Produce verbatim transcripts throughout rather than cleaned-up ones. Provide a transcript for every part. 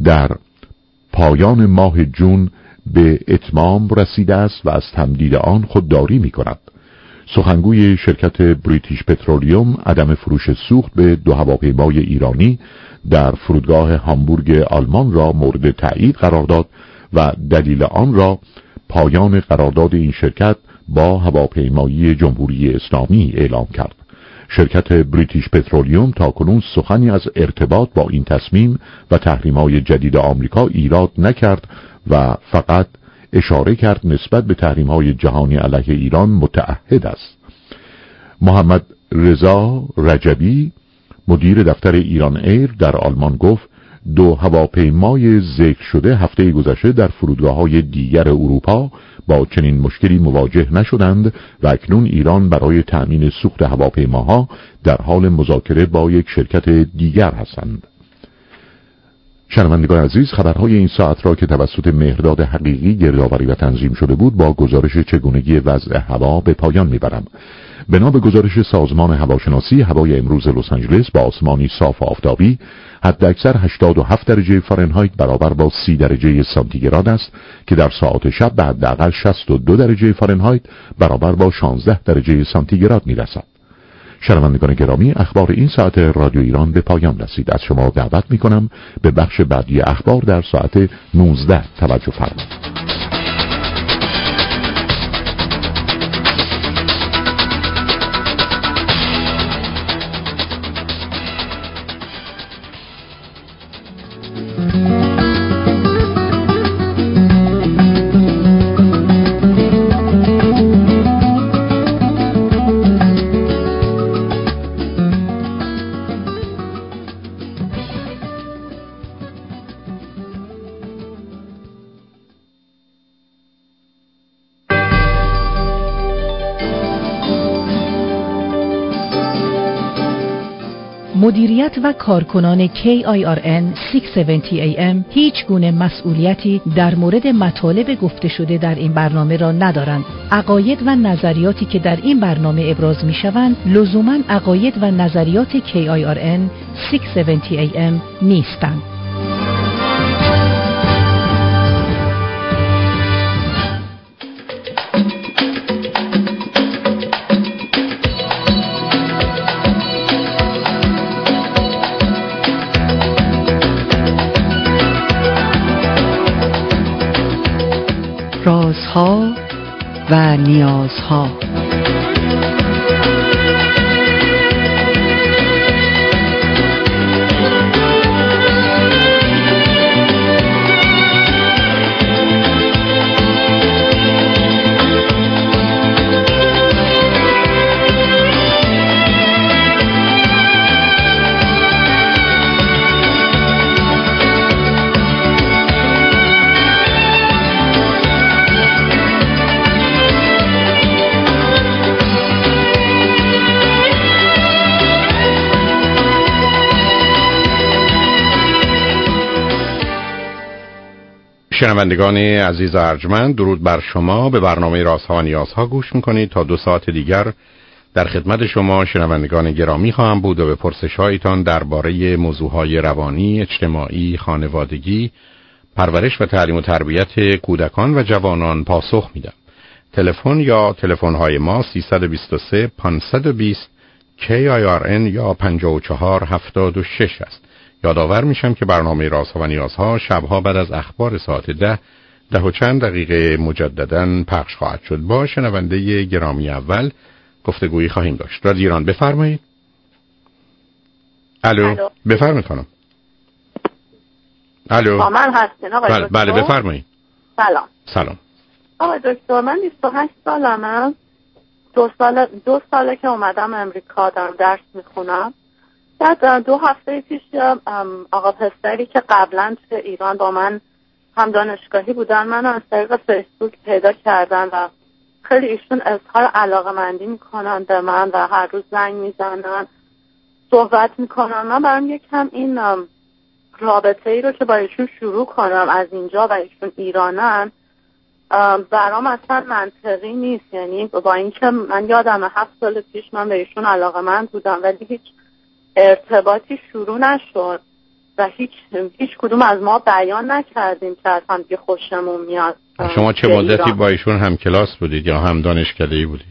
در پایان ماه جون به اتمام رسیده است و از تمدید آن خودداری می کند. سخنگوی شرکت بریتیش پترولیوم عدم فروش سوخت به دو هواپیمای ایرانی در فرودگاه هامبورگ آلمان را مورد تایید قرار داد و دلیل آن را پایان قرارداد این شرکت با هواپیمایی جمهوری اسلامی اعلام کرد. شرکت بریتیش پترولیوم تاکنون سخنی از ارتباط با این تصمیم و تحریم‌های جدید آمریکا ایراد نکرد و فقط اشاره کرد نسبت به تحریم‌های جهانی علیه ایران متعهد است. محمد رضا رجبی مدیر دفتر ایران ایر در آلمان گفت دو هواپیمای ذکر شده هفته گذشته در فرودگاه‌های دیگر اروپا با چنین مشکلی مواجه نشدند و اکنون ایران برای تأمین سوخت هواپیماها در حال مذاکره با یک شرکت دیگر هستند. شنوندگان عزیز، خبرهای این ساعت را که توسط مهرداد حقیقی گردآوری و تنظیم شده بود با گزارش چگونگی وضع هوا به پایان میبرم. بنا به گزارش سازمان هواشناسی، هوای امروز لس آنجلس با آسمانی صاف و آفتابی، حداکثر هشتاد و هفت درجه فارنهایت برابر با سی درجه سانتیگراد است که در ساعات شب به حداقل شصت و دو درجه فارنهایت برابر با شانزده درجه سانتیگراد میرسد. شنوندگان گرامی، اخبار این ساعت رادیو ایران به پایان رسید. از شما دعوت می‌کنم به بخش بعدی اخبار در ساعت نوزده توجه فرمایید. مدیریت و کارکنان کی آی آر ان ششصد و هفتاد ای ام هیچ گونه مسئولیتی در مورد مطالب گفته شده در این برنامه را ندارند. عقاید و نظریاتی که در این برنامه ابراز می شوند لزوماً عقاید و نظریات کی آی آر ان ششصد و هفتاد ای ام نیستند. رازها و نیازها. شنوندگان عزیز و ارجمند، درود بر شما. به برنامه رازها و نیازها گوش میکنید. تا دو ساعت دیگر در خدمت شما شنوندگان گرامی خواهم بود و به پرسش‌هایتان درباره موضوعهای روانی، اجتماعی، خانوادگی، پرورش و تعلیم و تربیت کودکان و جوانان پاسخ میدم. تلفن یا تلفن‌های ما سیصد و بیست و سه پانصد و بیست کی آی آر ان یا پنجاه و چهار هفتاد و شش است. یادآور میشم که برنامه رازها و نیازها شبها بعد از اخبار ساعت ده ده و چند دقیقه مجدداً پخش خواهد شد. با شنونده گرامی اول گفتگویی خواهیم داشت. رادیو ایران، بفرمایید. الو، بفرمایید خانم. الو، با من هستین آقای دکتر؟ بله بفرمایید. سلام. سلام آقای دکتر، من بیست و هشت سالمه. دو سال دو ساله که اومدم امریکا دارم درس میخونم. بعد دو هفته پیش آقا پسری که قبلا توی ایران با من هم دانشگاهی بودن من از طریق فیسبوک پیدا کردن و خیلی ایشون اظهار علاقه‌مندی میکنن به من و هر روز زنگ میزنن، صحبت میکنن. من برام یکم این رابطه ای رو که با ایشون شروع کنم از اینجا و ایشون ایرانن برام اصلا منطقی نیست. یعنی با اینکه من یادم هفت سال پیش من به ایشون علاقه‌مند بودم ولی هیچ ارتباطی شروع نشد و و هیچ هیچ کدوم از ما بیان نکردیم که اصلا دیگه خوشمون میاد. شما چه مدتی با ایشون هم کلاس بودید یا هم دانشکده‌ای بودید؟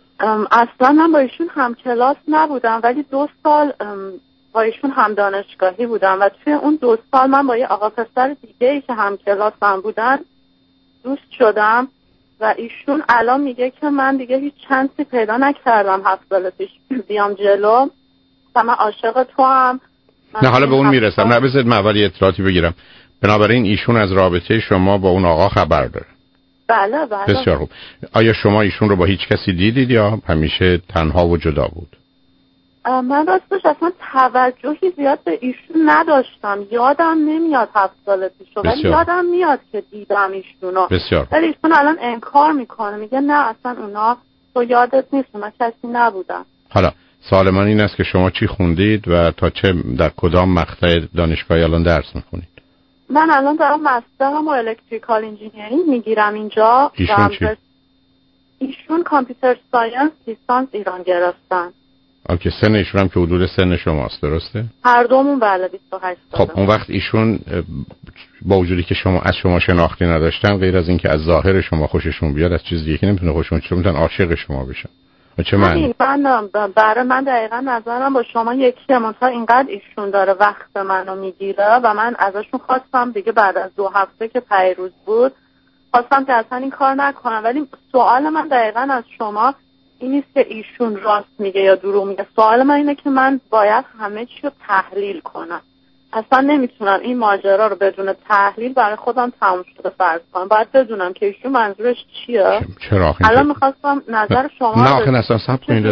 اصلا من با ایشون هم کلاس نبودم، ولی دو سال با ایشون هم دانشگاهی بودم و توی اون دو سال من با یه آقا پسر دیگه ای که هم کلاس هم بودن دوست شدم و ایشون الان میگه که من دیگه هیچ چانسی پیدا نکردم هفت سال پیش بیام جلو و من عاشق تو هم. نه حالا به اون میرسم. نه بذارید من اولی اطلاعاتی بگیرم. بنابراین ایشون از رابطه شما با اون آقا خبر داره؟ بله بله. بسیار خوب. آیا شما ایشون رو با هیچ کسی دیدید یا همیشه تنها و جدا بود؟ من راستش اصلا توجهی زیاد به ایشون نداشتم، یادم نمیاد هفت سال پیش، ولی یادم میاد که دیدم ایشونو. بسیار. ولی ایشون الان انکار میکنه، میگه نه اصلا اونا تو یادت نیست، من کسی نبودم. حالا سوال من این است که شما چی خوندید و تا چه در کدام مقطع دانشگاهی الان درس میخونید؟ من الان دارم مسترم و الکتریکال انجینیرینگ میگیرم اینجا. ایشون چی؟ ایشون کامپیوتر ساینس لیسانس ایران گرفتن. آکه سن ایشون هم که حدود سن شماست، درسته؟ هر دومون بله بیست و هشت ساله. خب اون وقت ایشون با وجودی که شما از شما شناختی نداشتن، غیر از این که از ظاهر شما خوششون بیاد، از چیز دیگه که نمیتونه خوششون چطور میتونن عاشق شما بشن؟ چه معنی؟ من برای من دقیقا نظرم با شما یکیه، منتها اینقدر ایشون داره وقت منو میگیره و من ازشون خواستم دیگه بعد از دو هفته که پیروز بود خواستم که اصلا این کار نکنم. ولی سوال من دقیقا از شما این نیست که ایشون راست میگه یا دروغ میگه، سوال من اینه که من باید همه چی رو تحلیل کنم. اصلا نمیتونم این ماجرا رو بدون تحلیل برای خودم تموم شده فرض کنم. باید بدونم که ایشون منظورش چیه. چرا؟ الان میخواستم نظر شما. نه آخه نصب صبر کنید.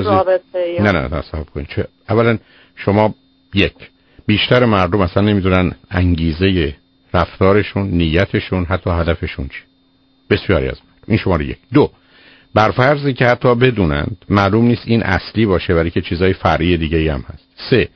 نه نه نصب کنید. چه اولا شما یک بیشتر مردم اصلا نمیدونن انگیزه رفتارشون، نیتشون، حتی هدفشون چی. بسیاری از مردم. این شماره یک. دو بر فرضی که حتی بدونند معلوم نیست این اصلی باشه، ولی که چیزای فرعی دیگه ای هم هست. سه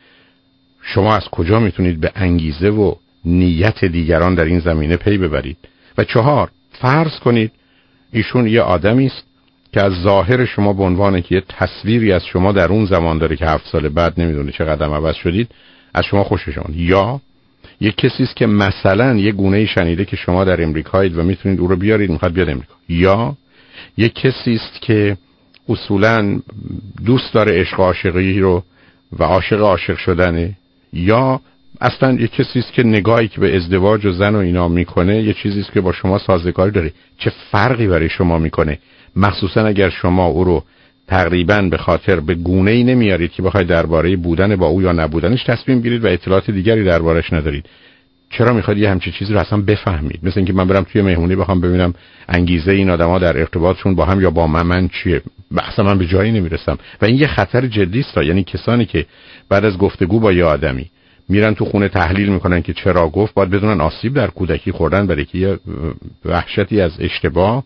شما از کجا میتونید به انگیزه و نیت دیگران در این زمینه پی ببرید؟ و چهار فرض کنید ایشون یه آدمی است که از ظاهر شما به عنوان که یه تصویری از شما در اون زمان داره که هفت سال بعد نمیدونه چه قدم عوض شدید، از شما خوششون، یا یه کسی است که مثلا یه گونه‌ای شنیده که شما در امریکایید و میتونید او رو بیارید، میخواد بیاد امریکا، یا یه کسی است که اصولاً دوست داره عشق و عاشقی رو و عاشق عاشق شدنه، یا اصلا یه کسی است که نگاهی که به ازدواج و زن و اینا میکنه یه چیزی است که با شما سازگاری داره. چه فرقی برای شما میکنه؟ مخصوصا اگر شما او رو تقریباً به خاطر به گونه‌ای نمیارید که بخواید درباره بودن با او یا نبودنش تصمیم بگیرید و اطلاعات دیگری دربارش ندارید. چرا میخواید یه همچین چیزی رو اصلا بفهمید؟ مثل اینکه من برم توی مهمونی بخوام ببینم انگیزه این آدما در ارتباطشون با هم یا با من, من چیه. اصلا من به جایی نمیرسم و این یه خطر جدی است. یعنی کسانی که بعد از گفتگو با یه آدمی میرن تو خونه تحلیل میکنن که چرا گفت، باید بدونن آسیب در کودکی خوردن، برای که یه وحشتی از اشتباه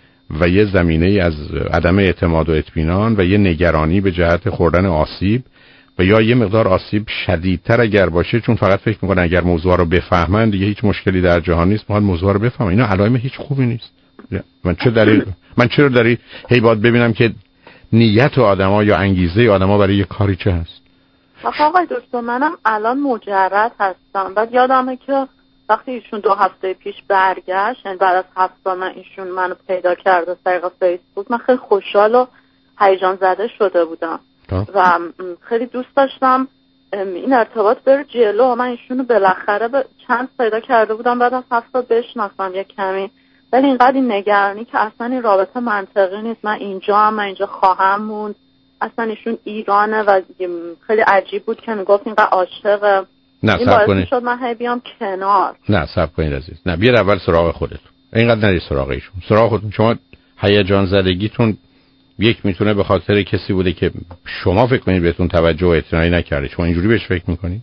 و یه زمینه از عدم اعتماد و اطمینان و یه نگرانی به جهت خوردن آسیب و یا یه مقدار آسیب شدیدتر اگر باشه، چون فقط فکر میکنن اگر موضوع رو بفهمن دیگه هیچ مشکلی در جهان نیست، ما موضوع رو بفهمن. اینا علائم هیچ خوبی نیست. من چه دلیل من چرا داری هی باید ببینم که نیت آدما یا انگیزه آدما برای یه کاری چه هست؟ آخه آقای دکتر منم الان مجرد هستم. بعد یادمه که وقتی ایشون دو هفته پیش برگشت، یعنی بعد از هفت سال من ایشون منو پیدا کرد از طریق فیسبوک، من خیلی خوشحال و هیجان زده شده بودم و خیلی دوست داشتم این ارتباط بره جلو. من ایشونو بالاخره به چند پیدا کرده بودم بعد از هفت سال بشناسم یک کمی، ولی اینقدر این نگرانی که اصلا این رابطه منطقی نیست، من اینجا هم من اینجا خواهم موند، اصلا ایشون ایرانه و خیلی عجیب بود که میگفت اینقدر عاشقه. نه این باعث شد من هی بیام کنار. نه صبر کنید عزیز، نه بیاد اول سراغ خودتون، اینقدر نری سراغ ایشون، سراغ خودتون. شما هیجان زدگیتون یک میتونه به خاطر کسی بوده که شما فکر کنید بهتون توجه و اعتنایی نکرده، شما اینجوری بهش فکر میکنید؟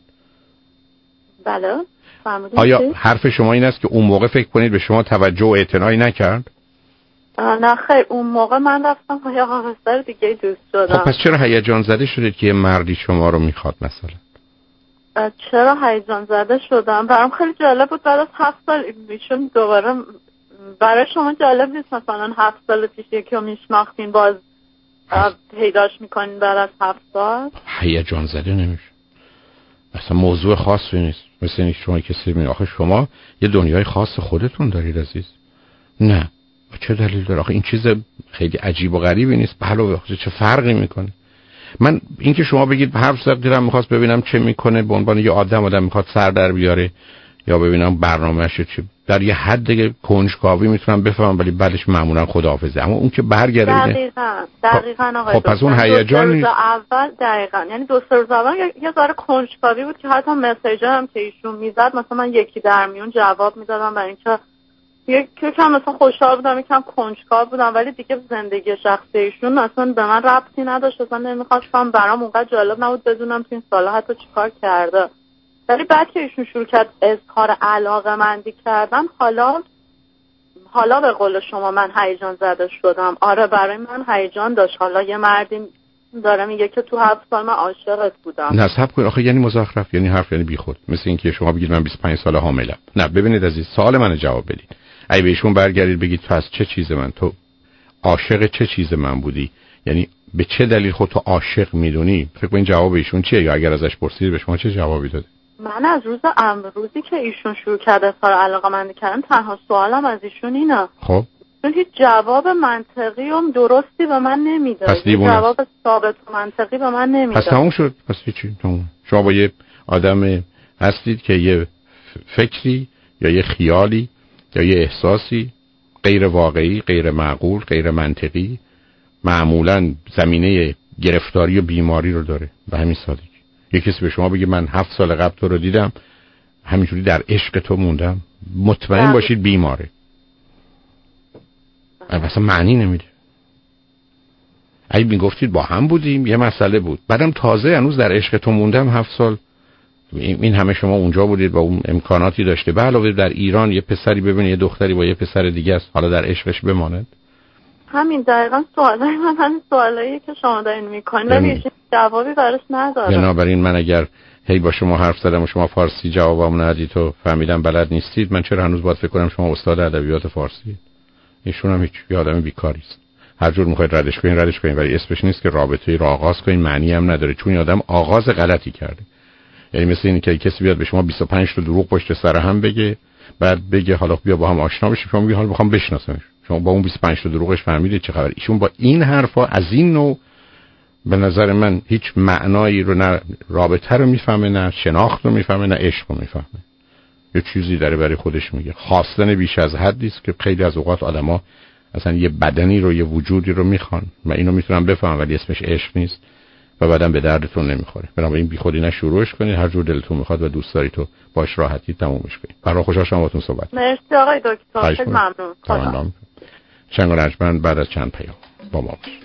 بله. آیا حرف شما این است که اون موقع فکر کنید به شما توجه و اعتنایی نکرد؟ نه خیر، اون موقع من رفتم با یه آقا دیگه دوست شدم. خب پس چرا هیجان زده شدید که یه مردی شما رو میخواد مثلا؟ چرا هیجان زده شدم؟ برام خیلی جالب بود بعد از هفت سال ایشون دوباره. برای شما جالب نیست مثلا هفت سال پیش یکی رو میشناختین باز پیداش میکنین بعد از هفت سال؟ هیجان زده نمیشه. اصلا موضوع خاصی نیست. مثل اینکه شما کسی می آخه شما یه دنیای خاص خودتون دارید عزیز. نه چه دلیل داره؟ آخه این چیز خیلی عجیب و غریبی نیست. بله چه فرقی میکنه؟ من اینکه شما بگید هر ساعت دیرم میخواست ببینم چه میکنه به عنوان یه آدم آدم میخواد سر در بیاره یا ببینم برنامه‌اش چه، در یه حد کنجکاوی میتونم بفهمم، ولی بعدش معمولا خداحافظه. اما اون که برگرده دقیقاً دقیقاً آقای خب پس اون هیجان روز اول دقیقاً یعنی دو سه روز اول یه ذره کنجکاوی بود که حتی مسیج هم که ایشون میزد مثلا من یکی در میون جواب میدادم، برای اینکه یکم مثلا خوشحال بودم یکم کنجکاو بودم، ولی دیگه زندگی شخصی ایشون اصلا به من ربطی نداشت، اصلا نمیخواستم، برام اونقدر جالب نبود بدونم تو این سالا حتی چیکار کرده. ولی بعد که ایشون شروع کرد اظهار علاقه‌مندی کردن، حالا حالا به قول شما من هیجان زده شدم. آره برای من هیجان داشت. حالا یه مردی داره میگه که تو هفت سال من عاشقت بودم. نه صبر کن آخه یعنی مزخرف، یعنی حرف، یعنی بیخود. مثل اینکه شما بگید من بیست و پنج سال حاملم. نه ببینید عزیز، سوال منو جواب بدید. اگه بهشون برگردید بگید تو از چه چیز من، تو عاشق چه چیز من بودی، یعنی به چه دلیل خودتو عاشق میدونی، فکر کن جواب ایشون چیه، یا اگر ازش پرسید به شما چه جوابی داده؟ من از روز امروزی که ایشون شروع کرده اظهار علاقه‌مندی کردن، تنها سوالم از ایشون اینه. خب چون هیچ جواب منطقی و درستی به من نمیده. جواب ثابت و منطقی به من نمیده. پس تموم شد. پس هیچی تموم. شما با یه آدم هستید که یه فکری یا یه خیالی یا یه احساسی غیر واقعی، غیر معقول، غیر منطقی، معمولاً زمینه گرفتاری و بیماری رو داره. به همین سادگی. یه کسی به شما بگه من هفت سال قبل تو رو دیدم، همینجوری در عشق تو موندم، مطمئن ده. باشید بیماره. اصلا معنی نمیده. اگه میگفتید با هم بودیم یه مسئله بود، بعدم تازه هنوز در عشق تو موندم هفت سال، این همه شما اونجا بودید و اون امکاناتی داشته، به علاوه در ایران یه پسری ببینه یه دختری با یه پسر دیگه است، حالا در عشقش بماند. همین دقیقاً سوالای من همین سوالایی که شما دارین میکنید ولی هیچ جوابی براش نداره. بنابراین من اگر هی با شما حرف زدم و شما فارسی جوابم ندید و فهمیدم بلد نیستید، من چرا هنوز باید فکر کنم شما استاد ادبیات فارسی؟ ایشون هم هیچ یه آدم بیکاری است. هر جور میخواید ردش کنین ردش کنین، ولی اسمش نیست که رابطه‌ای رو آغاز کنین، معنی هم نداره، چون این آدم آغاز غلطی کرده. یعنی مثل این که کسی بیاد به شما بیست و پنج تا دروغ پشت سر هم بگه، بعد بگه حالا بیا با هم آشنا بشیم، شما میگی حالا میخوام بشناسمش. شما با اون بیست و پنج تا دروغش فهمیدید چه خبر. ایشون با این حرفا از این نوع به نظر من هیچ معنایی رو، نه رابطه رو میفهمه، نه شناخت رو میفهمه، نه عشق رو میفهمه. یه چیزی داره برای خودش میگه. خواستن بیش از حدی است که خیلی از اوقات آدما اصلا یه بدنی رو، یه وجودی رو میخوان. من اینو میتونم بفهمم ولی اسمش عشق نیست و بعدم به دردتون نمیخوره. بنابراین بی خودی نه شروعش کنید، هر جور دلتون میخواد و دوست داری تو باش راحتی تمومش کنید. برای خوشحال شدم باهاتون صحبت. مرسی آقای دکتر، خیلی ممنون. خدا. چنگ و رنجمند بعد از چند پیام با ما باش.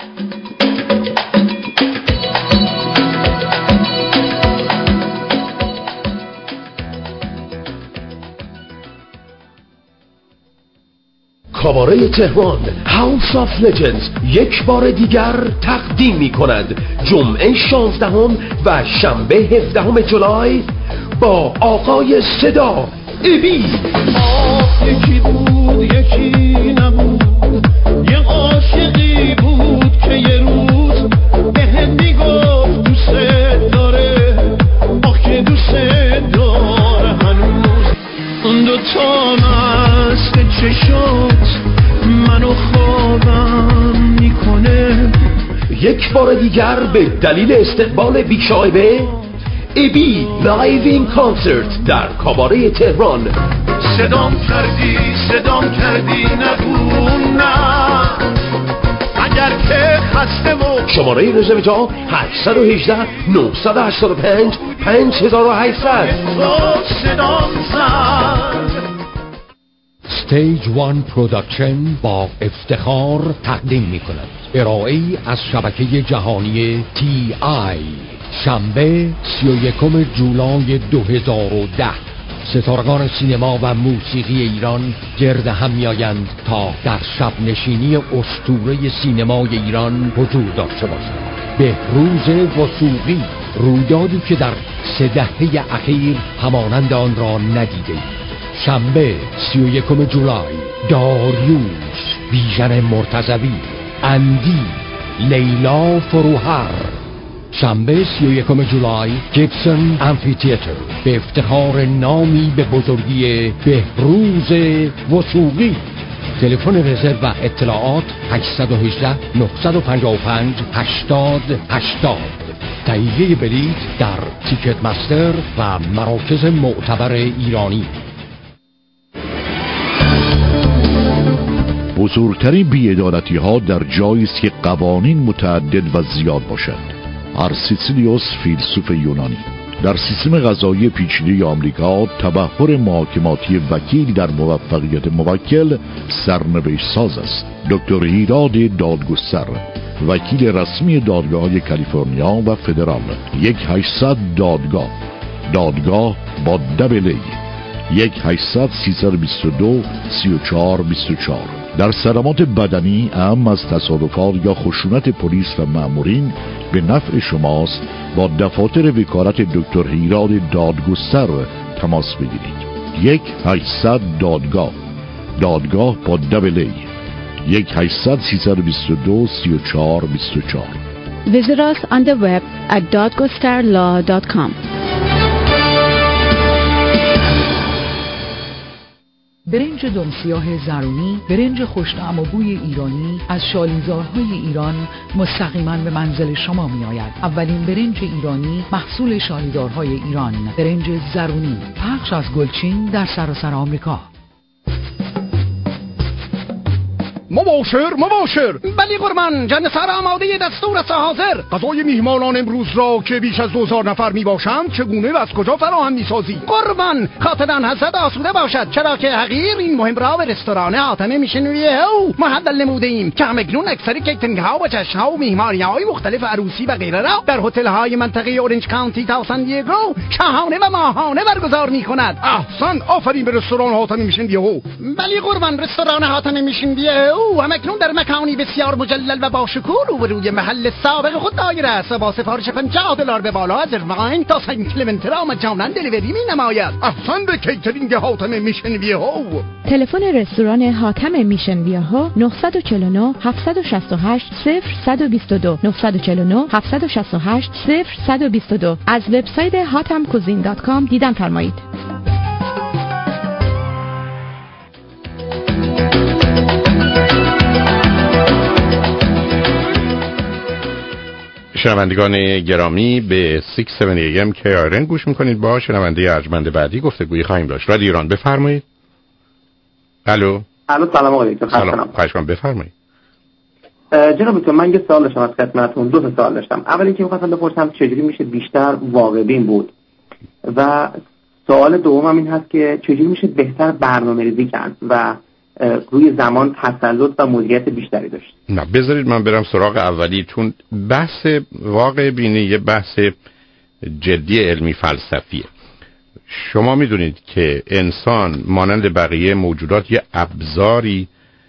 کاباره تهران هاوس آف لجندز یک بار دیگر تقدیم می کند جمعه شانزدهم و شنبه هفدهم جولای با آقای صدا ابی. آه یکی بود یکی نبود، یه عاشقی بود که یه روز بهم میگفت دوست داره، آخ که دوست داره هنوز. اون دوتا مست چشات منو خوابم میکنه. یک بار دیگر به دلیل استقبال بیشایبه ابی لایو این کانسرت در کاباره تهران. صدام کردی صدام کردی نگو نه، اگر که خسته و شماره رزرو جا هشت یک هشت نه هشت پنج پنج هزار و هشتصد. صدام زد. استیج وان پروداکشن با افتخار تقدیم می کند ارائه‌ای از شبکه جهانی تی آی شنبه سی و یکم جولای دو هزار و ده. ستارگان سینما و موسیقی ایران گرد هم می‌آیند تا در شب نشینی اسطوره سینمای ایران حضور داشته باشند. بهروز وثوقی، رویدادی که در سه دهه اخیر همانند آن را ندیدید. شنبه سی و یکم جولای داریوش، بیژن مرتضوی، اندی، لیلا فروهر، شنبه سی و یکم جولای گیبسون آمفی‌تئاتر به افتخار نامی به بزرگی بهروز وثوقی. تلفن رزرو و اطلاعات هشت یک هشت نه پنج پنج هشتاد هشتاد. تهیه بلیط در تیکت مستر و مراکز معتبر ایرانی. بزرگترین بی‌عدالتی ها در جایی است که قوانین متعدد و زیاد باشد. ارسیسیلیوس فیلسوف یونانی. در سیستم قضایی پیچیده آمریکا تبحر محاکماتی وکیل در موفقیت موکل سرنوشت ساز است. دکتر هیراد دادگستر، وکیل رسمی دادگاه‌های کالیفرنیا و فدرال. یک هشتصد دادگاه، دادگاه با دبل ای. یک هشتصد سیصد و بیست و دو سی و چهار بیست و چهار. در صدمات بدنی اهم از تصادفات یا خشونت پلیس و مأمورین به نفع شماست. با دفاتر وکالت دکتر هیراد دادگستر تماس بگیرید. یک هشتصد دادگاه، دادگاه با دبل ای. یک هشتصد سیصد و بیست و دو سی و چهار بیست و چهار. Visit us on the web at dadgostar law dot com. برنج دمسیاه زرونی، برنج خوش‌طعم و بوی ایرانی از شالیزارهای ایران مستقیما به منزل شما می آید. اولین برنج ایرانی محصول شالیزارهای ایران، برنج زرونی، پخش از گلچین در سراسر آمریکا. مباشر مباشر. بلی قربان، جان سر آماده دستور است حاضر. غذای میهمانان امروز را که بیش از دوزار نفر می باشند چگونه و از کجا فراهم می سازی؟ قربان، خاطران حضرت آسوده باشد، چرا که حقیر این مهم را به رستوران حاتم میشنویه او محدل نموده ایم که همکنون اکثر کیترینگ ها و جشن ها و میهمانی های مختلف عروسی و غیره را در هتل های منطقه اورنج کانتی تا سان دیگو شاهانه و ماهانه برگزار می کند. احسن، آفرین به رستوران حاتم میشنویه او. بلی قربان، رستوران حاتم میشنویه او همکنون در مکانی بسیار مجلل و باشکوه روبروی محل سابق خود دایر است و با سفارش پنجاه دلار به بالا از ارواین تا سنت کلمنت را مجانا دلیوری می نماید. احسن به کیترینگ حاتم میشن ها. تلفن رستوران حاتم میشن ها نه چهار نه هفت شش هشت صفر یک دو دو نه چهار نه هفت شش هشت صفر یک دو دو. از وبسایت هاتم کوزین دات کام دیدن فرمایید. شنوندگان گرامی به ششصد و هفتاد ای ام کی آر ان گوش میکنید. با شنونده ارجمند بعدی گفتگویی خواهیم داشت. رادیو ایران، بفرمایید. الو الو سلام آقای دکتر. سلام، خواهش می‌کنم بفرمایید. جناب دکتر، من یه سوال داشتم از خدمتتون. دو تا سوال داشتم. اول اینکه می‌خواستم بپرسم چجوری میشه بیشتر واقع بین بود، و سوال دومم این هست که چجوری میشه بهتر برنامه‌ریزی کرد و روی زمان تسلط و مدیریت بیشتری داشت. نه بذارید من برم سراغ اولیتون. بحث واقع بینی یه بحث جدی علمی فلسفیه. شما میدونید که انسان مانند بقیه موجودات یه ابزاری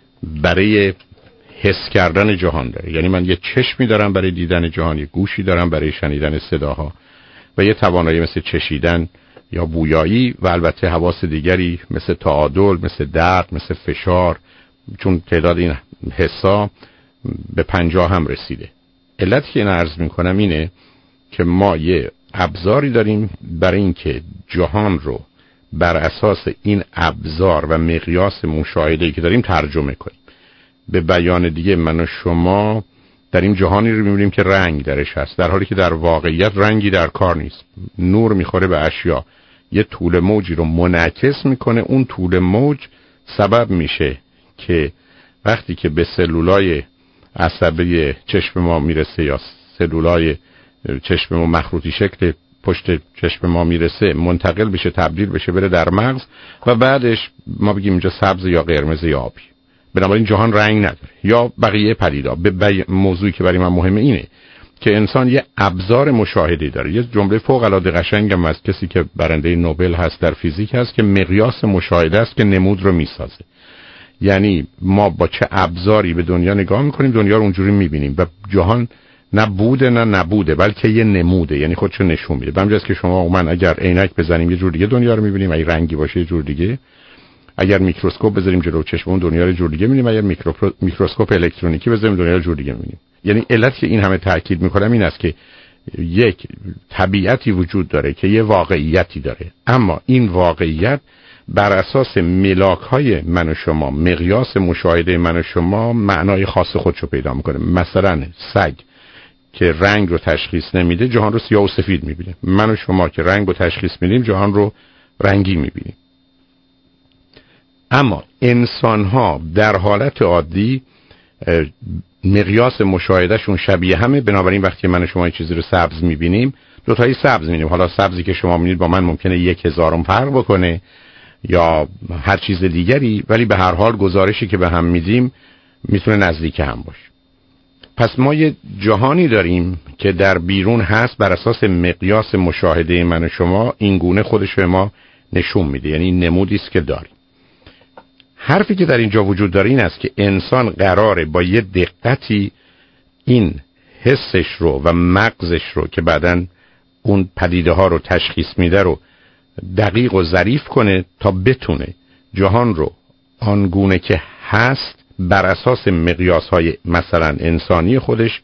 برای حس کردن جهان داره. یعنی من یه چشمی دارم برای دیدن جهان، یه گوشی دارم برای شنیدن صداها و یه توانایی مثل چشیدن یا بویایی و البته حواس دیگری مثل تعادل، مثل درد، مثل فشار، چون تعداد این حسا به پنجاه هم رسیده. علتی که این عرض میکنم اینه که ما یه ابزاری داریم برای اینکه جهان رو بر اساس این ابزار و مقیاس مشاهده‌ای که داریم ترجمه کنیم. به بیان دیگه من و شما در این جهانی رو می‌بینیم که رنگ درش هست، در حالی که در واقعیت رنگی در کار نیست. نور میخوره به اشیا، یه طول موجی رو منعکس میکنه. اون طول موج سبب میشه که وقتی که به سلولای عصبی چشم ما میرسه یا سلولای چشم ما مخروطی شکل پشت چشم ما میرسه، منتقل بشه، تبدیل بشه، بره در مغز و بعدش ما بگیم اینجا سبز یا قرمز یا آبی. بنابراین جهان رنگ نداره یا بقیه پدیدا. به بی... موضوعی که برای من مهمه اینه که انسان یه ابزار مشاهده‌ای داره. یه جمله فوق العاده قشنگم از کسی که برنده نوبل هست در فیزیک هست که مقیاس مشاهده است که نمود رو میسازه. یعنی ما با چه ابزاری به دنیا نگاه میکنیم، دنیا رو اونجوری میبینیم و جهان نه بوده نه نبوده، بلکه یه نموده، یعنی خودشو نشون میده. به همین جاست که شما و من اگر عینک بزنیم یه جور دیگه دنیا رو میبینیم، اگه رنگی باشه یه جور دیگه، اگر میکروسکوپ بذاریم جلو چشممون دنیا رو جور دیگه میبینیم، اگر میکروسکوپ الکترونیکی بذاریم دنیا رو جور دیگه میبینیم. یعنی علت که این همه تاکید میکنم این است که یک طبیعتی وجود داره که یه واقعیتی داره، اما این واقعیت بر اساس ملاک‌های من و شما، مقیاس مشاهده من و شما معنای خاص خودشو پیدا میکنه. مثلا سگ که رنگ رو تشخیص نمیده جهان رو سیاه و سفید میبینه، من و شما که رنگ رو تشخیص میدیم جهان رو رنگی میبینیم. اما انسان‌ها در حالت عادی مقیاس مشاهدهشون شبیه همه، بنابراین وقتی من و شما یه چیزی رو سبز میبینیم دو تایی سبز میبینیم. حالا سبزی که شما میبینید با من ممکنه یک هزارم فرق بکنه یا هر چیز دیگری، ولی به هر حال گزارشی که به هم میدیم میتونه نزدیک هم باشه. پس ما یه جهانی داریم که در بیرون هست، بر اساس مقیاس مشاهده من و شما این گونه خودش به ما نشون میده، یعنی نمودی است که داریم. حرفی که در اینجا وجود داره این است که انسان قراره با یه دقتی این حسش رو و مغزش رو که بعداً اون پدیده ها رو تشخیص میده رو دقیق و ظریف کنه تا بتونه جهان رو آنگونه که هست بر اساس مقیاس های مثلا انسانی خودش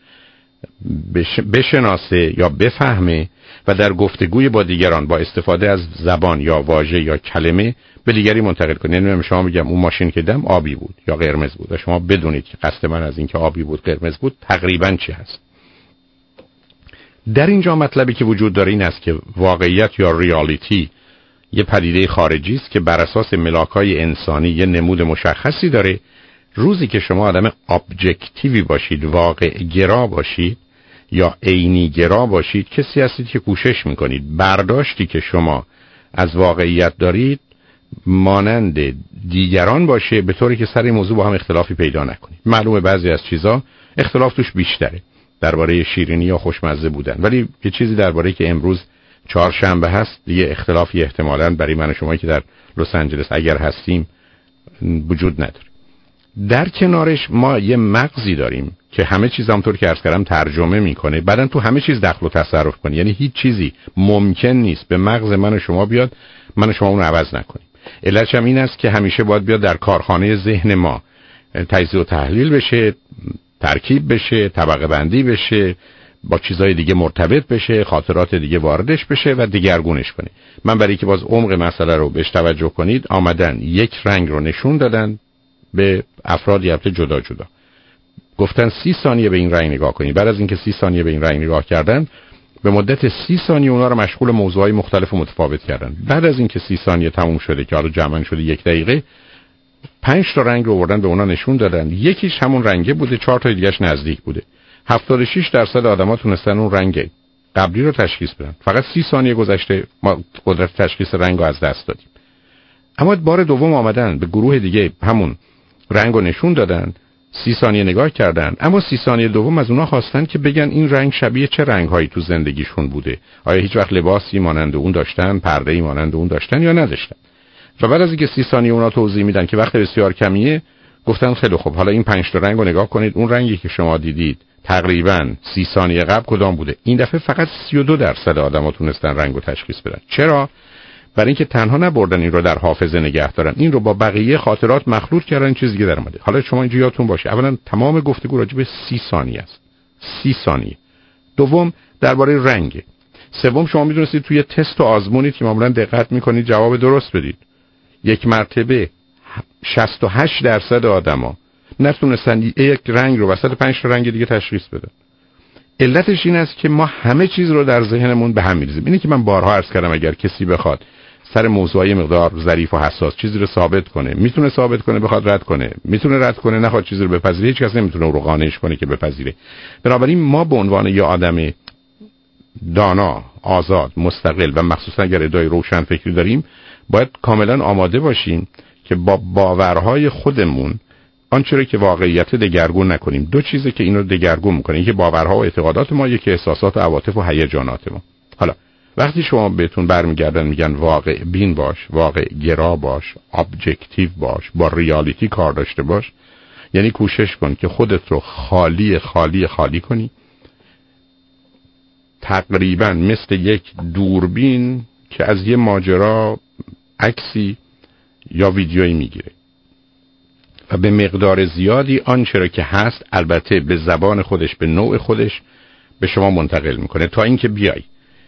بشناسه یا بفهمه و در گفتگوی با دیگران با استفاده از زبان یا واژه یا کلمه به دیگری منتقل کنه. یعنی من شما میگم اون ماشین که دم آبی بود یا قرمز بود و شما بدونید که قصد من از این که آبی بود قرمز بود تقریبا چی هست. در اینجا مطلبی که وجود داره این است که واقعیت یا ریالیتی یه پدیده خارجی است که بر اساس ملاک‌های انسانی یه نمود مشخصی داره. روزی که شما آدم ابجکتیوی باشید، واقع گرا باشید یا عینی گرا باشید، کسی هستید که کوشش میکنید برداشتی که شما از واقعیت دارید مانند دیگران باشه، به طوری که سر این موضوع با هم اختلافی پیدا نکنید. معلومه بعضی از چیزا اختلاف توش بیشتره، درباره شیرینی یا خوشمزه بودن، ولی یه چیزی درباره که امروز چهارشنبه هست دیگه اختلافی احتمالاً برای من و شما که در لس آنجلس اگر هستیم وجود نداره. در کنارش ما یه مغزی داریم که همه چیز همونطور که عرض کردم ترجمه میکنه، بعدن تو همه چیز دخل و تصرف کنه. یعنی هیچ چیزی ممکن نیست به مغز من و شما بیاد من و شما اون رو عوض نکنیم. علتش هم این است که همیشه باید بیاد در کارخانه ذهن ما تجزیه و تحلیل بشه، ترکیب بشه، طبقه بندی بشه، با چیزهای دیگه مرتبط بشه، خاطرات دیگه واردش بشه و دیگرگونش کنه. من برای که باز عمق مسئله رو بهش توجه کنید آمدن یک رنگ رو نشون دادن به افرادی البته جدا جدا، گفتن سی ثانیه به این رنگ نگاه کنید. بعد از اینکه سی ثانیه به این رنگ نگاه کردن به مدت سی ثانیه اونا رو مشغول موضوعای مختلف و متفاوت کردن. بعد از اینکه سی ثانیه تموم شده که حالا جمع شده یک دقیقه، پنج تا رنگ رو آوردن به اونا نشون دادن، یکیش همون رنگه بوده، چهار تا دیگه‌اش نزدیک بوده. هفتاد و شش درصد آدما تونستن اون رنگ قبلی رو تشخیص بدن. فقط سی ثانیه گذشته ما قدرت تشخیص رنگ رو از دست دادیم. اما بار دوم آمدن به گروه دیگه همون رنگ رو نشون دادن، سی ثانیه نگاه کردن، اما سی ثانیه دوم از اونا خواستن که بگن این رنگ شبیه چه رنگ‌هایی تو زندگیشون بوده. آیا هیچ وقت لباسی مانند اون داشتن، پرده‌ای مانند اون داشتن یا نداشتن؟ و بعد از اینکه سی ثانیه اونا توضیح میدن که وقت بسیار کمیه، گفتن خیلی خوب حالا این پنج تا رنگ رو نگاه کنید، اون رنگی که شما دیدید تقریباً سی ثانیه قبل کدام بوده؟ این دفعه فقط سی و دو درصد آدما تونستن رنگو تشخیص بدن. چرا؟ برای اینکه تنها نبردن این رو در حافظه نگه دارن، این رو با بقیه خاطرات مخلوط کردن، چیزی دیگه در اومده. حالا شما اینجا یادتون باشه اولا تمام گفتگو راجع به سی ثانیه است. سی ثانیه. دوم درباره رنگ. سوم شما میدونستید توی تست و آزمونید که معمولا دقت میکنید جواب درست بدید. یک مرتبه شصت و هشت درصد آدما نتونستن یک رنگ رو وسط پنج تا رنگ دیگه تشخیص بدن. علتش این است که ما همه چیز رو در ذهنمون به هم می‌ریزیم. اینه که من بارها عرض کردم اگر کسی بخواد سر موضوعی مقدار ظریف و حساس چیزی رو ثابت کنه، میتونه ثابت کنه، بخواد رد کنه، میتونه رد کنه، نخواد چیزی رو بپذیره، هیچ کس نمیتونه اون رو قانعش کنه که بپذیره. بنابراین ما به عنوان یه آدم دانا، آزاد، مستقل و مخصوصا اگر ادعای روشن فکری داریم، باید کاملا آماده باشیم که با باورهای خودمون آنچه را که واقعیت دگرگون نکنیم. دو چیزه که اینو دگرگون میکنه، یکی باورها و اعتقادات ما، یکی احساسات و عواطف و هیجانات ما. حالا وقتی شما بهتون برمیگردن میگن واقع بین باش، واقع گرا باش، ابجکتیو باش، با ریالیتی کار داشته باش، یعنی کوشش کن که خودت رو خالی خالی خالی کنی، تقریبا مثل یک دوربین که از یه ماجرا عکسی یا ویدیویی میگیره و به مقدار زیادی آنچه را که هست، البته به زبان خودش، به نوع خودش، به شما منتقل میکنه تا اینکه بیای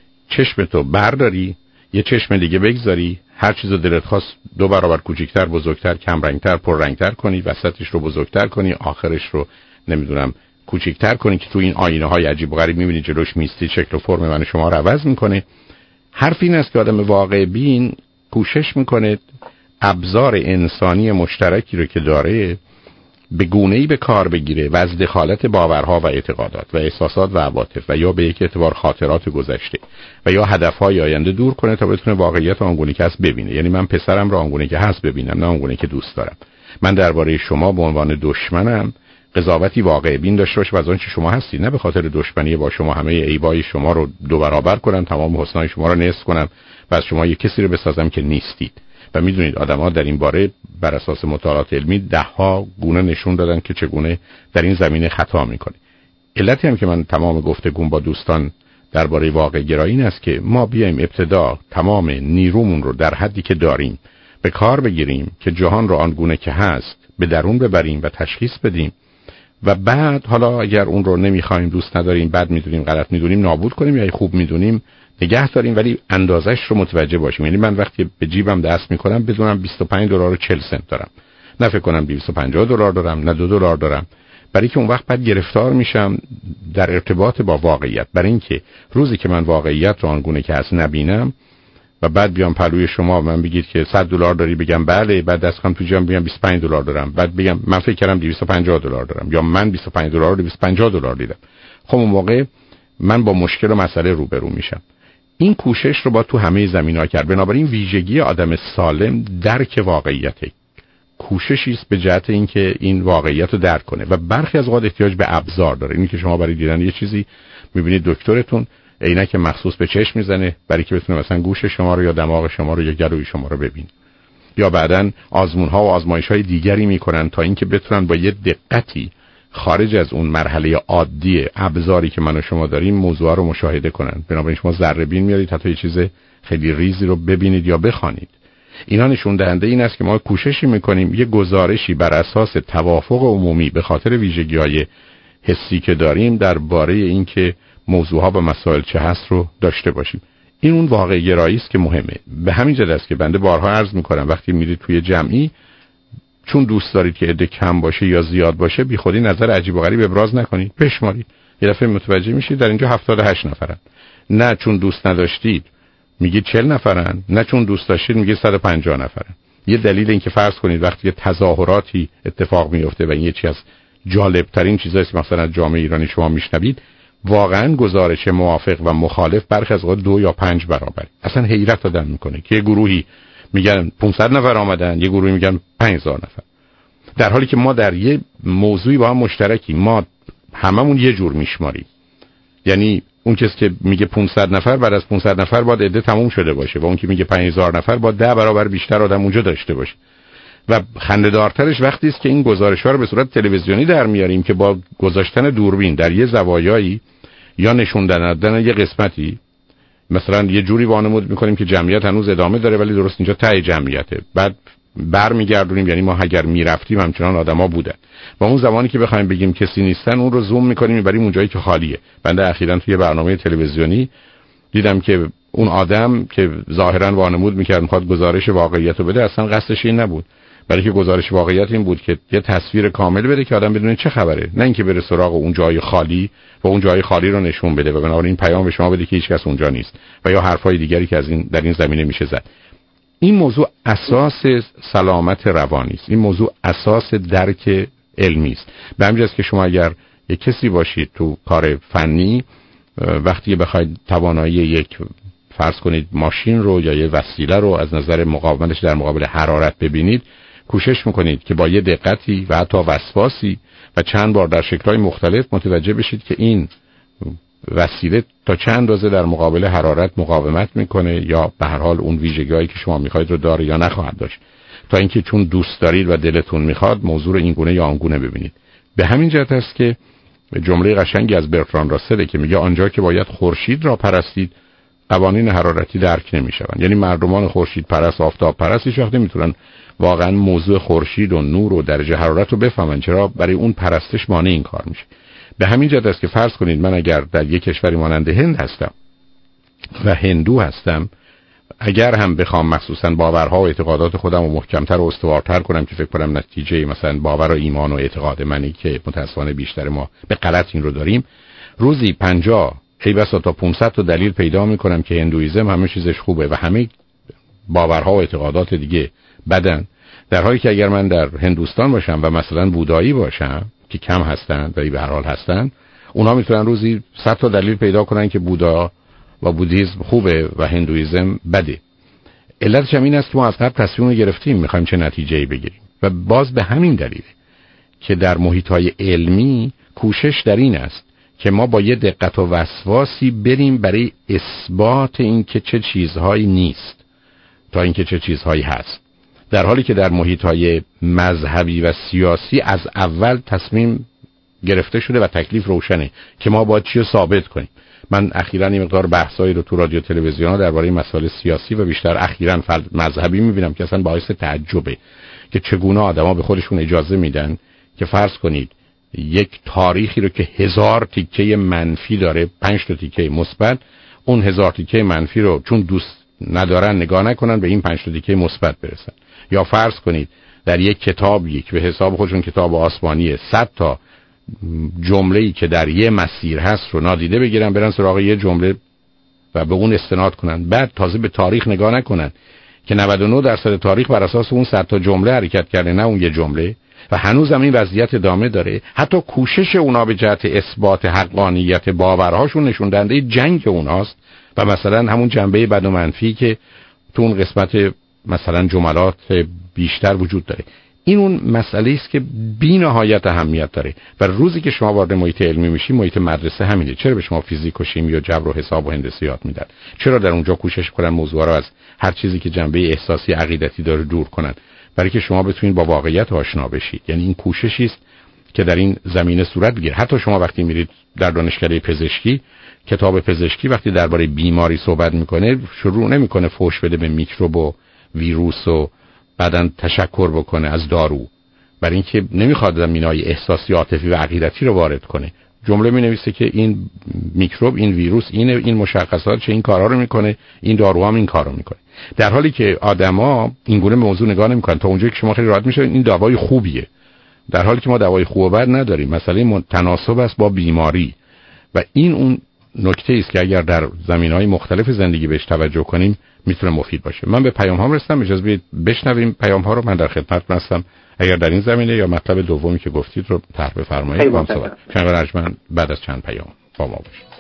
چشمتو برداری یه چشم دیگه بگذاری، هر چیزو دلت خواست دو برابر کوچیک‌تر، بزرگتر، کم رنگتر، پر رنگتر کنی، وسطش رو بزرگتر کنی، آخرش رو نمیدونم کوچیک‌تر کنی که تو این آینه‌های عجیب و غریب می‌بینی جلوش میستی، شکل و فرم من شما رو عوض میکنه. حرف این است که آدم واقع بین کوشش میکنه ابزار انسانی مشترکی رو که داره به گونه‌ای به کار بگیره و از دخالت باورها و اعتقادات و احساسات و عواطف و یا به یک اعتبار خاطرات گذشته و یا هدفهای آینده دور کنه تا بتونه واقعیت آنگونه که هست ببینه. یعنی من پسرم رو آنگونه که هست ببینم، نه آنگونه که دوست دارم. من درباره شما به عنوان دشمنم قضاوتی واقع بین داشته باشه و از آنچه شما هستید، نه به خاطر دشمنی با شما همه عیبای شما رو دو برابر کنم، تمام حسنای شما رو نصف کنم و از شما یک کسی رو بسازم که نیستید. و میدونید آدم‌ها در این باره بر اساس مطالعات علمی ده ها گونه نشون دادن که چگونه در این زمینه خطا میکنه. علتی هم که من تمام گفتگوم با دوستان درباره واقع گرایی این است که ما بیایم ابتدا تمام نیرومون رو در حدی که داریم به کار بگیریم که جهان رو آنگونه که هست به درون ببریم و تشخیص بدیم و بعد حالا اگر اون رو نمیخوایم، دوست نداریم، بد میدونیم، غلط میدونیم، نابود کنیم یا خوب میدونیم نگه داریم، ولی اندازش رو متوجه باشیم. یعنی من وقتی به جیبم دست میکنم بدونم بیست و پنج دلار و چهل سنت دارم، نه فکر کنم دویست و پنجاه دلار دارم، نه دو دلار دارم، برای که اون وقت بعد گرفتار میشم در ارتباط با واقعیت. برای اینکه روزی که من واقعیت رو آنگونه که هست نبینم و بعد بیام پلوی شما من بگید که صد دلار داری، بگم بله، بعد دست کنم تو جیبم بگم بیست و پنج دلار دارم، بعد بگم من فکر کردم دویست و پنجاه دلار دارم یا من بیست و پنج دلار رو دویست و پنجاه دلار دیدم، خب اون موقع من با مشکل و مسئله روبرو میشم. این کوشش رو با تو همه زمینه‌ها کرد. بنابراین ویژگی آدم سالم درک واقعیته. کوششی است به جهت اینکه این واقعیت رو درک کنه و برخی از اوقات احتیاج به ابزار داره. اینی که شما برای دیدن یه چیزی می‌بینید دکترتون عینک مخصوص به چشم میزنه برای که بتونه مثلا گوش شما رو یا دماغ شما رو یا گلوی شما رو ببینه، یا بعداً آزمون‌ها و آزمایش‌های دیگری می‌کنن تا اینکه بتونن با یه دقتی خارج از اون مرحله عادی ابزاری که من و شما داریم موضوع رو مشاهده کنن. بنابراین شما ذره بین میارید حتی یه چیز خیلی ریزی رو ببینید یا بخوانید. اینا نشون دهنده این است که ما کوششی میکنیم یه گزارشی بر اساس توافق عمومی به خاطر ویژگی‌های حسی که داریم درباره اینکه موضوعها و مسائل چه هست رو داشته باشیم. این اون واقع گرایی است که مهمه. به همین جهت است که بنده بارها عرض میکنم وقتی میرید توی جمعی، چون دوست دارید که عده کم باشه یا زیاد باشه، بی خودی نظر عجیب و غریب ابراز نکنید، بشمارید. یه دفعه متوجه میشید در اینجا هفتاد و هشت نفرن. نه چون دوست نداشتید میگید چهل نفرن، نه چون دوست داشتید میگید صد و پنجاه نفرن. یه دلیل این که فرض کنید وقتی که تظاهراتی اتفاق میفته و این یکی از جالب ترین چیزایی که مثلا از جامعه ایرانی شما میشنوید، واقعا گزارش موافق و مخالف برخی از اوقات دو یا پنج برابر. اصلا حیرت آدم میکنه که یه گروهی میگن پانصد نفر آمدن، یه گروهی میگن پنج هزار نفر، در حالی که ما در یه موضوعی با هم مشترکی، ما هممون یه جور میشماریم. یعنی اون کسی که میگه پانصد نفر بعد از پانصد نفر باید عده تموم شده باشه و اون که میگه پنج هزار نفر باید ده برابر بیشتر آدم اونجا داشته باشه. و خنده‌دارترش وقتی است که این گزارش‌ها رو به صورت تلویزیونی در میاریم که با گذاشتن دوربین در یه زوایایی یا نشون دادن یه قسمتی، مثلا یه جوری وانمود میکنیم که جمعیت هنوز ادامه داره ولی درست اینجا ته جمعیته، بعد برمیگردونیم یعنی ما اگر میرفتیم همچنان آدما بودن. و اون زمانی که بخوایم بگیم کسی نیستن اون رو زوم میکنیم میبریم اونجایی که خالیه. بنده اخیراً توی برنامه تلویزیونی دیدم که اون آدم که ظاهراً وانمود میکرد میخواد گزارش واقعیت رو بده، اصلا قصدش این نبود، برای که گزارش واقعیت این بود که یه تصویر کامل بده که آدم بدونه چه خبره، نه اینکه بره سراغ اون جای خالی و اون جای خالی رو نشون بده و بنابراین پیام به شما بده که هیچ کس اونجا نیست و یا حرفای دیگری که از این در این زمینه میشه زد. این موضوع اساس سلامت روانی است. این موضوع اساس درک علمی است. به همین جاست که شما اگر یک کسی باشید تو کار فنی، وقتی بخواید توانایی یک فرض کنید ماشین رو یا یه وسیله رو از نظر مقاومتش در مقابل حرارت ببینید، کوشش میکنید که با یه دقتی و حتی وسواسی و چند بار در شکل‌های مختلف متوجه بشید که این وسیله تا چند اندازه در مقابل حرارت مقاومت میکنه یا به هر حال اون ویژگی‌هایی که شما میخواید رو داره یا نخواهد داشت، تا اینکه چون دوست دارید و دلتون میخواد موضوع رو این گونه یا آن گونه ببینید. به همین جهت است که جمله قشنگی از برتراند راسل که میگه آنجا که باید خورشید را پرستید قوانین حرارتی درک نمیشوند. یعنی مردمان خورشید پرست، آفتاب پرست هیچ وقت نمیتونن واقعا موضوع خورشید و نور و درجه حرارت رو بفهمن، چرا؟ برای اون پرستش مانع این کار میشه. به همین جهت است که فرض کنید من اگر در یک کشوری مانند هند هستم و هندو هستم، اگر هم بخوام مخصوصا باورها و اعتقادات خودم رو محکمتر و استوارتر کنم که فکر کنم نتیجه مثلا باور و ایمان و اعتقاد منی که متأسفانه بیشتر ما به غلط این رو داریم، روزی پنجاه ای بسا تا پانصد تا دلیل پیدا میکنم که هندویزم همه چیزش خوبه و همه باورها و اعتقادات دیگه بدن، در حالی که اگر من در هندوستان باشم و مثلا بودایی باشم که کم هستن ولی به هر حال هستن، اونا میتونن روزی صد تا دلیل پیدا کنن که بودا و بودیسم خوبه و هندویزم بده. علتش هم این است که ما از قبل تصمیم رو گرفتیم میخوایم چه نتیجه‌ای بگیریم و باز به همین دلیله که در محیط‌های علمی کوشش در این است که ما با یه دقت و وسواسی بریم برای اثبات این که چه چیزهایی نیست تا اینکه چه چیزهایی هست، در حالی که در محیط‌های مذهبی و سیاسی از اول تصمیم گرفته شده و تکلیف روشنه که ما باید چی رو ثابت کنیم. من اخیراً این مقدار بحثایی رو تو رادیو تلویزیون‌ها درباره مسائل سیاسی و بیشتر اخیراً مذهبی می‌بینم که اصلا باعث تعجبه که چگونه آدما به خودشون اجازه میدن که فرض کنید یک تاریخی رو که هزار تیکه منفی داره، پنج تا تیکه مثبت، اون هزار تیکه منفی رو چون دوست ندارن نگاه نکنن، به این پنج تا تیکه مثبت برسن. یا فرض کنید در یک کتاب یک به حساب خودشون کتاب آسمانیه، صد تا جمله‌ای که در یه مسیر هست رو نادیده بگیرن، برن سراغ یه جمله و به اون استناد کنن، بعد تازه به تاریخ نگاه نکنن که نود و نه درصد تاریخ بر اساس اون صد تا جمله حرکت کرده، نه اون یه جمله، و هنوز هم این وضعیت ادامه داره. حتی کوشش اونا به جهت اثبات حقانیت باورهاشون نشون دهنده جنگ اوناست و مثلا همون جنبه بد و منفی که تو اون قسمت مثلا جملات بیشتر وجود داره. این اون مسئله است که بی نهایت اهمیت داره و روزی که شما وارد محیط علمی میشی، محیط مدرسه همینه. چرا به شما فیزیک و شیمی و جبر و حساب و هندسه یاد میدن؟ چرا در اونجا کوشش کنن موضوع رو از هر چیزی که جنبه احساسی عقیدتی داره دور کنن؟ برای که شما بتونید با واقعیت آشنا بشید. یعنی این کوششی است که در این زمینه صورت بگیره. حتی شما وقتی میرید در دانشکده پزشکی، کتاب پزشکی وقتی درباره بیماری صحبت میکنه، شروع نمیکنه فوش بده به میکروب و ویروس و بعدن تشکر بکنه از دارو، برای اینکه نمیخواد زمینه‌های احساسی، عاطفی و عقیدتی رو وارد کنه. جمله مینویسه که این میکروب، این ویروس، این این مشخصات چه این کارا رو میکنه، این دارو هم این کارو میکنه. در حالی که آدما اینگونه به موضوع نگاه نمیکنن تا اونجایی که شما خیلی راحت میشه این دوای خوبیه، در حالی که ما دوای خوب و بد نداریم. مسئله تناسب است با بیماری و این اون نکته است که اگر در زمینه‌های مختلف زندگی بهش توجه کنیم میتونه مفید باشه. من به پیام هام رسیدم، اجازه بدید بشنویم پیام ها رو. من در خدمتتون هستم. اگر در این زمینه یا مطلب دومی که گفتید رو طرح بفرمایید با هم صحبت. شنگ رجمن بعد از چند پیام با ما باشید.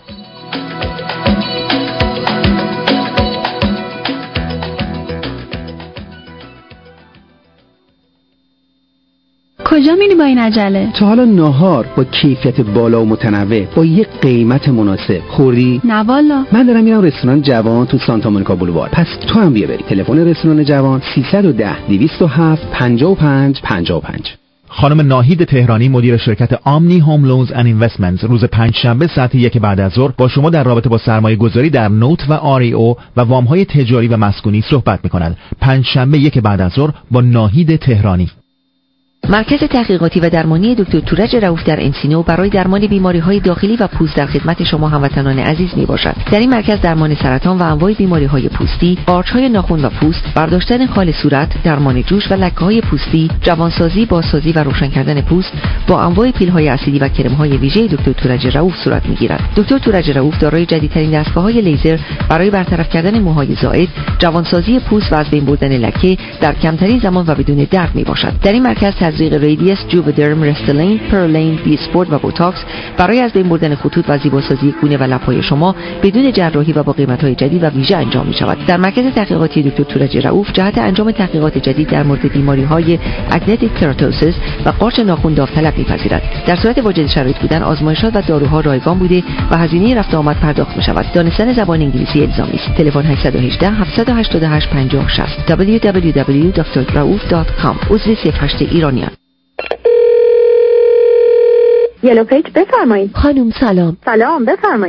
کجا میری با این عجله؟ تا حالا ناهار با کیفیت بالا و متنوع با یک قیمت مناسب خوردی؟ نه والا. من دارم میرم رستوران جوان تو سانتا مونیکا بولوار. پس تو هم بیا بریم. تلفن رستوران جوان سیصد و ده دویست و هفت پنجاه و پنج پنجاه و پنج. خانم ناهید تهرانی مدیر شرکت آمنی هوم لونز اند اینوستمنتس روز پنجشنبه ساعت یک بعد از ظهر با شما در رابطه با سرمایه گذاری در نوت و آر ای او و وام های تجاری و مسکونی صحبت می‌کند. پنجشنبه یک بعد از ظهر با ناهید تهرانی. مرکز تحقیقاتی و درمانی دکتر تورج رؤوف در انسینو برای درمان بیماری‌های داخلی و پوست در خدمت شما هموطنان عزیز میباشد. در این مرکز درمان سرطان و انواع بیماری‌های پوستی، قارچ‌های ناخن و پوست، برداشتن خال صورت، درمان جوش و لکه‌های پوستی، جوانسازی، بازسازی و روشن کردن پوست با انواع پیل‌های اسیدی و کرم‌های ویژه دکتر تورج رؤوف صورت می‌گیرد. دکتر تورج رؤوف دارای جدیدترین دستگاه‌های لیزر برای برطرف کردن موهای زائد، جوانسازی پوست و از بین بردن لکه در کمترین زمان و بدون درد میباشد. در این مرکز تزریق ریدیس، جوودرم، رستلین، پرلین، بی اسپورت و بوتاکس برای از بین بردن خطوط و زیباسازی گونه و لب‌های شما بدون جراحی و با قیمت‌های جدید و ویژه انجام می‌شود. در مرکز تحقیقاتی دکتر تورج رؤوف جهت انجام تحقیقات جدید در مورد بیماری‌های اگنتیک کراتوسیس و قارچ ناخن داوطلب می‌پذیرد. در صورت واجد شرایط بودن آزمایشات و داروها رایگان بوده و هزینه رفت و آمد پرداخت می‌شود. دانستن زبان انگلیسی الزامی است. تلفن هشت یک هشت هفت هشت هشت پنجاه شصت دبلیو دبلیو دبلیو دات دکتر رؤوف دات کام عضو صفر هشت ایرانیان. یلو پیج بفرمایید. خانم سلام. سلام بفرمایید.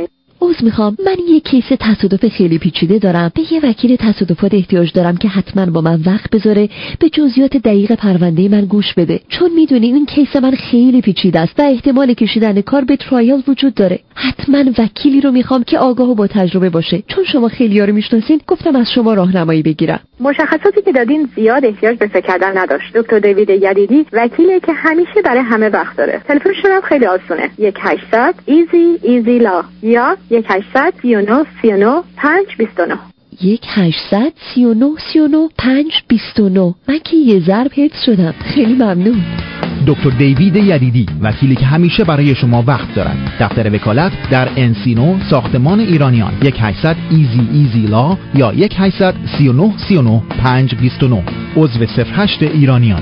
عذر میخوام، من یه کیس تصادف خیلی پیچیده دارم. به یه وکیل تصادفات احتیاج دارم که حتما با من وقت بذاره، به جزئیات دقیق پرونده من گوش بده، چون میدونی این کیس من خیلی پیچیده است و احتمال کشیدن کار به ترایل وجود داره. حتما وکیلی رو میخوام که آگاه و با تجربه باشه. چون شما خیلی‌ها رو میشناسین، گفتم از شما راهنمایی بگیرم. مشخصاتی که دادین زیاد احتیاج به فکر کردن نداشت. دکتر دیوید یدیدی وکیلی که همیشه برای همه وقت داره. تلفنش هم خیلی آسونه. یک هشتصد ایزی ایزی لا یا یک هشتصد سی و نه سی و نه پنج بیست و نه. یک هشتصد سی و نه سی و نه پنج بیست و نه. من که یه ضرب حفظ شدم. خیلی ممنون. دکتر دیوید یدیدی، وکیلی که همیشه برای شما وقت دارن. دفتر وکالت در انسینو، ساختمان ایرانیان. یک هشتصد ایزی ایزی لا یا یک هشتصد سی و نه سی و نه پنج بیست و نه. عضو صفر هشت ایرانیان.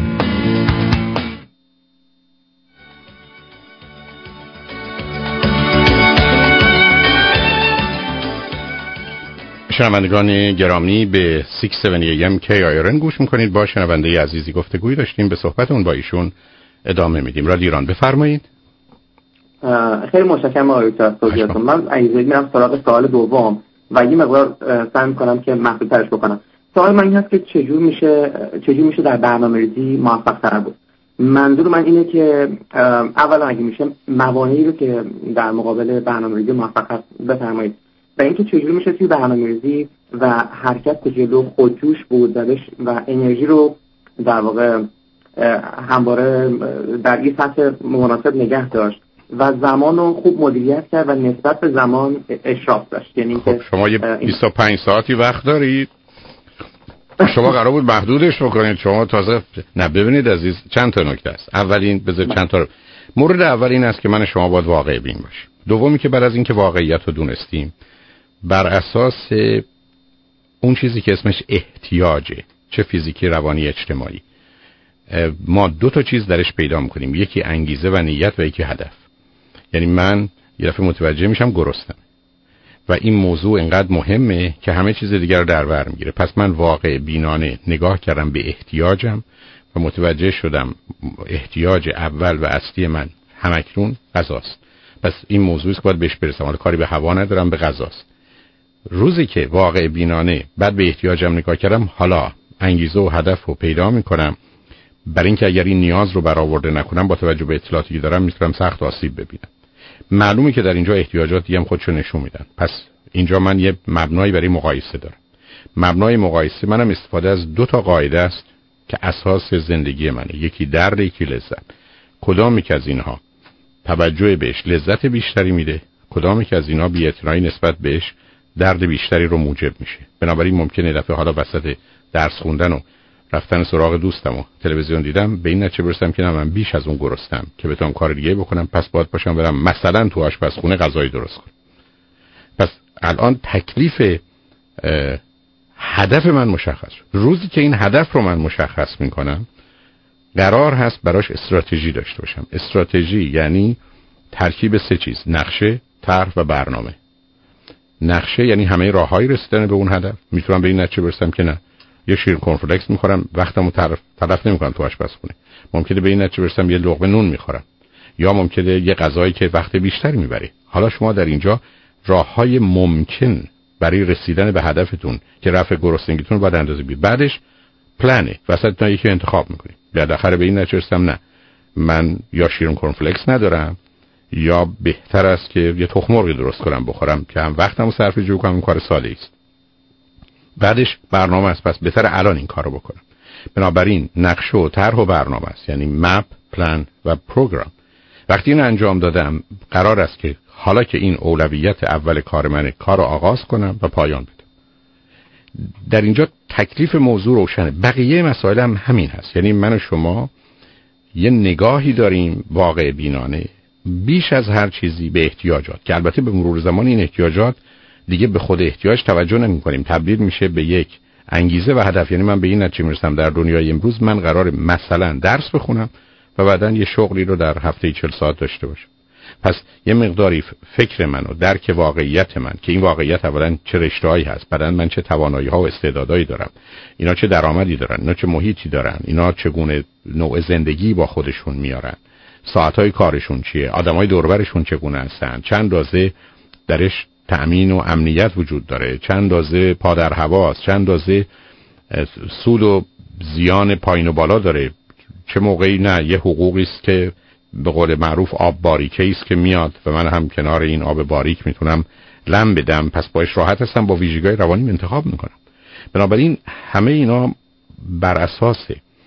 شنوندگان گرامی، به ششصد و هفتاد ام کی آی آر ان گوش میکنید. با شنونده عزیزی گفتگویی داشتیم، به صحبتمون با ایشون ادامه میدیم. رادیو ایران، بفرمایید. خیلی متشکرم آقای دکتر توضیحاتتون. من اجازه میدم سراغ سوال دوم و یه مقدار سعی میکنم که محدودترش بکنم. سوال من این هست که چجور میشه چجور میشه در برنامه‌ریزی موفق‌تر بود. منظور من اینه که اولا اگه میشه موانعی رو که در مقابل برنامه‌ریزی موفقیت بفرمایید و اینکه چجوری میشه توی برنامه‌ریزی و حرکت به جلو خودجوش بود و انرژی رو در واقع همواره در این سطح مناسب نگه داشت و زمان رو خوب مدیریت کرد و نسبت به زمان اشراف داشت. یعنی خب شما یه بیست و پنج ساعتی وقت دارید، شما قرار بود محدودش بکنید. شما تازه نه. ببینید عزیز، چند تا نکته است. اولین بذار چند تا مورد اول این است که من شما باید واقع بین باشیم. دومی که بعد از اینکه واقعیت رو دونستیم، بر اساس اون چیزی که اسمش احتیاجه، چه فیزیکی، روانی، اجتماعی، ما دو تا چیز درش پیدا میکنیم. یکی انگیزه و نیت و یکی هدف. یعنی من یه دفعه متوجه میشم گرسنم و این موضوع اینقدر مهمه که همه چیز دیگر رو در بر میگیره. پس من واقع بینانه نگاه کردم به احتیاجم و متوجه شدم احتیاج اول و اصلی من همکنون غذاست. پس این موضوعی که باید بهش برسم. حالا کاری به هوا ندارم، به غذاست. روزی که واقع بینانه بعد به احتیاجم نگاه کردم، حالا انگیزه و هدف رو پیدا میکنم، برای اینکه اگر این نیاز رو برآورده نکنم با توجه به اطلاعاتی که دارم میتونم سخت آسیب ببینم. معلومه که در اینجا احتیاجات دیگه هم خودشو نشون میدن. پس اینجا من یه مبنایی برای مقایسه دارم. مبنای مقایسه منم استفاده از دو تا قاعده است که اساس زندگی منه. یکی درد، یکی لذت. کدامی که از اینها توجه بهش لذت بیشتری میده، کدامی که از اینها بی‌اعتنایی نسبت بهش درد بیشتری رو موجب میشه. بنابراین ممکنه دفعه حالا وسط درس خوندن و رفتن سراغ دوستم و تلویزیون دیدم به این نتیجه برسم که نه، من بیش از اون گرسنم که بتونم کار دیگه بکنم، پس باید باشم برم مثلا تو آشپزخونه غذای درست کنم. پس الان تکلیف هدف من مشخص شد. روزی که این هدف رو من مشخص میکنم، قرار هست براش استراتژی داشته باشم. استراتژی یعنی ترکیب سه چیز: نقشه، طرح و برنامه. نقشه یعنی همه راههای رسیدن به اون هدف. میتونم به این نتیجه برسم که نه، یه شیر کورنفلکس میخورم، وقتمو طرف طرف نمیکنم تو آشپزخونه. ممکنه به این نتیجه برسم یه لقمه نون میخورم، یا ممکنه یه غذایی که وقت بیشتری میبره. حالا شما در اینجا راههای ممکن برای رسیدن به هدفتون که رفع گرسنگیتون رو باید اندازه بدید. بعدش پلنه، وسط یکی انتخاب میکنید. بعد آخر به این نتیجه رسیدم نه، من یا شیرین کورنفلکس ندارم، یا بهتر است که یه تخم مرغ درست کنم بخورم که هم وقتمو صرف جو کنم. این کار ساده است. بعدش برنامه است. پس بهتر الان این کارو بکنم. بنابراین نقشه و طرح و برنامه است، یعنی مپ، پلان و پروگرام. وقتی این انجام دادم، قرار است که حالا که این اولویت اول کار منه، کار رو آغاز کنم و پایان بدم. در اینجا تکلیف موضوع روشنه. بقیه مسائل هم همین هست. یعنی من و شما یه نگاهی داریم واقع بینانه بیش از هر چیزی به احتیاجات، که البته به مرور زمان این احتیاجات دیگه به خود احتیاج توجه نمی کنیم، تبدیل میشه به یک انگیزه و هدف. یعنی من به این نتیجه میرسم در دنیای امروز من قراره مثلا درس بخونم و بعداً یه شغلی رو در هفته چهل ساعت داشته باشم. پس یه مقداری فکر من و درک واقعیت من، که این واقعیت اولا چه رشته‌ای هست، بعداً من چه توانایی‌ها و استعدادایی دارم، اینا چه درآمدی دارن، اینا چه محیطی دارن، اینا چگونه نوع زندگی با خودشون میارن، ساعت‌های کارشون چیه، آدمای دور و برشون چگونه هستن، چند اندازه درش تأمین و امنیت وجود داره، چند اندازه پا در هواست، چند اندازه سود و زیان پایین و بالا داره. چه موقعی نه یه حقوقی است که به قول معروف آب باریکه است که میاد و من هم کنار این آب باریک میتونم لم بدم، پس باش راحت هستم، با ویژگی‌های روانیم انتخاب میکنم. بنابراین همه اینا بر اساس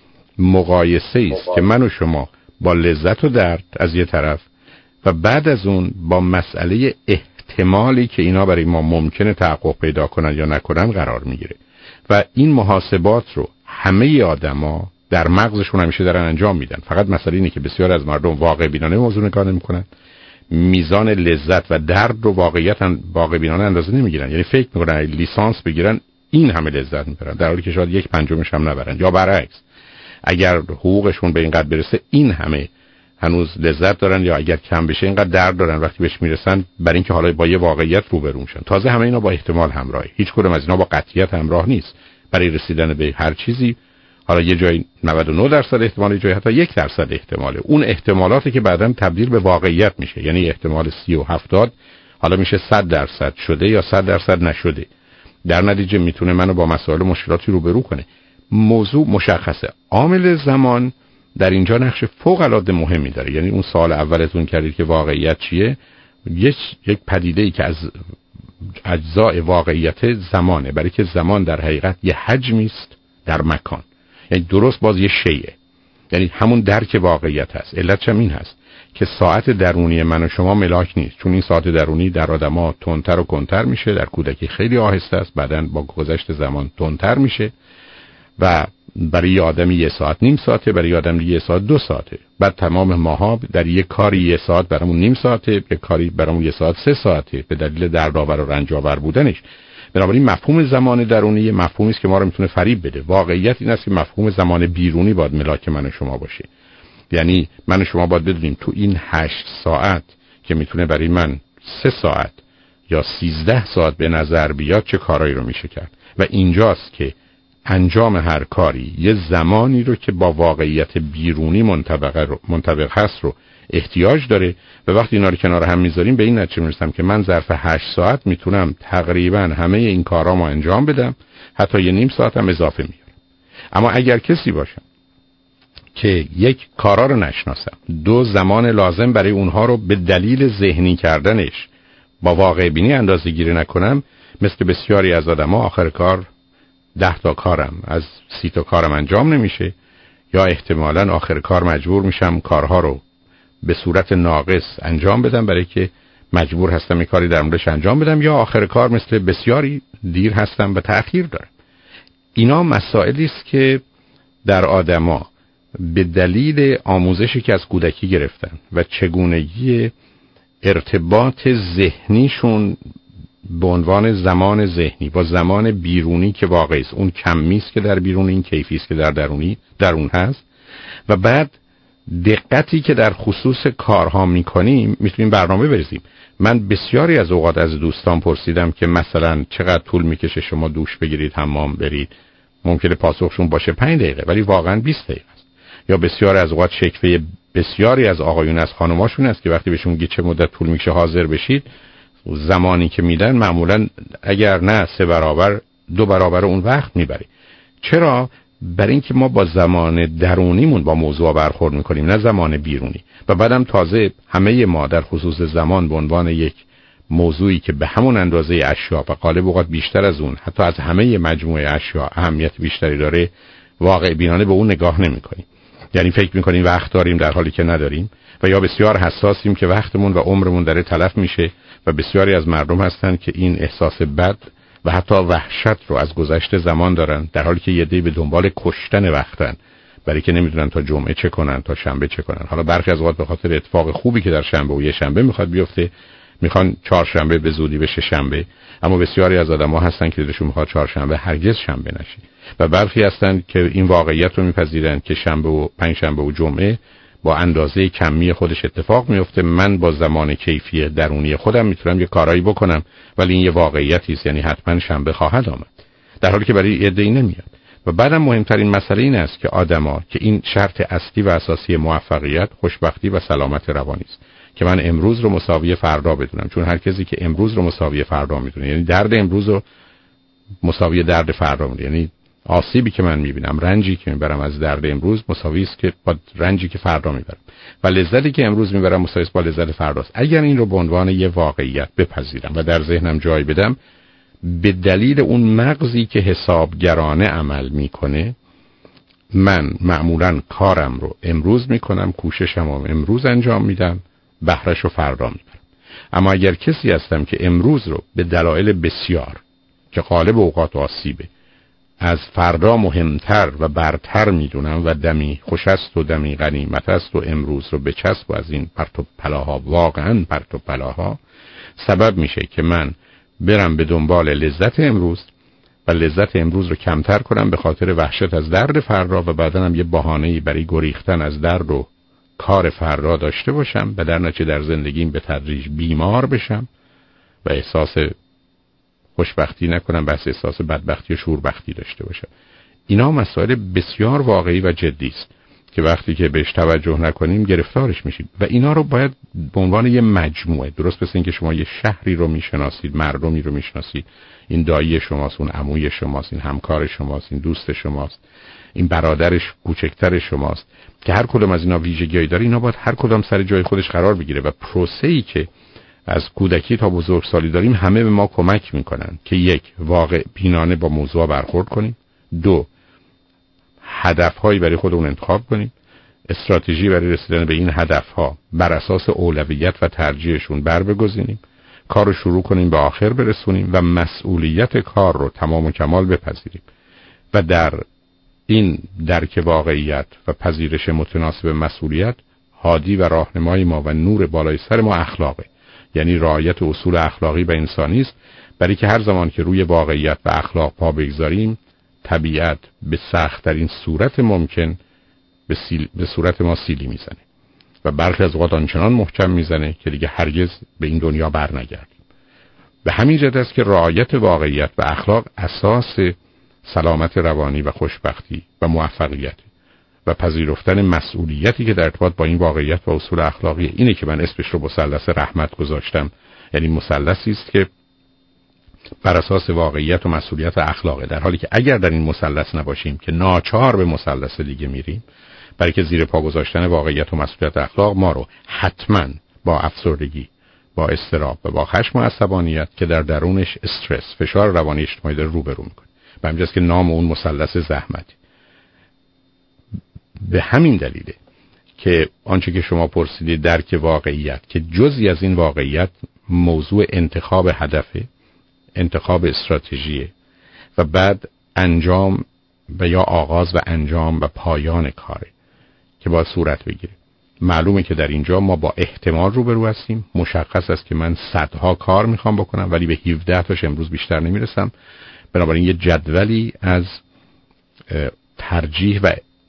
مقایسه است که من و شما با لذت و درد از یه طرف و بعد از اون با مسئله احتمالی که اینا برای ما ممکنه تحقق پیدا کنن یا نکنن قرار میگیره و این محاسبات رو همه آدما در مغزشون همیشه دارن انجام میدن. فقط مسئله اینه که بسیار از مردم واقع بینانه موضوع نگاه نمیکنن، میزان لذت و درد رو واقعیت واقع بینانه اندازه نمیگیرن. یعنی فکر میکنن لیسانس بگیرن این همه لذت میبرن، در حالی که شاید یک پنجمش هم نبرن، یا برعکس اگر حقوقشون به اینقدر برسه این همه هنوز لذت دارن، یا اگر کم بشه اینقدر درد دارن وقتی بهش میرسن، برای اینکه حالا با یه واقعیت روبرو میشن. تازه همه اینا با احتمال همراهه، هیچ کدوم از اینا با قطعیت همراه نیست. برای رسیدن به هر چیزی حالا یه جای نود و نه درصد احتمال، یه جای حتی یک درصد احتماله. اون احتمالاتی که بعداً تبدیل به واقعیت میشه، یعنی احتمال سی و هفتاد حالا میشه صد درصد شده یا صد درصد نشده. در نتیجه میتونه منو با مسائل مشکلاتی روبرو کنه. موضوع مشخصه. عامل زمان در اینجا نقش فوق العاده مهمی داره. یعنی اون سوال اولتون کردید که واقعیت چیه، یک یک پدیده‌ای که از اجزای واقعیت زمانه، برای که زمان در حقیقت یه حجمی است در مکان، یعنی درست باز یه شیء، یعنی همون درک واقعیت هست. علتش هم این هست که ساعت درونی من و شما ملاک نیست، چون این ساعت درونی در آدم‌ها تندتر و کنتر میشه، در کودکی خیلی آهسته است، بعداً با گذشت زمان تندتر میشه و برای یه آدمی یه ساعت نیم ساعته، برای یه آدمی یه ساعت دو ساعته. بعد تمام ماها در یک کاری یه ساعت برامون نیم ساعته، یک کاری برامون یه ساعت سه ساعته به دلیل دردآور و رنج‌آور بودنش. بنابراین مفهوم زمان درونی مفهومی است که ما رو میتونه فریب بده. واقعیت این است که مفهوم زمان بیرونی باید ملاک من و شما باشه. یعنی من و شما باید بدونیم تو این هشت ساعت که میتونه برای من سه ساعت یا سیزده ساعت به نظر بیاد چه کارایی رو میشه کرد. و اینجاست که انجام هر کاری یه زمانی رو که با واقعیت بیرونی منطبق رو منطبق هست رو احتیاج داره و وقتی اینا رو کنار هم میذاریم به این نتیجه میرسم که من ظرف هشت ساعت میتونم تقریبا همه این کارامو انجام بدم، حتی یه نیم ساعت هم اضافه میارم. اما اگر کسی باشم که یک کارا رو نشناسم، دو زمان لازم برای اونها رو به دلیل ذهنی کردنش با واقع بینی اندازه گیری نکنم، مثل بسیاری از آدما آخر کار ده تا کارم از سی تا کارم انجام نمیشه، یا احتمالاً آخر کار مجبور میشم کارها رو به صورت ناقص انجام بدم برای که مجبور هستم یک کاری در موردش انجام بدم، یا آخر کار مثل بسیاری دیر هستم و تأخیر دارم. اینا مسائلی است که در آدما به دلیل آموزشی که از کودکی گرفتن و چگونگی ارتباط ذهنیشون به عنوان زمان ذهنی با زمان بیرونی که واقعی است، اون کمی است که در بیرون، این کیفی است که در درونی درون هست، و بعد دقتی که در خصوص کارها میکنیم میتونیم برنامه بریزیم. من بسیاری از اوقات از دوستان پرسیدم که مثلا چقدر طول میکشه شما دوش بگیرید حمام برید، ممکنه پاسخشون باشه پنج دقیقه ولی واقعا بیست دقیقه است. یا بسیاری از اوقات شکوه بسیاری از آقایون از خانماشون است که وقتی بهشون میگه چه مدت طول میکشه حاضر بشید، زمانی که میدن معمولا اگر نه سه برابر دو برابر اون وقت میبره. چرا؟ برای اینکه ما با زمان درونیمون با موضوع برخورد میکنیم، نه زمان بیرونی. و بعدم تازه همه ما در خصوص زمان به عنوان یک موضوعی که به همون اندازه اشیا و غالب اوقات بیشتر از اون، حتی از همه مجموعه اشیا اهمیت بیشتری داره، واقع بینانه به اون نگاه نمیکنیم. یعنی فکر میکنیم وقت داریم در حالی که نداریم، و یا بسیار حساسیم که وقتمون و عمرمون داره تلف میشه. و بسیاری از مردم هستن که این احساس بد و حتی وحشت رو از گذشته زمان دارن، در حالی که یه دی به دنبال کشتن وقتن، برای که نمیدونن تا جمعه چه کنن، تا شنبه چه کنن. حالا برخی از اوقات به خاطر اتفاق خوبی که در شنبه و یه شنبه میخواد بیفته میخوان چهارشنبه به زودی بشه شنبه، اما بسیاری از آدم‌ها هستن که دلشون میخواد چهارشنبه هرگز شنبه نشه. و برخی هستن که این واقعیت رو میپذیرن که شنبه و پنجشنبه و جمعه با اندازه کمی خودش اتفاق میفته. من با زمان کیفی درونی خودم میتونم یه کارایی بکنم، ولی این یه واقعیتی است، یعنی حتما شنبه خواهد آمد، در حالی که برای عده ای نمیاد. و بعدم مهمترین مسئله این است که آدما که این شرط اصلی و اساسی موفقیت، خوشبختی و سلامت روانی است، که من امروز رو مساوی فردا بدونم، چون هر کسی که امروز رو مساوی فردا میدونه، یعنی درد امروز رو مساوی درد فردا میدونه، یعنی آسیبی که من میبینم، رنجی که میبرم از درد امروز مساوی است که با رنجی که فردا میبرم و لذتی که امروز میبرم مساوی است با لذت فرداست. اگر این رو به عنوان یه واقعیت بپذیرم و در ذهنم جای بدم، به دلیل اون مغزی که حسابگرانه عمل میکنه، من معمولاً کارم رو امروز میکنم، کوششم رو امروز انجام میدم، بهره‌ش رو فردا میبرم. اما اگر کسی هستم که امروز رو به دلایل بسیار که غالب اوقات آسیبه از فردا مهمتر و برتر میدونم و دمی خوش است و دمی غنیمت است و امروز رو بچسب و از این پرت و پلاها، واقعاً پرت و پلاها سبب میشه که من برم به دنبال لذت امروز و لذت امروز رو کمتر کنم به خاطر وحشت از درد فردا و بعداً هم یه بهانه‌ای برای گریختن از درد و کار فردا داشته باشم و در نتیجه در زندگیم به تدریج بیمار بشم و احساس خوشبختی نکنم، بس احساس بدبختی و شوربختی داشته باشم. اینا مسائل بسیار واقعی و جدی است که وقتی که بهش توجه نکنیم گرفتارش میشیم و اینا رو باید به عنوان یه مجموعه، درست مثل اینکه شما یه شهری رو میشناسید، مردمی رو میشناسید، این دایی شماست، اون عموی شماست، این همکار شماست، این دوست شماست، این برادرش کوچکتر شماست که هر کدوم از اینا ویژگی‌ای داره، اینا باید هر کدوم سر جای خودش قرار بگیره و پروسه‌ای که از کودکی تا بزرگسالی داریم همه به ما کمک میکنن که یک، واقع بینانه با موضوع برخورد کنیم، دو، هدفهایی برای خودمون انتخاب کنیم، استراتژی برای رسیدن به این هدفها بر اساس اولویت و ترجیحشون بر بگذینیم، کار رو شروع کنیم به آخر برسونیم و مسئولیت کار رو تمام و کمال بپذیریم و در این درک واقعیت و پذیرش متناسب مسئولیت هادی و راهنمای ما و نور بالای سر ما اخلاقه، یعنی رعایت اصول اخلاقی و انسانی است، برای که هر زمان که روی واقعیت و اخلاق پا بگذاریم طبیعت به سخت‌ترین صورت ممکن به, سیل... به صورت ما سیلی میزنه و برخی از اوقات آنچنان محکم میزنه که دیگه هرگز به این دنیا بر نگردیم. به همین جهت است که رعایت واقعیت و اخلاق اساس سلامت روانی و خوشبختی و موفقیت و پذیرفتن مسئولیتی که در ارتباط با این واقعیت و اصول اخلاقی. اینه که من اسمش رو مثلث رحمت گذاشتم، یعنی مثلثی است که بر اساس واقعیت و مسئولیت و اخلاقه، در حالی که اگر در این مثلث نباشیم که ناچار به مثلث دیگه میریم، برای که زیر پا گذاشتن واقعیت و مسئولیت و اخلاق ما رو حتما با افسردگی، با اضطراب و با خشم و عصبانیت که در درونش استرس، فشار روانی اجتماعی داره روبرو میکنه. به همین جاست که نام اون مثلث زحمت. به همین دلیله که آنچه که شما پرسیدید درک واقعیت که جزئی از این واقعیت موضوع انتخاب هدفه، انتخاب استراتژیه و بعد انجام و یا آغاز و انجام و پایان کاره که باید صورت بگیره. معلومه که در اینجا ما با احتمال روبرو هستیم. مشخص است که من صدها کار میخوام بکنم ولی به هفده تاش امروز بیشتر نمیرسم. بنابراین یه جدولی از ترجیح و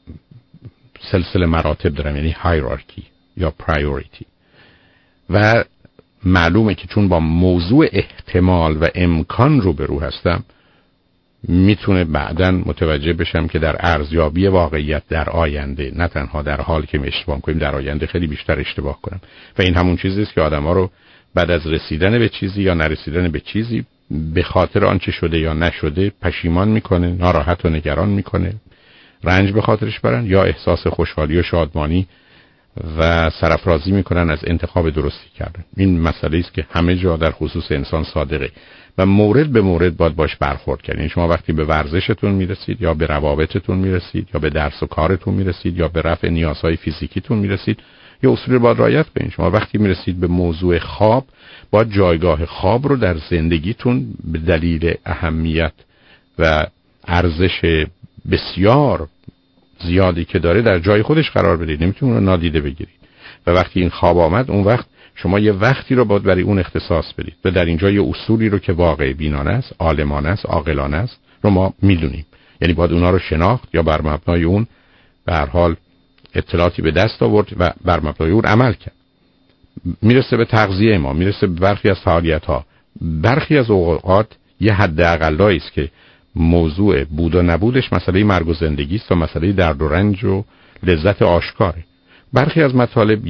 سلسله مراتب دارم، یعنی هایرارکی یا پرایوریتی، و معلومه که چون با موضوع احتمال و امکان روبرو هستم میتونه بعداً متوجه بشم که در ارزیابی واقعیت در آینده، نه تنها در حال که اشتباه کنیم، در آینده خیلی بیشتر اشتباه کنم و این همون چیزی است که آدم‌ها رو بعد از رسیدن به چیزی یا نرسیدن به چیزی به خاطر آنچه شده یا نشده پشیمان میکنه، ناراحت و نگران میکنه، رنج به خاطرش برن یا احساس خوشحالی و شادمانی و سرافرازی میکنن از انتخاب درستی کردن. این مسئله است که همه جا در خصوص انسان صادقه و مورد به مورد باید باش برخورد کنید. یعنی شما وقتی به ورزشتون میرسید یا به روابطتون میرسید یا به درس و کارتون میرسید یا به رفع نیازهای فیزیکیتون میرسید، یا اصول باید رعایت کنید. شما وقتی میرسید به موضوع خواب، باید جایگاه خواب رو در زندگیتون به دلیل اهمیت و ارزش بسیار زیادی که داره در جای خودش قرار بدید، نمیتونید اون رو نادیده بگیرید. و وقتی این خواب آمد، اون وقت شما یه وقتی رو باید برای اون اختصاص بدید و در اینجا یه اصولی رو که واقع بینانه است، عالمانه است، عاقلانه است رو ما میدونیم. یعنی باید اونا رو شناخت یا بر مبنای اون به هر حال اطلاعاتی به دست آورد و بر مبنای اون عمل کرد. میرسه به تغذیه ما، میرسه به برخی از فعالیت‌ها. برخی از اوقات یه حد اقلایی است که موضوع بود و نبودش مسئله مرگ و زندگی است و مسئله درد و رنج و لذت آشکاره. برخی از مطالب یک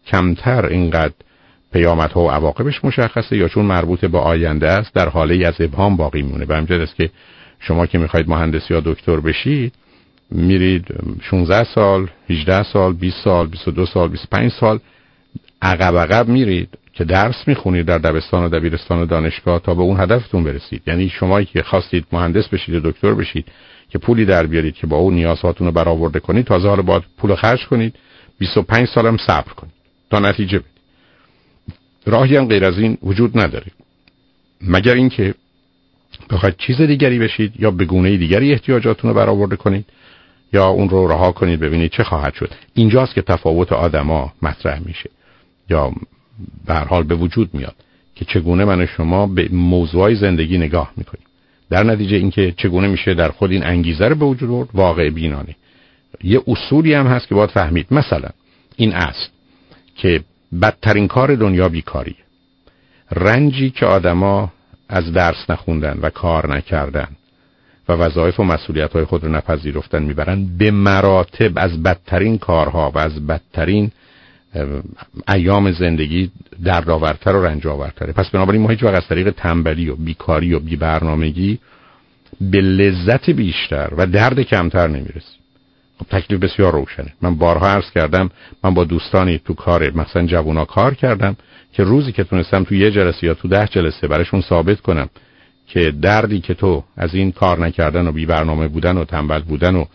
کمتر اینقدر پیامدها و عواقبش مشخصه یا چون مربوط به آینده است در حاله از ابهام باقی میمونه. به همین است که شما که میخواید مهندس یا دکتر بشید میرید شانزده سال، هجده سال، بیست سال، بیست و دو سال، بیست و پنج سال عقب عقب میرید که درس میخونید در دبستان و دبیرستان و دانشگاه تا به اون هدفتون برسید. یعنی شما که خواستید مهندس بشید و دکتر بشید که پولی در بیارید که با اون نیازهاتون رو برآورده کنید، تازه حالا باید پول خرج کنید، بیست و پنج سالم صبر کنید تا نتیجه بدید. راهی هم غیر از این وجود نداره مگر اینکه بخواید چیز دیگری بشید یا به گونه دیگری احتیاجاتون رو برآورده کنید یا اون رو رها کنید ببینید چه خواهد شد. اینجاست که تفاوت آدما مطرح میشه یا به هر حال به وجود میاد که چگونه من و شما به موضوعای زندگی نگاه میکنیم. در نتیجه اینکه چگونه میشه در خود این انگیزه رو به وجود آورد واقع بینانه. یه اصولی هم هست که باید فهمید. مثلا این است که بدترین کار دنیا بیکاریه. رنجی که آدما از درس نخوندن و کار نکردن و وظایف و مسئولیت‌های خود رو نپذیرفتن میبرن به مراتب از بدترین کارها و از بدترین ایام زندگی دردآورتر و رنج‌آورتره. پس بنابراین ما هیچ وقت از طریق تنبلی و بیکاری و بی‌برنامگی به لذت بیشتر و درد کمتر نمیرسیم. خب تکلیف بسیار روشنه. من بارها عرض کردم من با دوستانی تو کار مثلا جوونا کار کردم که روزی که تونستم تو یه جلسه یا تو ده جلسه براشون ثابت کنم که دردی که تو از این کار نکردن و بی برنامه بودن و تنبل بودن و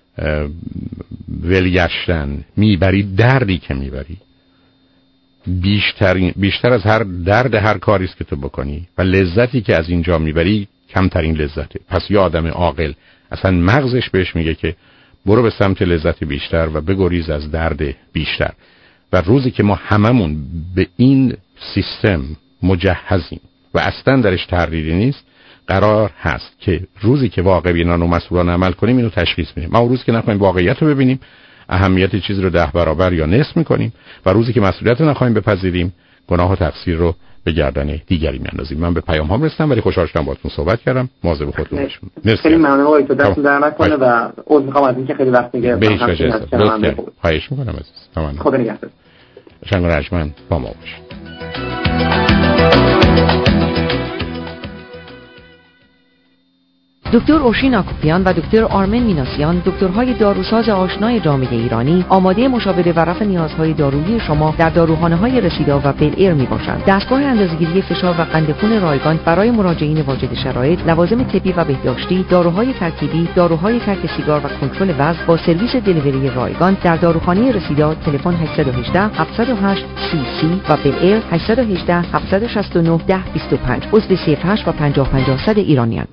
ولگشتن میبری، دردی که میبری بیشتر بیشتر از هر درد هر کاری است که تو بکنی و لذتی که از اینجا میبری کمترین لذته. پس یه آدم عاقل اصلا مغزش بهش میگه که برو به سمت لذت بیشتر و بگریز از درد بیشتر. و روزی که ما هممون به این سیستم مجهزیم و اصلا درش تغییری نیست، قرار هست که روزی که واقع بینانه و مسئولانه عمل کنیم اینو تشخیص میدیم. ما روزی که نخواهیم واقعیت رو ببینیم اهمیت چیز رو ده برابر یا نصف میکنیم و روزی که مسئولیت رو نخواهیم بپذیریم گناه و تقصیر رو به گردن دیگری میاندازیم. من به پیام هم رسیدم ولی خوشحال شدم باهاتون صحبت کردم. مواظب خودتون باشید. خیلی ممنون آقای تو دستتون در نکنه و عذر میخوام از اینکه خیلی وقت میگیره. خواهش میکنم عزیز. تمام. خدا نگهدار. شنگ رجمن با ما باشید. دکتر اوشین آکوپیان و دکتر آرمن میناسیان، دکترهای داروساز آشنای جامعه ایرانی، آماده مشاوره و رفع نیازهای دارویی شما در داروخانه‌های رسیدا و بل ایر میباشند. دستگاه اندازه‌گیری فشار و قند خون رایگان برای مراجعین واجد شرایط، لوازم طبی و بهداشتی، داروهای ترکیبی، داروهای ترک سیگار و کنترل وزن با سرویس دلیوری رایگان در داروخانه رسیدا. تلفن هشت یک هشت، هفت صفر هشت، سی سی و بل ایر هشت یک هشت، هفت شش نه، ده بیست و پنج. عضو صفر هشت و پنجاه پنجاه صد ایرانیان.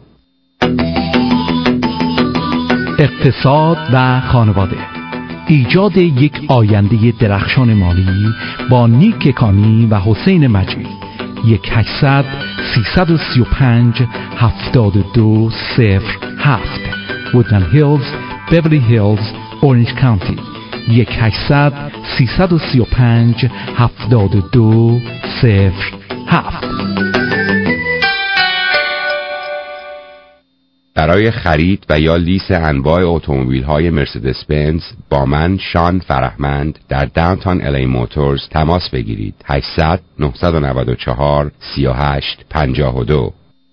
اقتصاد و خانواده، ایجاد یک آینده درخشان مالی با نیک کانی و حسین مجید. یک هشتصد سیصد و سی و پنج هفتاد و دو صفر هفت وودلند هیلز، بیولی هیلز، اورنج کانتی. یک هشتصد سیصد و سی و پنج هفتاد و دو صفر هفت. برای خرید و یا لیز انواع اتومبیل‌های مرسدس بنز با من شان فرهمند در داونتاون الی موتورز تماس بگیرید. هشتصد نهصد و نود و چهار سی و هشت پنجاه و دو.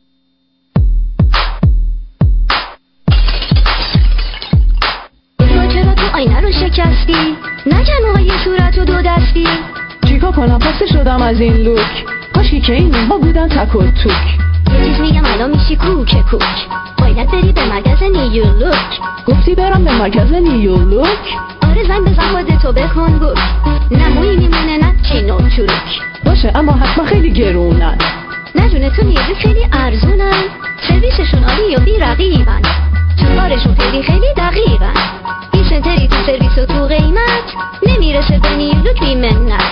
چرا تو آینه رو شکستی؟ نگن موهای صورت و دو دستی. چیکار کنم خسته شدم از این لوک. کاشکی که این ها بودن تک و توک. یه چیز میگم الان میشی کوک کوک. باید بری به مرکز نیولوک. گفتی برم به مرکز نیولوک؟ آره زنگ بزن خودتو بکن بوک. نه مویی میمونه نه چین و چروک. باشه اما حتما خیلی گرونن. نجونه تو نیولوک خیلی ارزونن. سرویسشون عالی و بی رقیبن. کارشون خیلی خیلی دقیقن. بیشتری تو سرویس و تو قیمت. نمیرسه به نیولوک بی منت.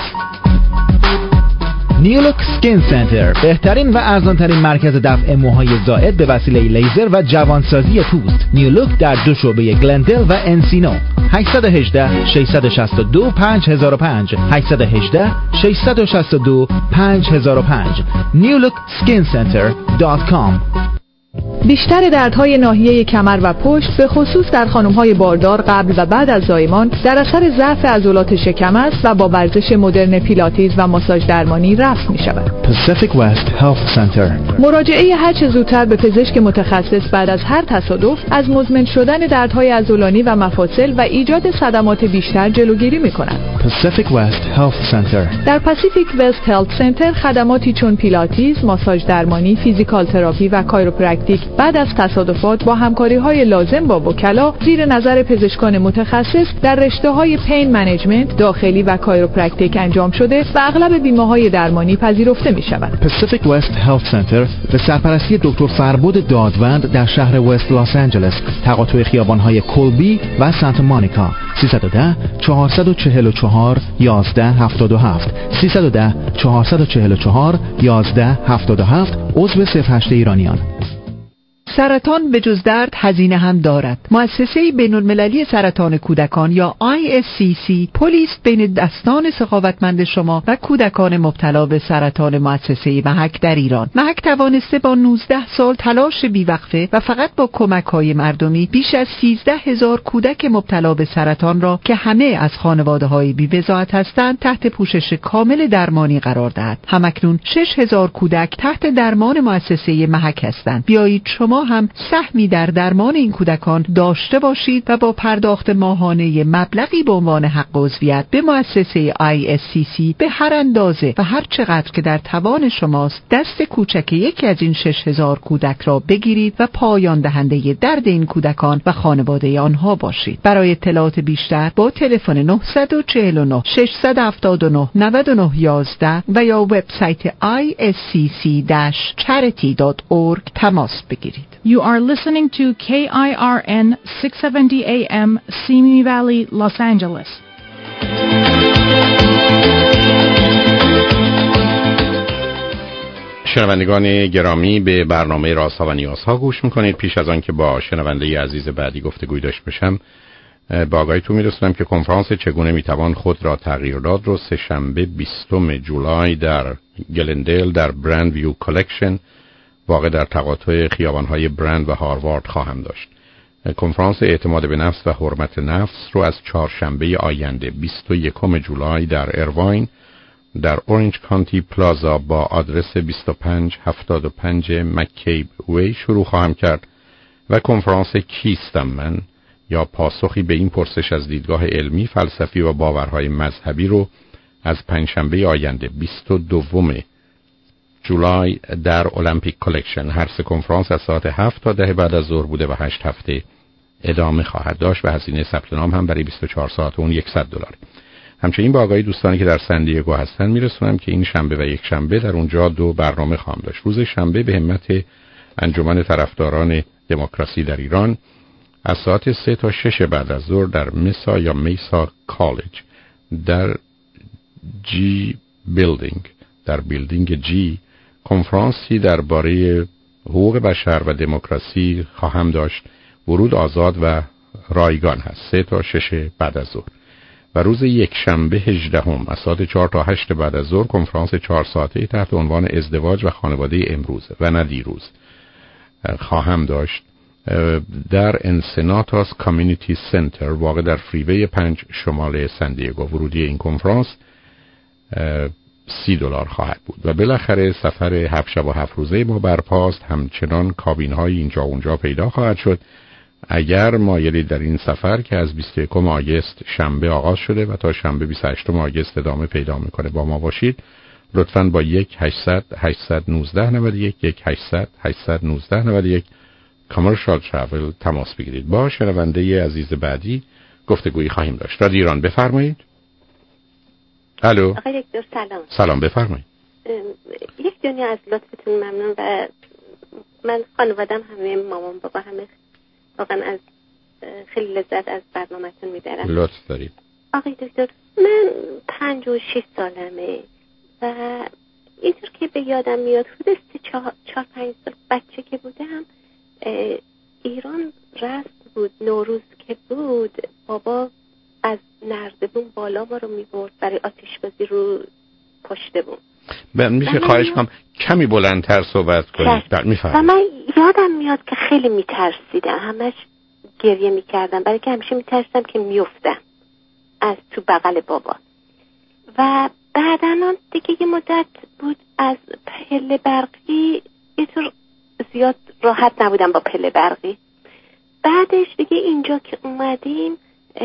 نیولوک سکین سنتر، بهترین و ارزانترین مرکز دفع موهای زائد به وسیله لیزر و جوانسازی پوست. نیولوک در دو شعبه گلندل و انسینو. هشت یک هشت، شش شش دو، پنج صفر صفر پنج هشت یک هشت، شش شش دو، پنج صفر صفر پنج نیولوک سکین سنتر دات کام. بیشتر دردهای ناحیه کمر و پشت به خصوص در خانم‌های باردار قبل و بعد از زایمان در اثر ضعف عضلات شکم است و با ورزش مدرن پیلاتیز و ماساژ درمانی رفع می‌شود. Pacific West Health Center. مراجعه هر چه زودتر به پزشک متخصص بعد از هر تصادف از مزمن شدن دردهای عضلانی و مفاصل و ایجاد صدمات بیشتر جلوگیری می‌کند. Pacific West Health Center. در پاسیفیک وست هلت سنتر خدماتی چون پیلاتیز، ماساژ درمانی، فیزیکال تراپی و کایروپرکتیک بعد از تصادفات با همکاری‌های لازم با وکلا زیر نظر پزشکان متخصص در رشته‌های پین منیجمنت، داخلی و کایروپرکتیک انجام شده و اغلب بیمه‌های درمانی پذیرفته می‌شود. Pacific West Health Center به سرپرستی دکتر فربود دادوند در شهر وست لس آنجلس، تقاطع خیابان‌های کلبی و سانتا مونیکا. سیصد و ده چهارصد و چهل و چهار یازده هفتاد و هفت سیصد و ده چهارصد و چهل و چهار یازده هفتاد و هفت. عضو صفر هشت ایرانیان. سرطان به جز درد هزینه هم دارد. مؤسسه بین‌المللی سرطان کودکان یا آی اس سی سی پلیس بین دستان سخاوتمند شما و کودکان مبتلا به سرطان مؤسسه محک در ایران. محک توانسته با نوزده سال تلاش بیوقفه و فقط با کمک‌های مردمی بیش از سیزده هزار کودک مبتلا به سرطان را که همه از خانواده‌های بی‌وضاحت هستند تحت پوشش کامل درمانی قرار دهد. همکنون شش هزار کودک تحت درمان مؤسسه محک هستند. بیایید شما هم سهمی در درمان این کودکان داشته باشید و با پرداخت ماهانه مبلغی به عنوان حق عضویت به مؤسسه آی اس سی سی به هر اندازه و هر چقدر که در توان شماست دست کوچک یکی از این شش هزار کودک را بگیرید و پایان دهنده درد این کودکان و خانواده آنها باشید. برای اطلاعات بیشتر با تلفن نه چهار نه شش هفت نه نه نه یک یک و یا وبسایت آی اس سی سی داش چریتی دات اورگ تماس بگیرید. You are listening to K I R N six seventy A M Simi Valley, Los Angeles. شنوندگان گرامی، به برنامه رازها و نیازها گوش میکنید. پیش از آن که با شنونده عزیز بعدی گفتگوی داشته باشم، با آگاهیتون میرسونم که کنفرانس چگونه میتوان خود را تغییر داد رو سه شنبه بیستم جولای در گلندیل در برند ویو کالکشن واقع در تقاطع خیابان‌های برند و هاروارد خواهم داشت. کنفرانس اعتماد به نفس و حرمت نفس رو از چهارشنبه آینده بیست و یکم جولای در ایرواین در اورنج کانتی پلازا با آدرس بیست و پنج هفتاد و پنج مکیب وی شروع خواهم کرد و کنفرانس کیستم من یا پاسخی به این پرسش از دیدگاه علمی، فلسفی و باورهای مذهبی رو از پنجشنبه آینده بیست و دوم جولای در المپیک کالکشن. هر سه کنفرانس از ساعت هفت تا ده بعد از ظهر بوده و هشت هفته ادامه خواهد داشت و هزینه ثبت نام هم برای بیست و چهار ساعت اون صد دلار. همچنین با آگاهی دوستانی که در سندیگو هستن میرسونم که این شنبه و یک شنبه در اونجا دو برنامه خواهم داشت. روز شنبه به همت انجمن طرفداران دموکراسی در ایران از ساعت سه تا شش بعد از ظهر در مسا یا میسا کالج در جی بیلدینگ در بیلدینگ جی کنفرانسی درباره حقوق بشر و دموکراسی خواهم داشت. ورود آزاد و رایگان هست. سه تا شش بعد از ظهر. و روز یک شنبه هجدهم از ساعت چهار تا هشت بعد از ظهر کنفرانس چهار ساعته تحت عنوان ازدواج و خانواده امروز و نه دیروز خواهم داشت در انسناتاس کامیونیتی سنتر واقع در فریوی پنج شمال سندیگو. ورودی این کنفرانس سی دلار خواهد بود و بالاخره سفر هفت شب و هفت روزه ما برپاست. همچنان کابین های اینجا و اونجا پیدا خواهد شد. اگر مایلی در این سفر که از بیست و یکم آگوست شنبه آغاز شده و تا شنبه بیست و هشتم آگوست ادامه پیدا میکنه با ما باشید، لطفاً با یک هشتصد هشتصد و نوزده نود و یک یک هشتصد هشتصد و نوزده نود و یک کامرشال ترافل تماس بگیرید. با شنونده عزیز بعدی گفتگویی خواهیم داشت. رادیو ایران بفرمایید. الو. آقای دکتر سلام. سلام بفرمایید. یک دنیا از لطفتون ممنون و من خانوادم همه مامان بابا همه واقعا از خیلی لذت از برنامه‌تون میبرم. لطف دارید. آقای دکتر من پنج و شش سالمه و اینطور که به یادم میاد حدود چهار چهار پنج سال بچه که بودم ایران رسم بود، نوروز که بود بابا از نردبون بالا ما رو میبرد برای آتش بازی رو پشت بون من میشه خواهش کنم کمی بلندتر صحبت کنید؟ و من یادم میاد که خیلی میترسیدم، همش گریه میکردم برای که همیشه میترسیدم که میافتم از تو بغل بابا. و بعدن دیگه یه مدت بود از پله برقی یه طور زیاد راحت نبودم با پله برقی. بعدش دیگه اینجا که اومدیم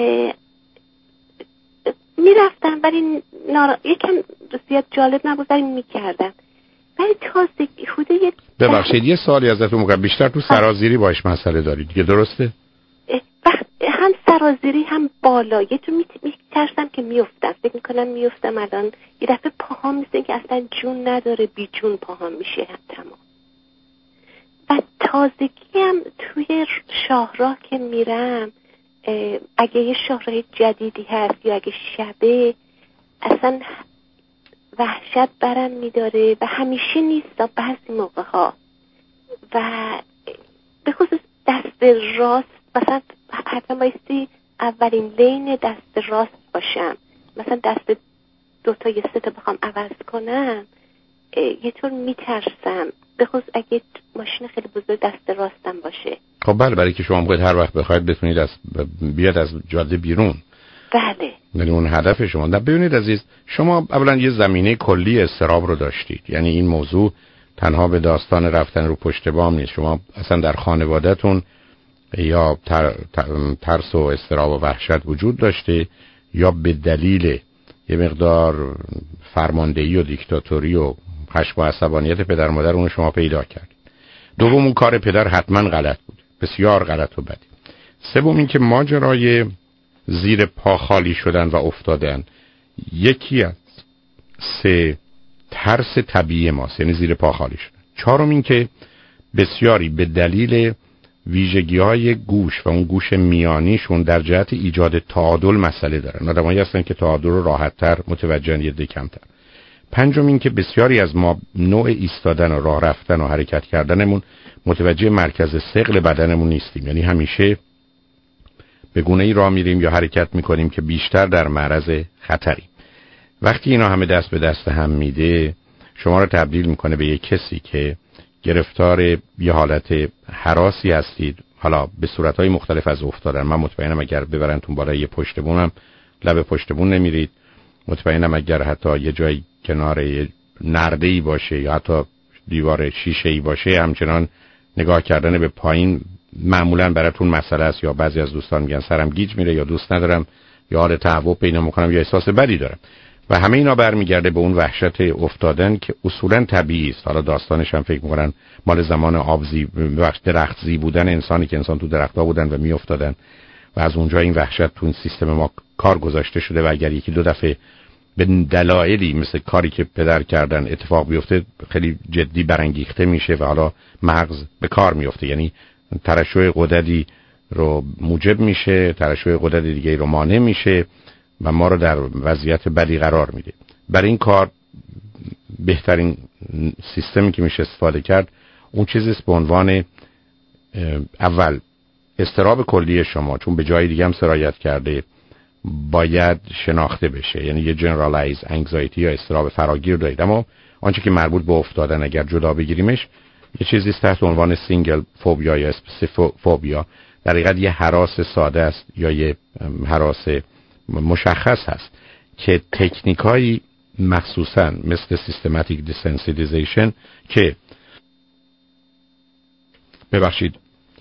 میرفتم ولی نارا... یکم زیاد جالب نبود ولی میکردم. ولی تازه حدود ببخشید یه سوالی ازتون میکنم، بیشتر تو سرازیری باش مسئله دارید دیگه درسته؟ وقت هم سرازیری هم بالا یه تو میترسم که میفتم، فکر میکنم میفتم الان یه دفعه پاهام مثل که اصلا جون نداره، بی جون پاهام میشه هم تمام. و تازگی هم توی شاهراه که میرم اگه یه شاهراه جدیدی هست یا اگه شبه اصلا وحشت برم میداره و همیشه نیست بعضی موقع ها. و به خصوص دست راست مثلا حتما بایستی اولین لین دست راست باشم، مثلا دست دوتا یا سه تا بخوام عوض کنم یه طور میترسم، به خصوص اگه ماشین خیلی بزرگ دست راستم باشه. خب بله، برای که شما باید هر وقت بخواید بتونید از بیاد از جاده بیرون. بله. یعنی اون هدف شما. نه ببینید عزیز، شما اولا یه زمینه کلی اضطراب رو داشتید، یعنی این موضوع تنها به داستان رفتن رو پشت بام نیست، شما اصلا در خانواده‌تون یا تر، ترس و اضطراب و وحشت وجود داشته یا به دلیل یه مقدار فرماندهی و دیکتاتوری و خشم و عصبانیت پدر مادر اون شما پیدا کردید. دوم اون کار پدر حتما غلط بود، بسیار غلط و بدی. سوم این که ماجرای زیر پا خالی شدن و افتادن یکی از سه ترس طبیعی ماست، یعنی زیر پا خالی شدن. چهارم این که بسیاری به دلیل ویژگی‌های گوش و اون گوش میانیشون در جهت ایجاد تعادل مسئله دارن. آدمایی هستن که تعادل رو راحت‌تر متوجهن یه کمتر. پنجم این که بسیاری از ما نوع ایستادن و راه رفتن و حرکت کردنمون متوجه مرکز ثقل بدنمون نیستیم، یعنی همیشه به گونه‌ای راه میریم یا حرکت میکنیم که بیشتر در معرض خطریم. وقتی اینا همه دست به دست هم میده شما رو تبدیل میکنه به یک کسی که گرفتار یه حالت هراسی هستید، حالا به صورتهای مختلف از افتادن. من مطمئنم اگر ببرنتون بالای یه پشت بونم لب پشت بون نمیرید، مطمئنم اگر حتی یه جای کنار یه نرده‌ای باشه یا حتی دیوار شیشه‌ای باشه همچنان نگاه کردن به پایین معمولا براتون مسئله است، یا بعضی از دوستان میگن سرم گیج میره یا دوست ندارم یا حال تهوع پیدا میکنم یا احساس بدی دارم و همه اینا برمیگرده به اون وحشت افتادن که اصولا طبیعی است. حالا داستانش هم فکر میکنن مال زمان آبزی وقت درختزی بودن انسانی که انسان تو درخت‌ها بودن و میافتادن و از اونجا این وحشت تو این سیستم ما کار گذاشته شده و اگر یکی دو دفعه به دلایلی مثل کاری که پدر کردن اتفاق بیفته خیلی جدی برانگیخته میشه و حالا مغز به کار میفته، یعنی ترشح غددی رو موجب میشه، ترشح غدد دیگه رو مانع میشه و ما رو در وضعیت بدی قرار میده. برای این کار بهترین سیستمی که میشه استفاده کرد اون چیزی است به عنوان اول اضطراب کلی شما، چون به جای دیگه هم سرایت کرده، باید شناخته بشه. یعنی یه جنرالایز انگزایتی یا اضطراب فراگیر دارید، اما آنچه که مربوط به افتادن اگر جدا بگیریمش یه چیزی است تحت عنوان سینگل فوبیا یا اسپسیفیک فوبیا. در حقیقت یه هراس ساده است یا یه هراس مشخص هست که تکنیکایی مخصوصا مثل سیستماتیک دیسنسیتیزیشن که ببخشید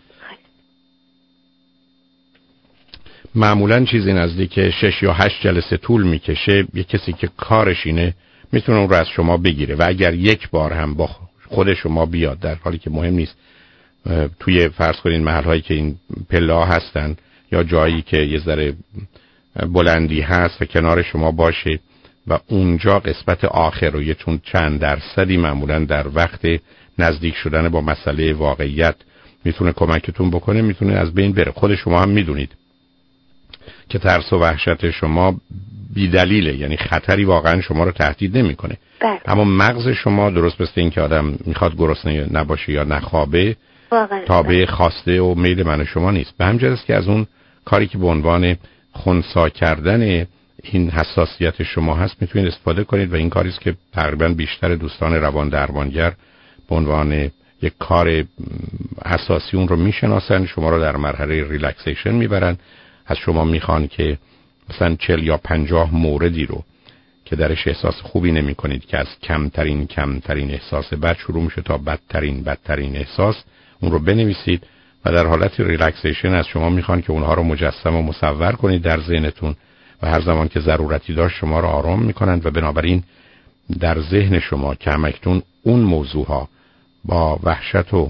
معمولا چیزی نزدیک شش یا هشت جلسه طول میکشه، یه کسی که کارش اینه میتونه اون رو از شما بگیره و اگر یک بار هم با خود شما بیاد، در حالی که مهم نیست توی فرض کنین محل‌هایی که این پله‌ها هستن یا جایی که یه ذره بلندی هست و کنار شما باشه و اونجا قسمت آخر رو یه چون چند درصدی معمولا در وقت نزدیک شدن با مسئله واقعیت میتونه کمکتون بکنه، میتونه از بین بره. خود شما هم میدونید که ترس و وحشت شما بی دلیله، یعنی خطری واقعا شما رو تهدید نمیکنه. اما مغز شما درست مثل این که آدم میخواد گرسنه نباشه یا نخوابه تابع خواسته و میل من و شما نیست. به همین جهت است که از اون کاری که به عنوان خنثی کردن این حساسیت شما هست میتونید استفاده کنید و این کاری است که تقریبا بیشتر دوستان روان درمانگر به عنوان یک کار اساسی اون رو میشناسن. شما رو در مرحله ریلکسیشن میبرن، از شما میخوان که مثلا چهل یا پنجاه موردی رو که درش احساس خوبی نمی کنید که از کمترین کمترین احساس بد شروع میشه تا بدترین بدترین احساس، اون رو بنویسید و در حالت ریلکسیشن از شما میخوان که اونها رو مجسم و مصور کنید در ذهنتون و هر زمان که ضرورتی داشت شما رو آرام میکنند و بنابراین در ذهن شما که همکنون اون موضوع ها با وحشت و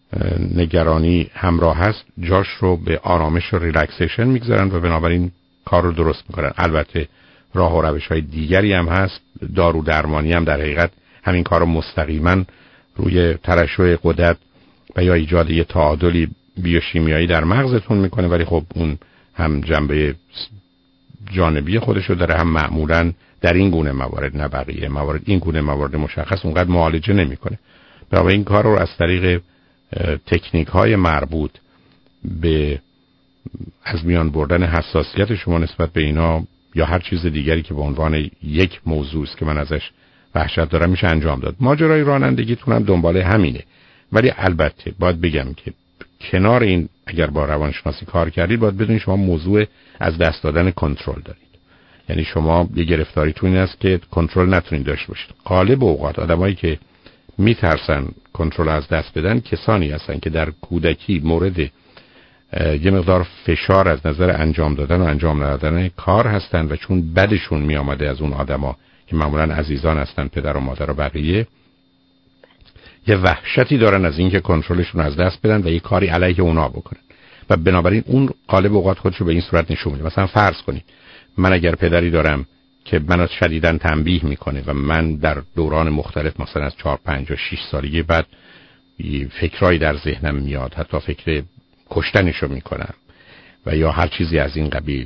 نگرانی همراه هست جاش رو به آرامش و ریلکسیشن میگذارن و بنابراین کار رو درست میکنن. البته راه و روش های دیگری هم هست، دارو درمانی هم در حقیقت همین کار رو مستقیما روی ترشح غدد و یا ایجاد یه تعادلی بیوشیمیایی در مغزتون میکنه، ولی خب اون هم جنبه جانبی خودشو داره، هم معمولا در این گونه موارد نه بقیه موارد این گونه موارد مشخص اونقدر معالجه نمیکنه. برای این کار رو از طریق تکنیک های مربوط به از میان بردن حساسیت شما نسبت به اینا یا هر چیز دیگری که به عنوان یک موضوع است که من ازش وحشت دارم میشه انجام داد. ماجرای رانندگیتون هم دنباله همینه، ولی البته باید بگم که کنار این اگر با روانشناسی کار کردید باید بدونید شما موضوع از دست دادن کنترل دارید. یعنی شما یه گرفتاریتون این است که کنترل نتونید داشته باشید. غالب اوقات آدمایی که میترسن کنترل از دست بدن کسانی هستن که در کودکی مورد یه مقدار فشار از نظر انجام دادن و انجام ندادن کار هستن و چون بدشون می آمده از اون آدما که معمولا عزیزان هستن، پدر و مادر و بقیه، یه وحشتی دارن از اینکه کنترلشون از دست بدن و یه کاری علیه اونا بکنن و بنابراین اون غالب اوقات خودشو به این صورت نشون میده. مثلا فرض کنید من اگر پدری دارم که منو شدیداً تنبیه میکنه و من در دوران مختلف مثلا از چهار پنج و شش سالگی بعد فکرایی در ذهنم میاد، حتی فکر کشتنشو میکنم و یا هر چیزی از این قبیل،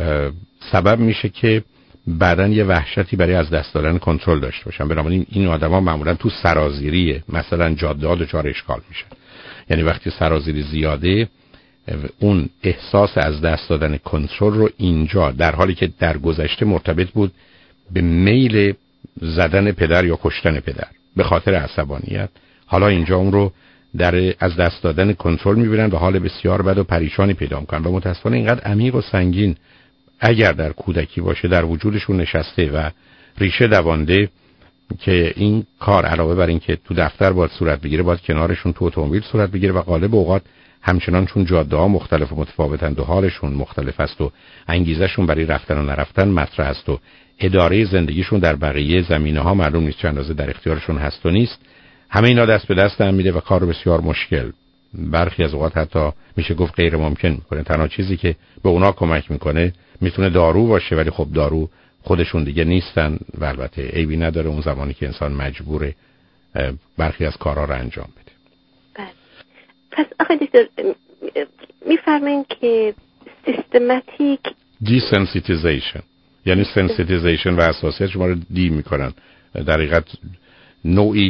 سبب میشه که بعدن یه وحشتی برای از دست دادن کنترل داشته باشن. بنابراین این آدما معمولا تو سرازیری مثلا جاده دچار اشکال میشن. یعنی وقتی سرازیری زیاده اون احساس از دست دادن کنترل رو اینجا در حالی که در گذشته مرتبط بود به میل زدن پدر یا کشتن پدر به خاطر عصبانیت، حالا اینجا اون رو در از دست دادن کنترل میبینن و حال بسیار بد و پریشانی پیدا میکنن و متاسفانه اینقدر عمیق و سنگین اگر در کودکی باشه در وجودشون نشسته و ریشه دوانده که این کار علاوه بر این که تو دفتر باید صورت بگیره باید کنارشون تو اتومبیل صورت بگیره و غالب اوقات همچنان چون جاده ها مختلف و متفاوتند و حالشون مختلف است و انگیزشون برای رفتن و نرفتن مطرح است و اداره زندگیشون در بقیه زمینه ها معلوم نیست چند اندازه در اختیارشون هست و نیست، همه اینا دست به دست هم میده و کار بسیار مشکل، برخی از اوقات حتی میشه گفت غیر ممکن میکنه. تنها چیزی که به اونا کمک میکنه میتونه دارو باشه، ولی خب دارو خودشون دیگه نیستن و البته عیبی نداره اون زمانی که انسان مجبوره برخی از کارها رو انجام بده. بله. پس آقای دکتر میفرمایین که سیستماتیک دیسنسیتیزیشن یعنی سنسیتیزیشن و حساسیت شما رو دی میکنن، در حقیقت نوعی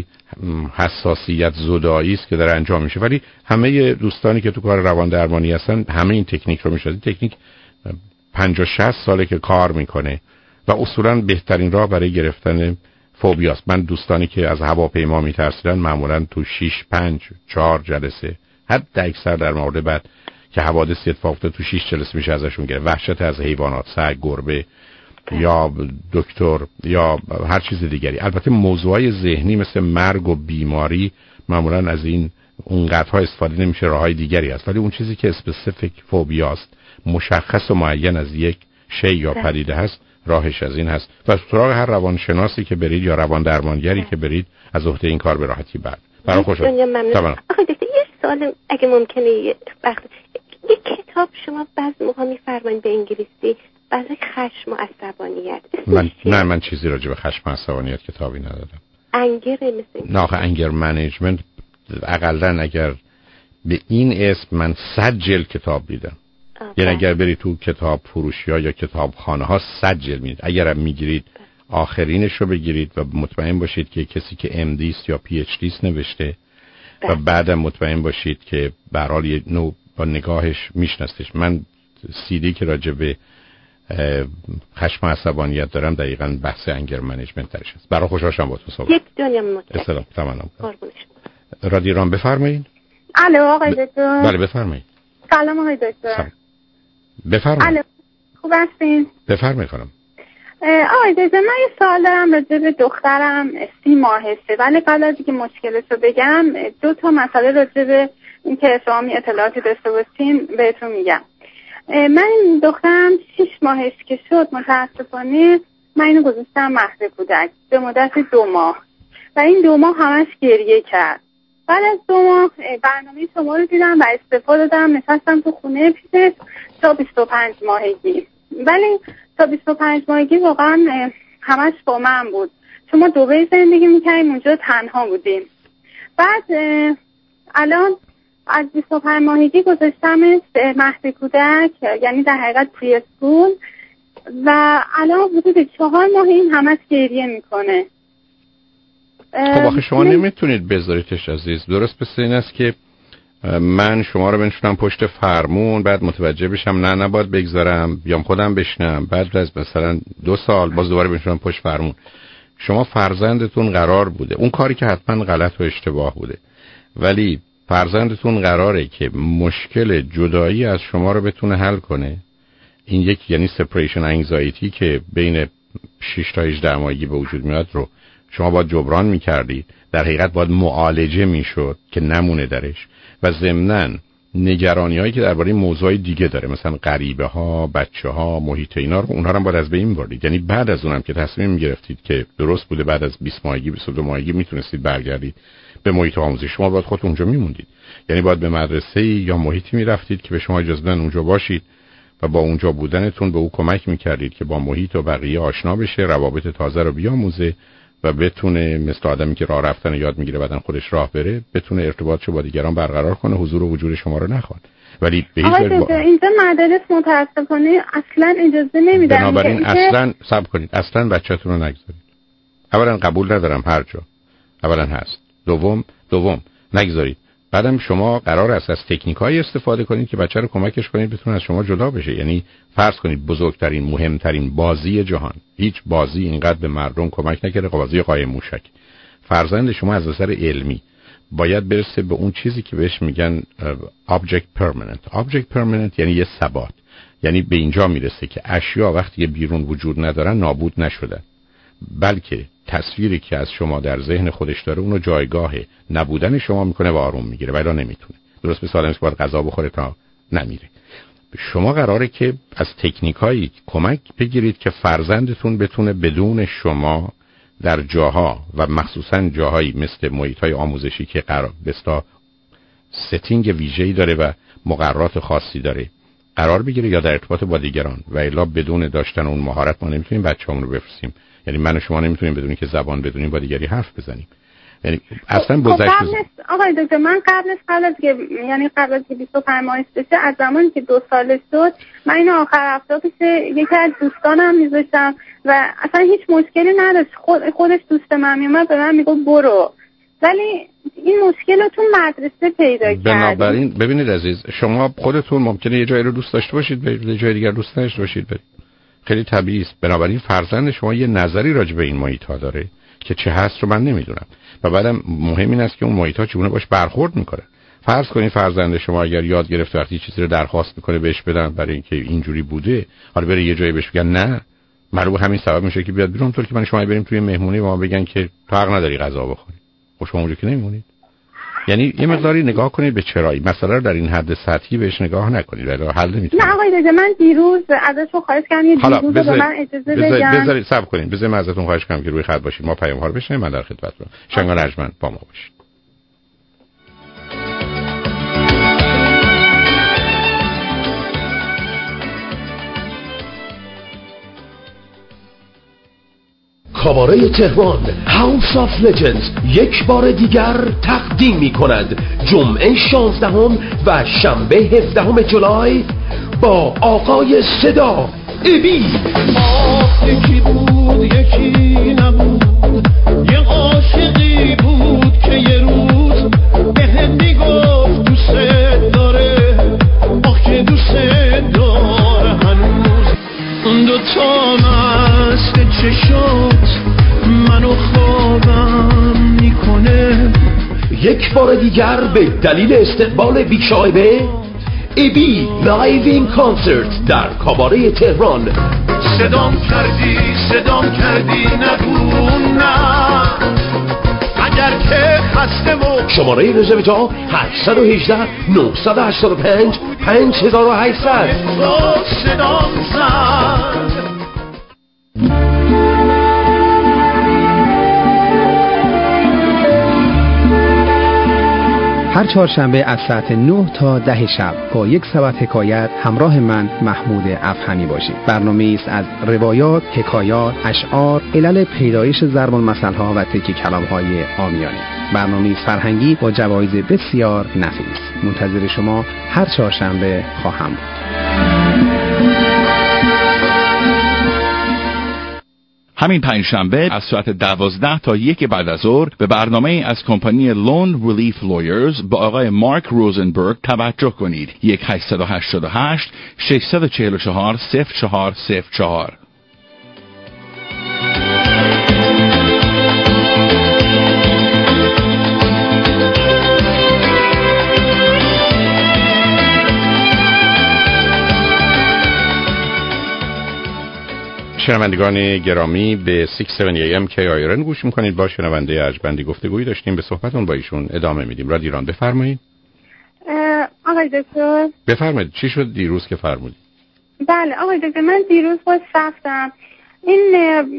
حساسیت زدایی است که داره انجام میشه. ولی همه دوستانی که تو کار روان درمانی هستن همه این تکنیک رو میشناسن. تکنیک پنجاه شصت ساله که کار میکنه و اصولا بهترین راه برای گرفتن فوبیاست. من دوستانی که از هواپیما میترسیدن معمولا تو شش پنج چهار جلسه حد اکثر در مورد بعد که حوادثی اتفاق افتاد تو شش جلسه میشه ازشون گرفت. وحشت از حیوانات، سگ، گربه یا دکتر یا هر چیز دیگری. البته موضوعای ذهنی مثل مرگ و بیماری معمولا از این اونقدرها استفاده نمیشه، راههای دیگری هست. ولی اون چیزی که اسپسیفیک فوبیاست، مشخص و معین از یک شی یا پدیده هست، راهش از این هست و سراغ هر روانشناسی که برید یا روان درمانگری که برید از عهده این کار به راحتی برد. برای خوشم. آقای دکتر یه سوال اگه ممکنه یه وقت یه کتاب شما بعض موقع میفرمایید به انگلیسی بعضی خشم و عصبانیت. من نه من چیزی راجع به خشم و عصبانیت کتابی ندادم. انگر مثل نه آخه انگر منیجمنت اقلن اگر به این اسم من صد جلد کتاب دیدم. یعنی اگر برید تو کتاب فروشی ها یا کتاب خانه ها صد جلد میدید. اگر هم میگیرید آخرینش رو بگیرید و مطمئن باشید که کسی که ام دی است یا پی اچ دی است نوشته و بعدم مطمئن باشید که به هر حال یه نوع با نگاهش میشناسش. من سی دی که راجع به خشم و عصبانیت دارم، دقیقاً بحث انگر منیجمنت درش هست. برای خوشحالم با تو صحبت. یک دنیا متشکرم. سلام تمام. رادیو رام بفرمایید. الو آقای دکتر. بله بفرمایید. سلام آقای دکتر. بفرمایید. الو خوب هستین؟ بفرمایید خانم. آقای دکتر من یه سوال دارم راجع به دخترم سی ماهشه، ولی قبل از اینکه مشکلشو بگم دو تا مسئله راجع به اینکه شما می اطلاعاتی داشته باشین بهتون میگم. من دخترم شش ماهش که شد متاسفانه من اینو گذاشتم مهد کودک به مدت دو ماه و این دو ماه همش گریه کرد. بعد از دو ماه برنامه شما رو دیدم و استفاده دادم، نشستم تو خونه پیشش تا بیست و پنج ماهگی، ولی تا بیست و پنج ماهگی واقعا همش با من بود چون ما دبی زندگی میکردیم، اونجا تنها بودیم. بعد الان از بیست و پنج ماهگی گذاشتمش مهد کودک، یعنی در حقیقت پری اسکول، و الان حدود چهار ماه این همش گریه میکنه. خب آخه شما نمیتونید بذاریدش عزیز. درست مثل این است که من شما رو بنشونم پشت فرمون، بعد متوجه بشم نه نباید بگذارم، بیام خودم بشنم، بعد از مثلا دو سال باز دوباره بنشونم پشت فرمون. شما فرزندتون قرار بوده، اون کاری که حتما غلط و اشتباه بوده، ولی فرزندتون قراره که مشکل جدایی از شما رو بتونه حل کنه. این یک یعنی سپریشن انگزایتی که بین شش تا هجده ماهگی به وجود میاد رو شما باید جبران میکردید، در حقیقت باید معالجه میشد که نمونه درش. و ضمناً نگرانی هایی که درباره موضوعی دیگه داره، مثلا غریبه ها، بچه ها، محیط اینا رو، اونها رو هم باید از بین بردید. یعنی بعد از اونم که تصمیم میگرفتید که درست بوده، بعد از بیست ماهگی بیست و دو ماهگی میتونستید برگردید به محیط آموزشی، شما باید خودتون اونجا میموندید. یعنی باید به مدرسه یا محیطی میرفتید که به شما اجازه بدن اونجا باشید و با اونجا بودنتون به او کمک میکردید که با محیط و بقیه آشنا بشه، روابط تازه رو بیاموزه و بتونه مثل آدمی که راه رفتن یاد میگیره بعدن خودش راه بره، بتونه ارتباطشو با دیگران برقرار کنه، حضور و وجود شما رو نخواد. ولی به هیچ وجه با... اینجا مدارس متاسفانه اصلا اجازه نمیدن. بنابراین اصلا صبر کنید، اصلا بچه‌تون رو نگذارید. اولا قبول ندارم هر جا، اولا هست. دوم دوم نگذارید. بعدم شما قرار است از تکنیک‌های استفاده کنید که بچه رو کمکش کنید بتونه از شما جدا بشه. یعنی فرض کنید بزرگترین مهمترین بازی جهان، هیچ بازی اینقدر به مردم کمک نکرده، بازی قایم موشک. فرزند شما از نظر علمی باید برسه به اون چیزی که بهش میگن object permanent. object permanent یعنی یه ثبات، یعنی به اینجا میرسه که اشیا وقتی بیرون وجود ندارن نابود نشدن، بلکه تصویری که از شما در ذهن خودش داره اونو جایگاه نبودن شما میکنه و آروم میگیره، ولی نمیتونه. درست به سالم باید غذا بخوره تا نمیره. شما قراره که از تکنیکایی کمک بگیرید که فرزندتون بتونه بدون شما در جاها و مخصوصا جاهایی مثل محیط‌های آموزشی که قرار بستا ستینگ ویژه‌ای داره و مقررات خاصی داره قرار بگیره یا در ارتباط با دیگران، و الا بدون داشتن اون مهارت ما نمیتونیم بچه‌مون رو بفرستیم. یعنی من و شما نمیتونیم بدونیم که زبان بدونیم با دیگری حرف بزنیم. یعنی اصلا گذشته. آقای دکتر من قبلش قبل از که یعنی قبل از که بیست و پنج ماهش بشه، از زمانی که دو سالش شد، من اینو آخر هفته پیش یکی از دوستانم میذاشتم و اصلا هیچ مشکلی نداشت. خود خودش دوست من میومد به من میگفت برو، ولی این مشکل رو تو مدرسه پیدا کرد. بنابراین ببینید عزیز، شما خودتون ممکنه یه جایی رو دوست داشته باشید، به جای دیگر دوست نداشته باشید، برید. خیلی طبیعی است. بنابراین فرزند شما یه نظری راجع به این محیط‌ها داره که چه هست رو من نمیدونم، و بعدم مهم این است که اون محیط‌ها چگونه باش برخورد میکنه. فرض کنید فرزند شما اگر یاد گرفته وقتی چیزی رو درخواست میکنه بهش بدن برای اینکه اینجوری بوده، حالا بره یه جایی بهش بگن نه، معلومه همین سبب میشه که بیاد بیرون. طور که من شما بریم توی مهمونی و ما بگن که تو حق نداری غذا بخوری، خب شما اونجا که نمیمونید. یعنی یه مقداری نگاه کنید به چرایی، مسئله رو در این حد سطحی بهش نگاه نکنید، ولی حل نمیتونه. نه آقای دکتر، من دیروز ازتون خواهش کردم یه دیروز به من اجازه بدید. بذارید صبر کنید، بذارید من ازتون خواهش کنم که روی خط باشید، ما پیام ها رو بشنویم، من در خدمتتونم. شنگان ارجمند با ما باشید. کاباره تهران هاوس آف لجندز یک بار دیگر تقدیم می کند جمعه شانزدهم و شنبه هفدهم جولای با آقای صدا ابی. یکی بود یکی نبود، یه عاشقی بود که یه روز به هم میگفت دوست داره، آخ که دوست داره هنوز. یک بار دیگر به دلیل استقبال بیشایبه ابی لایو این کانسرت در کاباره تهران. صدام کردی صدام کردی نگو نه اگر که خسته و شماره رزرو هشت یک هشت نه هشت پنج پنج هشت صفر صفر. صدام زد. هر چهارشنبه از ساعت نه تا ده شب با یک سبد حکایت همراه من محمود افهمی باشید. برنامه است از روایات، حکایات، اشعار، علل پیدایش ضرب المثل‌ها و تکی کلام‌های عامیانه. برنامه است فرهنگی با جوایز بسیار نفیس. منتظر شما هر چهارشنبه خواهم بود. همین پنجشنبه از ساعت دوازده تا یک بعد از ظهر به برنامه از کمپانی لون ریلیف لویرز با آقای مارک روزنبرگ توجه کنید. یک هشت هشت هشت شش چهار چهار صفر چهار صفر چهار. شنوندگان گرامی به شش هفت ای ام کی آی آر ان گوش میکنید. با شنونده ارجمندی گفتگویی داشتیم، به صحبتون با ایشون ادامه میدیم. رادیو ایران بفرمایید. آقای دکتر بفرمایید چی شد دیروز که فرمودید؟ بله آقای دکتر، من دیروز باز رفتم. این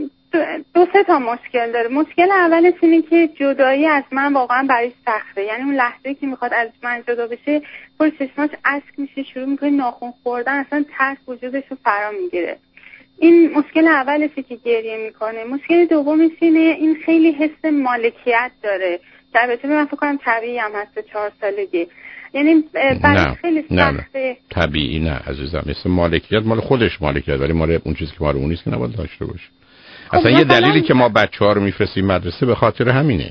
دو سه تا مشکل داره. مشکل اولش اینه که جدایی از من واقعا برای سخته، یعنی اون لحظه که میخواد از من جدا بشه پر چشماش اشک میشه، شروع میکنه ناخن خوردن، اصلا ترس وجودش رو فرا میگیره. این مشکل اولشه که گریه میکنه. مشکل دومش اینه این خیلی حس مالکیت داره که البته من فکر کنم طبیعی هم هست چهار سالگی، یعنی برای خیلی سخته. نه طبیعی نه عزیزم، مثل مالکیت مال خودش مالکیت، ولی مال اون چیزی که مال اون نیست که نباید داشته باشه. خب اصلا یه دلیلی که ما بچه‌ها رو میفرستیم مدرسه به خاطر همینه.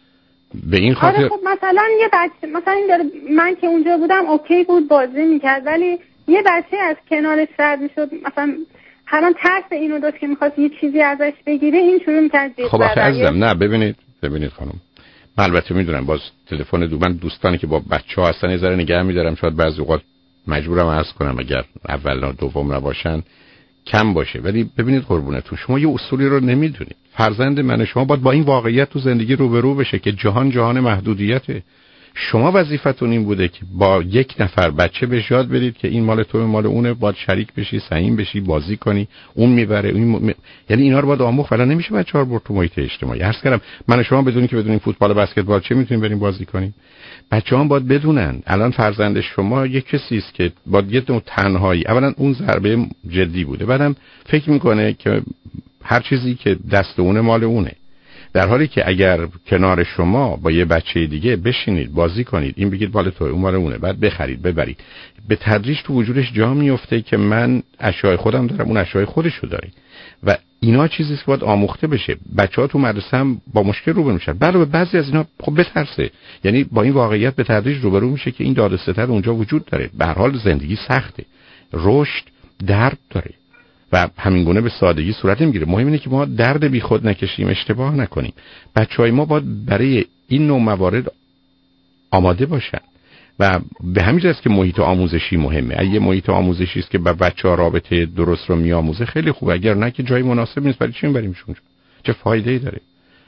به این خاطر آره خب مثلا یه بچه مثلا این داره، من که اونجا بودم اوکی بود بازی میکرد، ولی یه بچه از کنارش رد میشد مثلا هران ترس اینو داشت که میخواست یه چیزی ازش بگیره، این شروع میکرد جیغ زدن. خب آخه عزیزم نه ببینید ببینید خانم، من البته میدونم باز تلفن دو من دوستانی که با بچه‌ها هستن یه ذره نگه میدارم، شاید بعضی اوقات مجبورم عرض کنم اگر اول و دوم نباشن کم باشه، ولی ببینید قربونتون شما یه اصولی رو نمیدونید. فرزند من شما باید با این واقعیت تو زندگی روبرو بشه که جهان جهان محدودیته. شما وظیفتون این بوده که با یک نفر بچه بهش یاد بدید که این مال تو مال اونه، باید شریک بشی، سهیم بشی، بازی کنی، اون میبره این م... یعنی اینا رو باید آموخت، ولی نمیشه بچه‌ها رو برد تو محیط اجتماعی. عرض کردم من شما بدونید که بدونید فوتبال و بسکتبال چه میتونیم بریم بازی کنیم. بچه‌ها باید بدونن الان فرزند شما یک کسی است که با یه نوع تنهایی اولا اون ضربه جدی بوده، بعدم فکر میکنه که هر چیزی که دست اونه مال اونه، در حالی که اگر کنار شما با یه بچه دیگه بشینید بازی کنید، این بگید مال تو اون مال اونه، بعد بخرید ببرید، به تدریج تو وجودش جا میفته که من اشیاء خودم دارم اون اشیاء خودشو داره و اینا چیزی که باید آموخته بشه. بچه‌ها تو مدرسه هم با مشکل روبرو میشن، علاوه بعضی از اینا خب بترسه، یعنی با این واقعیت به تدریج روبرو میشه که این داد و ستد اونجا وجود داره. به هر حال زندگی سخته، رشد درد داره و همین گونه به سادگی صورت نمیگیره. مهم اینه که ما درد بی خود نکشیم، اشتباه نکنیم. بچهای ما باید برای این نوع موارد آماده باشن و به همین جاست که محیط آموزشی مهمه. اگه محیط آموزشی است که با بچه‌ها رابطه درست رو میآموزه خیلی خوبه، اگر نه که جای مناسب نیست، برای چی میبریمشون اونجا؟ چه فایده‌ای داره؟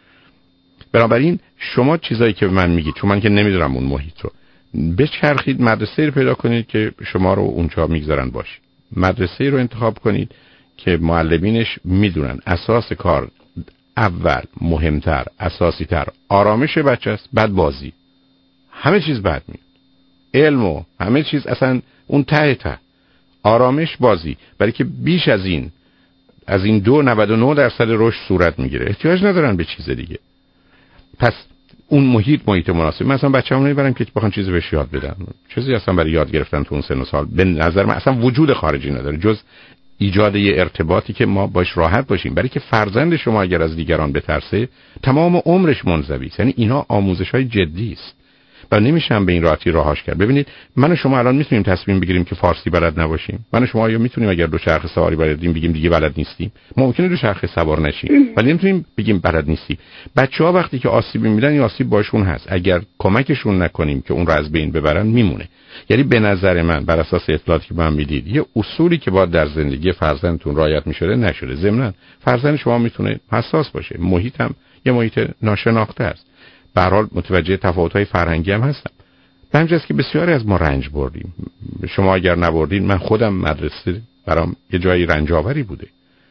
بنابراین شما چیزایی که به من میگید، چون من که نمیدونم اون محیط رو، بچرخید مدرسه‌ای رو پیدا کنید که شما رو اونجا میگذارن باشه. مدرسه‌ای رو انتخاب کنید که معلمینش میدونن اساس کار اول مهمتر اساسی تر آرامش بچه است، بعد بازی، همه چیز بعد میاد، علم و همه چیز اصلا اون ته ته آرامش بازی، برای که بیش از این از این دو نود و نه درصد رشد صورت میگیره، احتیاج ندارن به چیز دیگه. پس اون محیط محیط مناسب. مثلا بچه‌مون نمیبرم که بخوام چیزی بهش یاد بدن، چیزی اصلا برای یاد گرفتن تو اون سن و سال به نظر من اصلا وجود خارجی نداره جز ایجاد یه ارتباطی که ما باش راحت باشیم. برای که فرزند شما اگر از دیگران بترسه تمام عمرش منزوی است. یعنی اینا آموزش‌های جدی است. و نمیشم به این راحتی راهاش کرد. ببینید من و شما الان میتونیم تصمیم بگیریم که فارسی بلد نباشیم. من و شما آیا میتونیم اگر دو چرخ سواری بلدیم بگیم دیگه بلد نیستیم؟ ممکنه دو چرخ سوار نشیم ولی نمیتونیم بگیم بلد نیستیم. بچه‌ها وقتی که آسیب می‌بینن این آسیب باشون هست. اگر کمکشون نکنیم که اون رو از بین ببرن میمونه. یعنی به نظر من بر اساس اطلاعاتی که من میدید یه اصولی که باید در زندگی فرزندتون رعایت می‌شده نشده. ضمن فرزند شما میتونه حساس باشه. محیط هم یه محیط ناشناخته است. به هر حال متوجه تفاوت‌های فرهنگی هم هستم. به همین جاست که بسیاری از ما رنج بردیم. شما اگر نبردین من خودم مدرسه برام یه جایی رنجاوری بوده.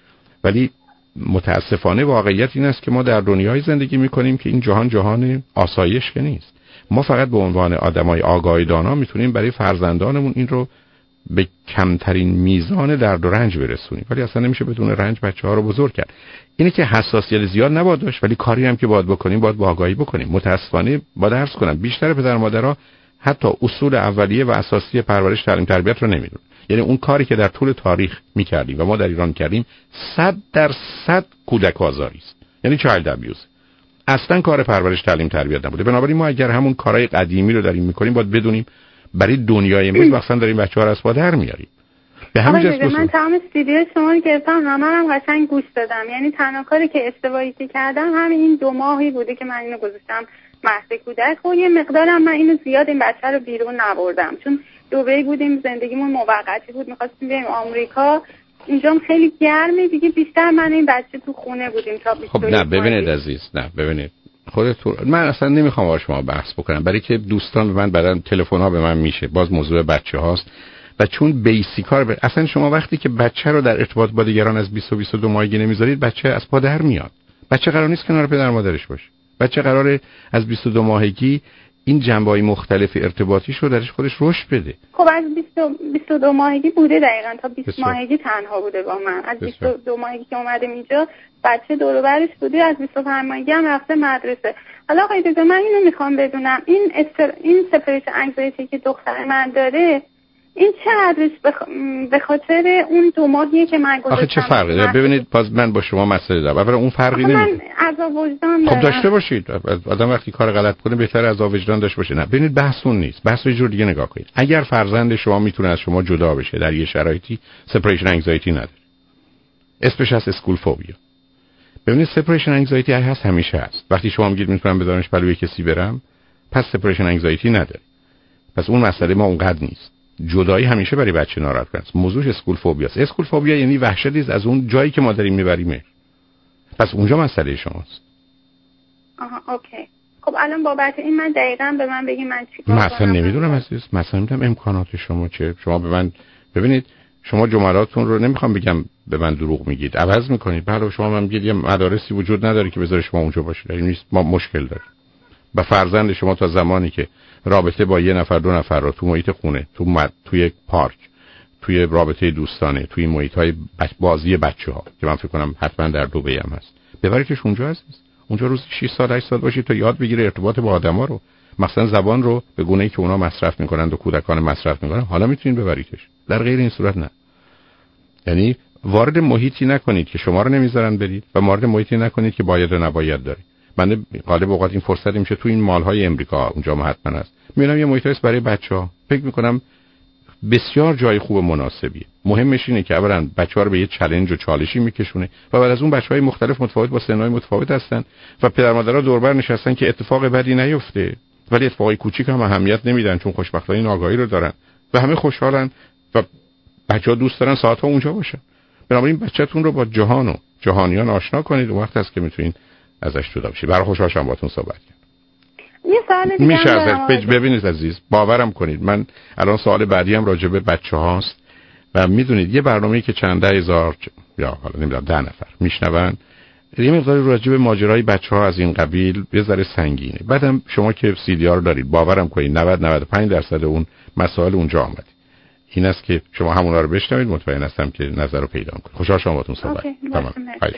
ولی متاسفانه واقعیت این است که ما در دنیای زندگی می‌کنیم که این جهان جهان آسایش که نیست. ما فقط به عنوان آدمای آگاه دانا میتونیم برای فرزندانمون این رو به کمترین میزان درد و رنج برسونیم، ولی اصلا نمیشه بدون رنج بچه‌ها رو بزرگ کرد. اینه که حساسیت زیاد نباید داشت، ولی کاری هم که باید بکنیم باید با آگاهی بکنیم. متاسفانه با درس کنم بیشتر پدر مادرها حتی اصول اولیه و اساسی پرورش تعلیم تربیت رو نمیدونن. یعنی اون کاری که در طول تاریخ میکردیم و ما در ایران کردیم صد درصد کودک آزاری است، یعنی چایلد ابیوز. اصلا کار پرورش تعلیم تربیت نبوده. بنابراین ما اگر همون کارهای قدیمی رو داریم میکنیم باید بدونیم برای دنیای امروز مثلا داریم بچه‌ها رو از پا در میاریم. به همین جهت من تمام استودیو شما رو گرفتم، همه هم قشنگ گوش دادم. یعنی تنها کاری که اشتباهی کردم همین این دو ماهی بوده که من اینو گذاشتم مهد کودک و یه مقدارم من اینو زیاد این بچه رو بیرون نبردم، چون دبی بودیم، زندگیمون موقتی بود، می‌خواستیم بریم آمریکا، اینجام خیلی گرمه دیگه، بیشتر من این بچه تو خونه بودیم تا بیست. خب نه ببینید عزیز، نه ببینید خودتون، من اصلا نمیخوام با شما بحث بکنم برای که دوستان به من بعدن تلفن ها به من میشه، باز موضوع بچه هاست و چون بیسیکار ب... اصلا شما وقتی که بچه رو در ارتباط با دیگران از بیست و بیست و دو ماهگی نمیذارید بچه از پا در میاد. بچه قرار نیست کنار پدر مادرش باشه. بچه قراره از بیست و دو ماهگی این جنبه‌های مختلف ارتباطیش رو درش خودش رشد بده. خب از بیست و دو ماهگی بوده دقیقاً تا بیست ماهگی تنها بوده با من. از بیست و دو ماهگی که اومدیم اینجا بچه دور و برش بوده، از بیست و پنج ماهگی هم رفته مدرسه. حالا آقای دکتر من اینو میخوام بدونم، این استر... این سپریشن انگزایتی که دختر من داره این چقدرش بخ... به خاطر اون دو ماهیه که من گذاشتم. آخه چه فرقی داره؟ ببینید باز من با شما مسئله دارم. اولا اون فرقی نمیکنه. من عذاب وجدان دارم. خب داشته باشید. آدم وقتی کار غلط کنه بهتره عذاب وجدان داشته باشه. نه ببینید بحث اون نیست. بحث یه جور دیگه نگاه کنید. اگر فرزند شما میتونه از شما جدا بشه در یه شرایطی، سپریشن انگزایتی نداره. اسمش هست اسکول فوبیا. ببینید سپریشن انگزایتی هست، همیشه هست. وقتی شما میگید میتونم به دانشپژوهی کسی برم، پس سپریشن انگزایتی نداره. پس اون مسئله ما اونقدر نیست. جدایی همیشه برای بچه ناراحت کنه. موضوعش اسکول فوبیا است. اسکول فوبیا یعنی وحشتی از اون جایی که ما داریم میبریمه. پس اونجا مسئله شماست. آها اوکی. خب الان بابت این من دقیقاً به من بگین من چیکار کنم؟ مثلا نمیدونم عزیز، مثلا میگم امکانات شما چه؟ شما به من ببینید شما جملاتون رو نمیخوام بگم به من دروغ میگید، عوض میکنید. بله شما من میگید یه مدارسی وجود نداره که بذاره شما اونجا باشید. این نیست، ما مشکل داریم. با فرزند شما تا زمانی که رابطه با یه نفر دو نفر رو تو محیط خونه، تو مد، تو یک پارک، توی رابطه دوستانه، توی محیط‌های بچ... بازی بچه‌ها که من فکر کنم حتما در دبی هم هست، ببریدش اونجا هست. اونجا روز شش سال هشت سال باشید تا یاد بگیره ارتباط با آدما رو، مثلا زبان رو به گونه‌ای که اونا مصرف می‌کنند و کودکان مصرف می‌کنن. حالا میتونید ببریدش. در غیر این صورت نه. یعنی وارد محیطی نکنید که شما رو نمیذارن برید و وارد محیطی نکنید که باید و نباید دارید. من غالب اوقات این فرصت میشه تو این مال‌های امریکا، اونجا ما حتما هست. میبینم یه محیطی است برای بچه‌ها. فکر می‌کنم بسیار جای خوب و مناسبیه. مهمش اینه که اولا بچه‌ها رو به یه چالش و چالشی میکشونه و بعد از اون بچه‌های مختلف متفاوت با سن‌های متفاوت هستن و پدر مادرها دور بر نشستن که اتفاق بدی نیفته، ولی اتفاقای کوچیک هم اهمیت نمیدن چون خوشبختانه این آگاهی رو دارن و همه خوشحالن و بچه‌ها دوست دارن ساعت‌ها اونجا باشن. بنابراین بچه‌تون رو با جهان و جهانیان آشنا کنید، اون وقت است که میتونید ازش جدا بشید. برای خوشحال شدم باهاتون صحبت کردم. یه سوال دیگه میشه ازش ببینید عزیز، باورم کنید من الان سوال بعدی هم راجع به بچه‌هاست و میدونید یه برنامه‌ای که چند ده هزار یا حالا نمیدونم ده نفر میشنون، یه مقداری راجع به ماجرای بچه‌ها از این قبیل یه ذره سنگینه. بعدم شما که سی دی آر دارید باورم کنید نود نود و پنج درصد اون مسائل اونجا آمده. این است که شما همونا رو بشنوید، مطمئن هستم که نظر رو پیدا کنید. خوشحال شدم باهاتون صحبت کردم.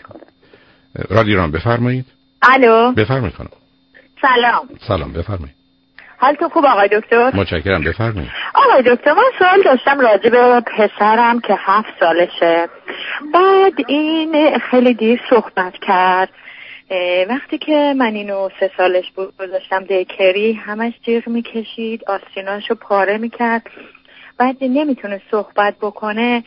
رادیو رام بفرمایید. الو بفرمایید خانم. سلام. سلام بفرمایید. حالتون خوب آقای دکتر؟ متشکرم بفرمایید. آقای دکتر من سوال داشتم راجع به پسرم که هفت سالشه. بعد این خیلی دیر صحبت کرد وقتی که من اینو سه سالش بود گذاشتم دیکری، همش جیغ میکشید، آستیناشو پاره میکرد، بعد نمیتونه صحبت بکنه،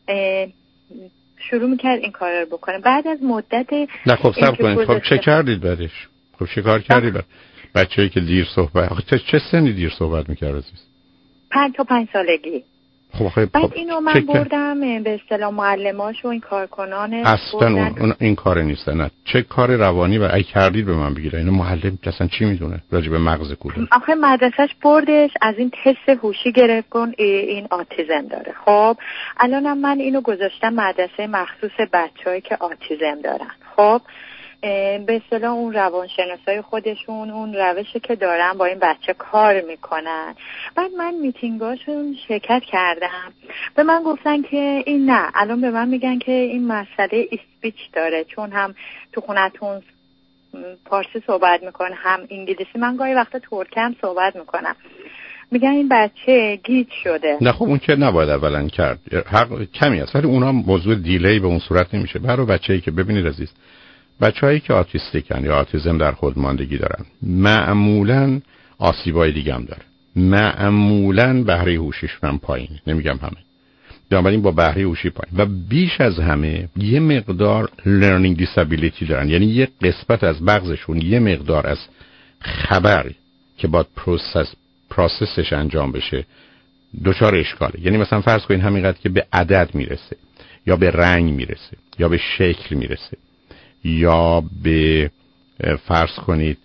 شروع میکرد این کار رو بکنه. بعد از مدت نه خب صبر کنید، خب چه کردید بعدش؟ خب چه کار کردید بعد؟ بچه‌ای که دیر صحبت، آخه چه سنی دیر صحبت میکرد عزیز؟ پنج تا پنج سالگی. خب خب بعد اینو من بردم به اصطلاح معلماش و این کارکنان اصلا اون, اون این کار نیست. نه چه کار روانی و ای کردید به من بگید. اینو معلم اصلا چی میدونه راجع به مغز کودک؟ آخه مدرسهش بردش از این تست هوشی گرفت کن این آتیزم داره. خب الانم من اینو گذاشتم مدرسه مخصوص بچه‌ای که آتیزم دارن. خب به اصطلاح اون روانشناسای خودشون اون روشی که دارن با این بچه کار میکنن. بعد من میتینگاشون شرکت کردم، به من گفتن که این نه، الان به من میگن که این مسئله اسپیچ داره، چون هم تو خونتون فارسی صحبت میکنه هم انگلیسی، من گاهی وقتا ترکی هم صحبت میکنم، میگن این بچه گیج شده. نه خب اون که نباید اولا کرد، حق کمی است، ولی اونا موضوع دیلی به اون صورت نمیشه. برای بچه‌ای که ببینید عزیز، بچه‌هایی که آتیستیکن یا آتیزم در خودماندگی دارن معمولاً آسیبای دیگه هم داره، معمولاً بهره هوشیشون هم پایینه، نمیگم همه، بنابراین با بهره هوشی پایین و بیش از همه یه مقدار learning disability دارن، یعنی یه قسمت از مغزشون یه مقدار از خبر که باید پروسس پروسسش انجام بشه دچار اشکاله. یعنی مثلا فرض کنین همینقدر که به عدد میرسه یا به رنگ میرسه یا به شکل میرسه یا به فرض کنید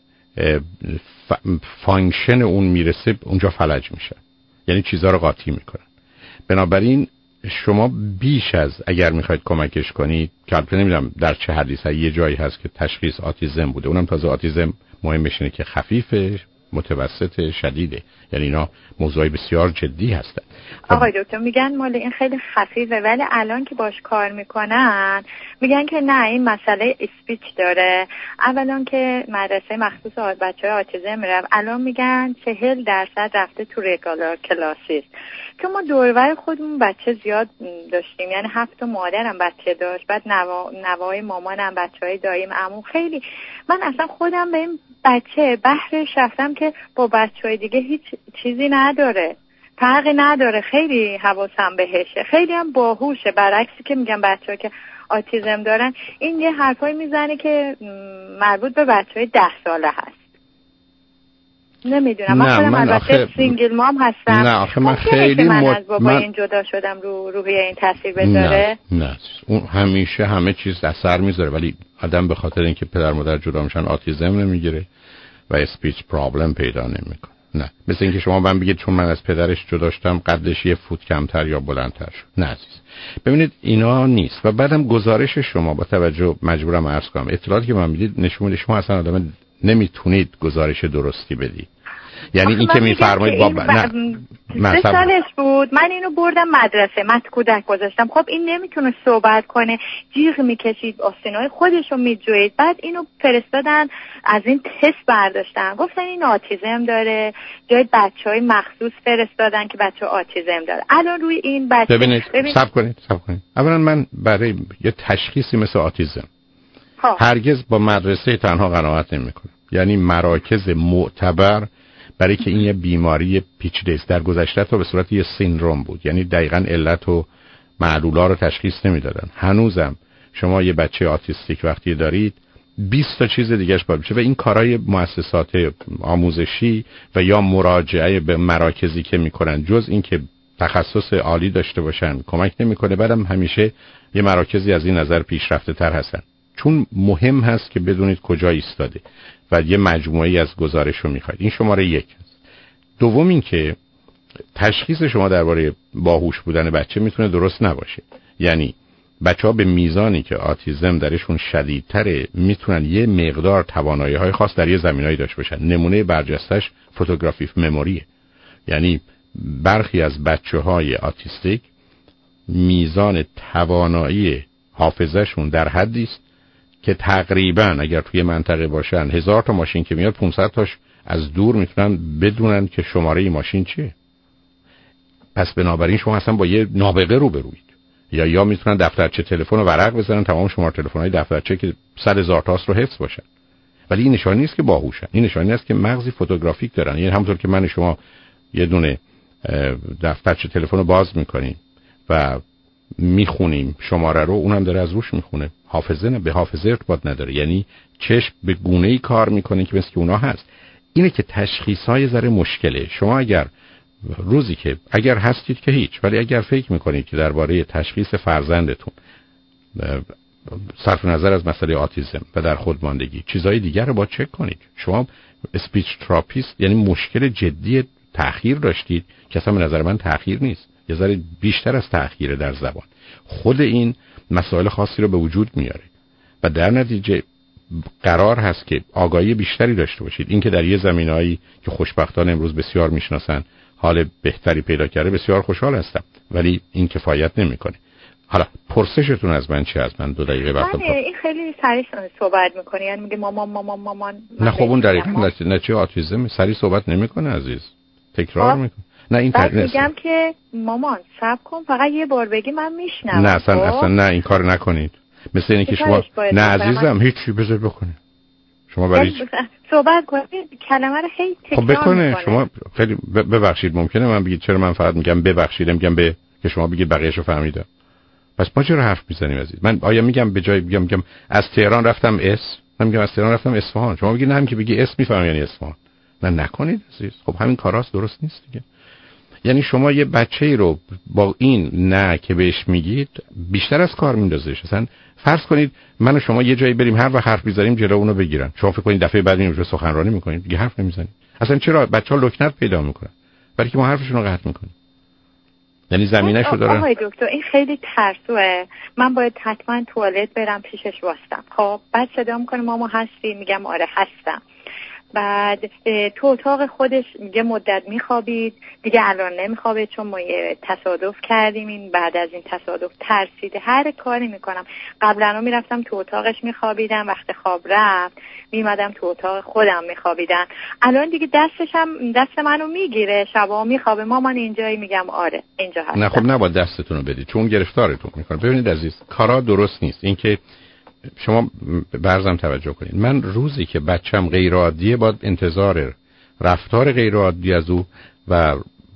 فانکشن اون میرسه، اونجا فلج میشه، یعنی چیزها رو قاطی میکنن. بنابراین شما بیش از اگر میخواید کمکش کنید که البته نمیدونم در چه حدی هست، یه جایی هست که تشخیص آتیزم بوده، اونم تازه آتیزم مهمش اینه که خفیفه، متوسط، شدیده، یعنی اینا موضوعی بسیار جدی هستن. آقای دکتر میگن مال این خیلی خفیفه، ولی الان که باش کار میکنن میگن که نه این مسئله اسپیچ داره. اولا که مدرسه مخصوص بچه‌های آتیزم میرم، الان میگن چهل درصد رفته تو رگولار کلاسیست، که ما دورور خودمون بچه زیاد داشتیم، یعنی هفت تا مادرم بچه داشت، بعد نوا... نوای مامانم، بچهای داییم، عمو، خیلی من اصلا خودم به این بچه بهرش رفتم که با بچهای دیگه هیچ چیزی نداره، فرقی نداره، خیلی حواسم بهشه، خیلی هم باهوشه، برعکسی که میگم بچه‌ها که آتیزم دارن این یه حرفایی میزنه که مربوط به بچهای ده ساله هست. نمیدونم، من خودم البته آخه... سینگل مام هستم. نه آخه من خیلی من مط... از بابا من... این جدا شدم رو روحیه این تاثیر بذاره. نه نه اون همیشه همه چیز اثر میذاره، ولی آدم به خاطر اینکه پدر مادر جدا میشن آتیزم نمیگیره و اسپیچ پرابلم پیدا نمیکنه. نه مثل اینکه شما من بگید چون من از پدرش جدا شدم قدش یه فوت کمتر یا بلندتر شد. نه عزیز، ببینید اینا نیست. و بعدم گزارش شما با توجه مجبورم عرض کنم اطلاعاتی که من میدید نشون میده شما اصلا آدم نمیتونید گزارش درستی بدید. یعنی این که میفرمایید با ب... نه سه سالش بود، من اینو بردم مدرسه مت کودک گذاشتم، خب این نمیتونه صحبت کنه، جیغ میکشید، آستینای خودشو میجوید، بعد اینو فرستادن از این تست برداشتن، گفتن این آتیزم داره، جای بچهای مخصوص فرستادن که بچه آتیزم داره. الان روی این بچه ببینید ببین... صبر کنید صبر کنید اولا من برای یه تشخیصی مثل آتیزم ها. هرگز با مدرسه تنها قناعت نمیکنم، یعنی مراکز معتبر برای که این یه بیماری پیچیده است. در گذشته تا به صورت یه سیندروم بود، یعنی دقیقاً علت و معلولا رو تشخیص نمیدادن. هنوزم شما یه بچه آتیستیک وقتی دارید بیست تا چیز دیگه‌اش باید بشه و این کارهای مؤسسات آموزشی و یا مراجعه به مراکزی که میکنن جز این که تخصص عالی داشته باشن کمک نمیکنه. بعدم همیشه یه مراکزی از این نظر پیشرفته تر هستن، چون مهم هست که بدونید کجا ایستاده و یه مجموعه‌ای از گزارش رو میخواید. این شماره یک هست. دوم این که تشخیص شما درباره باهوش بودن بچه میتونه درست نباشه، یعنی بچه‌ها به میزانی که آتیزم درشون شدیدتره میتونن یه مقدار توانایی‌های خاص در یه زمینه‌ای داشته باشن. نمونه برجسته‌اش فوتوگرافیک مموریه، یعنی برخی از بچه‌های آتیستیک میزان توانایی حافظه‌شون در حدی است که تقریبا اگر توی منطقه باشن هزار تا ماشین که میاد پانصد تاش از دور میتونن بدونن که شماره این ماشین چیه. پس بنابراین شما اصلا با یه نابغه روبروید، یا یا میتونن دفترچه تلفن و ورق بزنن تمام شماره تلفن‌های دفترچه که صد هزار تاست رو حفظ باشن. ولی این نشانه نیست که باهوشن. این نشانه است که مغزی فوتوگرافیک دارن. یعنی همونطور که من شما یه دونه دفترچه تلفن رو باز میکنیم و میخونیم شماره رو، اونم داره از روش میخونه. حافظه نه، به حافظه ارتباط نداره. یعنی چشم به گونه‌ای کار میکنه که مثل که اونا هست. اینه که تشخیص‌های ذره مشکله. شما اگر روزی که اگر هستید که هیچ، ولی اگر فکر میکنید که درباره تشخیص فرزندتون صرف نظر از مسئله آتیسم و در خودماندگی چیزهای دیگر رو با چک کنید. شما اسپیچ تراپیست، یعنی مشکل جدی تأخیر داشتید که اصلا به نظر من تأخیر نیست، یه ذره بیشتر از تأخیر در زبان. خود این مسائل خاصی رو به وجود میاره و در نتیجه قرار هست که آگاهی بیشتری داشته باشید. این که در یه زمینه‌ای که خوشبختانه امروز بسیار میشناسن حال بهتری پیدا کرده، بسیار خوشحال هستم، ولی این کفایت نمیکنه. حالا پرسشتون از من چی؟ از من دو دقیقه وقت من این خیلی سریع صحبت میکنه، یعنی میگه مامان مامان مامان. نه خب اون دقیقاً نتیجه آتیسم سریع صحبت نمیکنه عزیز، تکرار میکنه. نه این بعد میگم که مامان صبر کن فقط یه بار بگی من میشنوم. نه اصلا اصلا نه، این کار نکنید. مثل اینکه شما نه عزیزم هیچ چی بذار بکنه. شما برای صحبت کنید کلمه رو هی تکرار خب بکنه. میکنه. شما خیلی ببخشید ممکنه من بگید چرا من فقط میگم ببخشید، میگم به که شما بگید بقیه‌شو فهمیدم. پس ما چرا حرف میزنیم عزیز؟ من آیا میگم به جای میگم میگم از تهران رفتم اس، من میگم از تهران رفتم اصفهان، شما بگید نه هم که بگی اس میفهمم یعنی اصفهان. نه نکنید عزیز. خب همین کاراست، درست نیست دیگه. یعنی شما یه بچه‌ای رو با این نه که بهش میگید بیشتر از کار میندازهش. مثلا فرض کنید من و شما یه جایی بریم، هر وقت حرف می‌زنیم جلو اونو بگیرن، شما فکر کنید دفعه بعد میریم سخنرانی می‌کنید دیگه حرف نمی‌زنید. اصلا چرا بچه‌ها لکنت پیدا می‌کنن؟ برای که ما حرفشون رو قطع می‌کنیم. یعنی زمینه‌شو داره. آقای دکتر این خیلی ترسوه، من باید حتما توالت برم پیشش واسم. خب بعد صدا می‌کنه ماما هستی؟ میگم آره هستم. بعد تو اتاق خودش میگه مدت میخوابید، دیگه الان نمیخوابه چون ما یه تصادف کردیم. این بعد از این تصادف ترسیده، هر کاری میکنم. قبلا میرفتم تو اتاقش میخوابیدم، وقت خواب رفت میمدم تو اتاق خودم میخوابیدم. الان دیگه دستش هم دست منو میگیره، شبا میخوابه مامان اینجایی؟ میگم آره اینجا هستم. نه خب نباید دستتون رو بدید چون گرفتارتون میکنه. ببینید عزیز کارا درست نیست. این که شما برزم توجه کنید، من روزی که بچم غیر عادیه باید انتظار رفتار غیر عادی از او و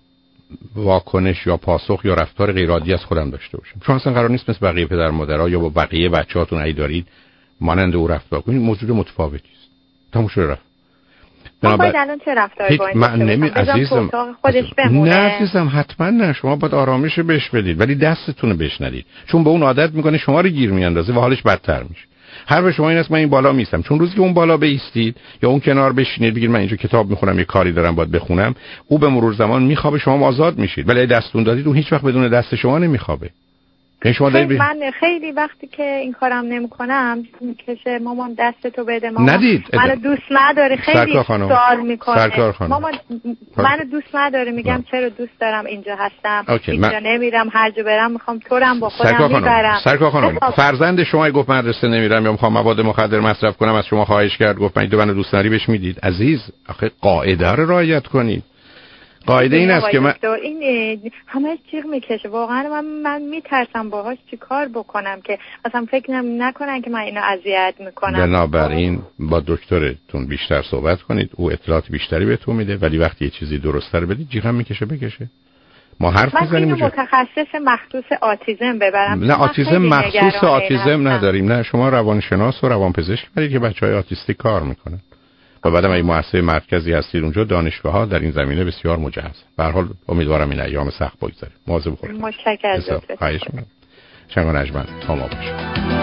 واکنش یا پاسخ یا رفتار غیر عادی از خودم داشته باشم. چون اصلا قرار نیست مثل بقیه پدر مادرها یا با بقیه بچه‌هاتون ای دارید مانند او رفتار کنید. موجود متفاوتی است. تموم شده رفت. من باید الان چه رفتاری باید من نمی عزیزم خودش بمونه؟ نه عزیزم حتما نه. شما باید آرامش بهش بدید ولی دستتون رو بهش ندید، چون به اون عادت میکنه شما رو گیر میاندازه و حالش بدتر میشه. هر به شما این است من این بالا میستم، چون روزی که اون بالا بیستید یا اون کنار بشینید بگید من اینجا کتاب میخونم یه کاری دارم باید بخونم، او به مرور زمان میخوابه، شما آزاد میشید. ولی دستتون دادید اون هیچ وقت بدون دست شما نمیخوابه. شما خیلی من خیلی وقتی که این کارم نمیکنم میکشه مامان دستتو بده، مامان ندید منو دوست نداره، خیلی سوال میکنه مامان منو دوست نداره. میگم چرا دوست دارم، اینجا هستم اینجا من... نمیرم، هر جا برم میخوام تو رو هم با خودم میبرم. سرکار خانم فرزند شما گفت مدرسه نمیرم یا میخوام مواد مخدر مصرف کنم، از شما خواهش کرد گفت من منو دوست نداری بهش میدید. عزیز آخه قاعده رو رعایت کنید. قاعده این است که من این همه جیغ میکشه واقعا. من من میترسم باهاش چیکار بکنم که اصلا فکر نکنن که من اینو اذیت میکنم. بنابراین با دکترتون بیشتر صحبت کنید، او اطلاعات بیشتری بهتون میده، ولی وقتی یه چیزی درست‌تر بدید جیغ هم میکشه بکشه. ما حرف میزنیم من متخصص مخصوص آتیسم ببرم. نه آتیسم مخصوص آتیسم نداریم. نه شما روانشناس و روانپزشک برید که بچهای آتیستیک کار میکنن و بعدم این مؤسسه مرکزی هستید اونجا دانشگاه‌ها در این زمینه بسیار مجهز. به هر حال امیدوارم این ایام سخت بگذره. مواظب خودتون. متشکرم دکتر. خواهش می‌کنم. شنگ و نجمن تا ما باشید.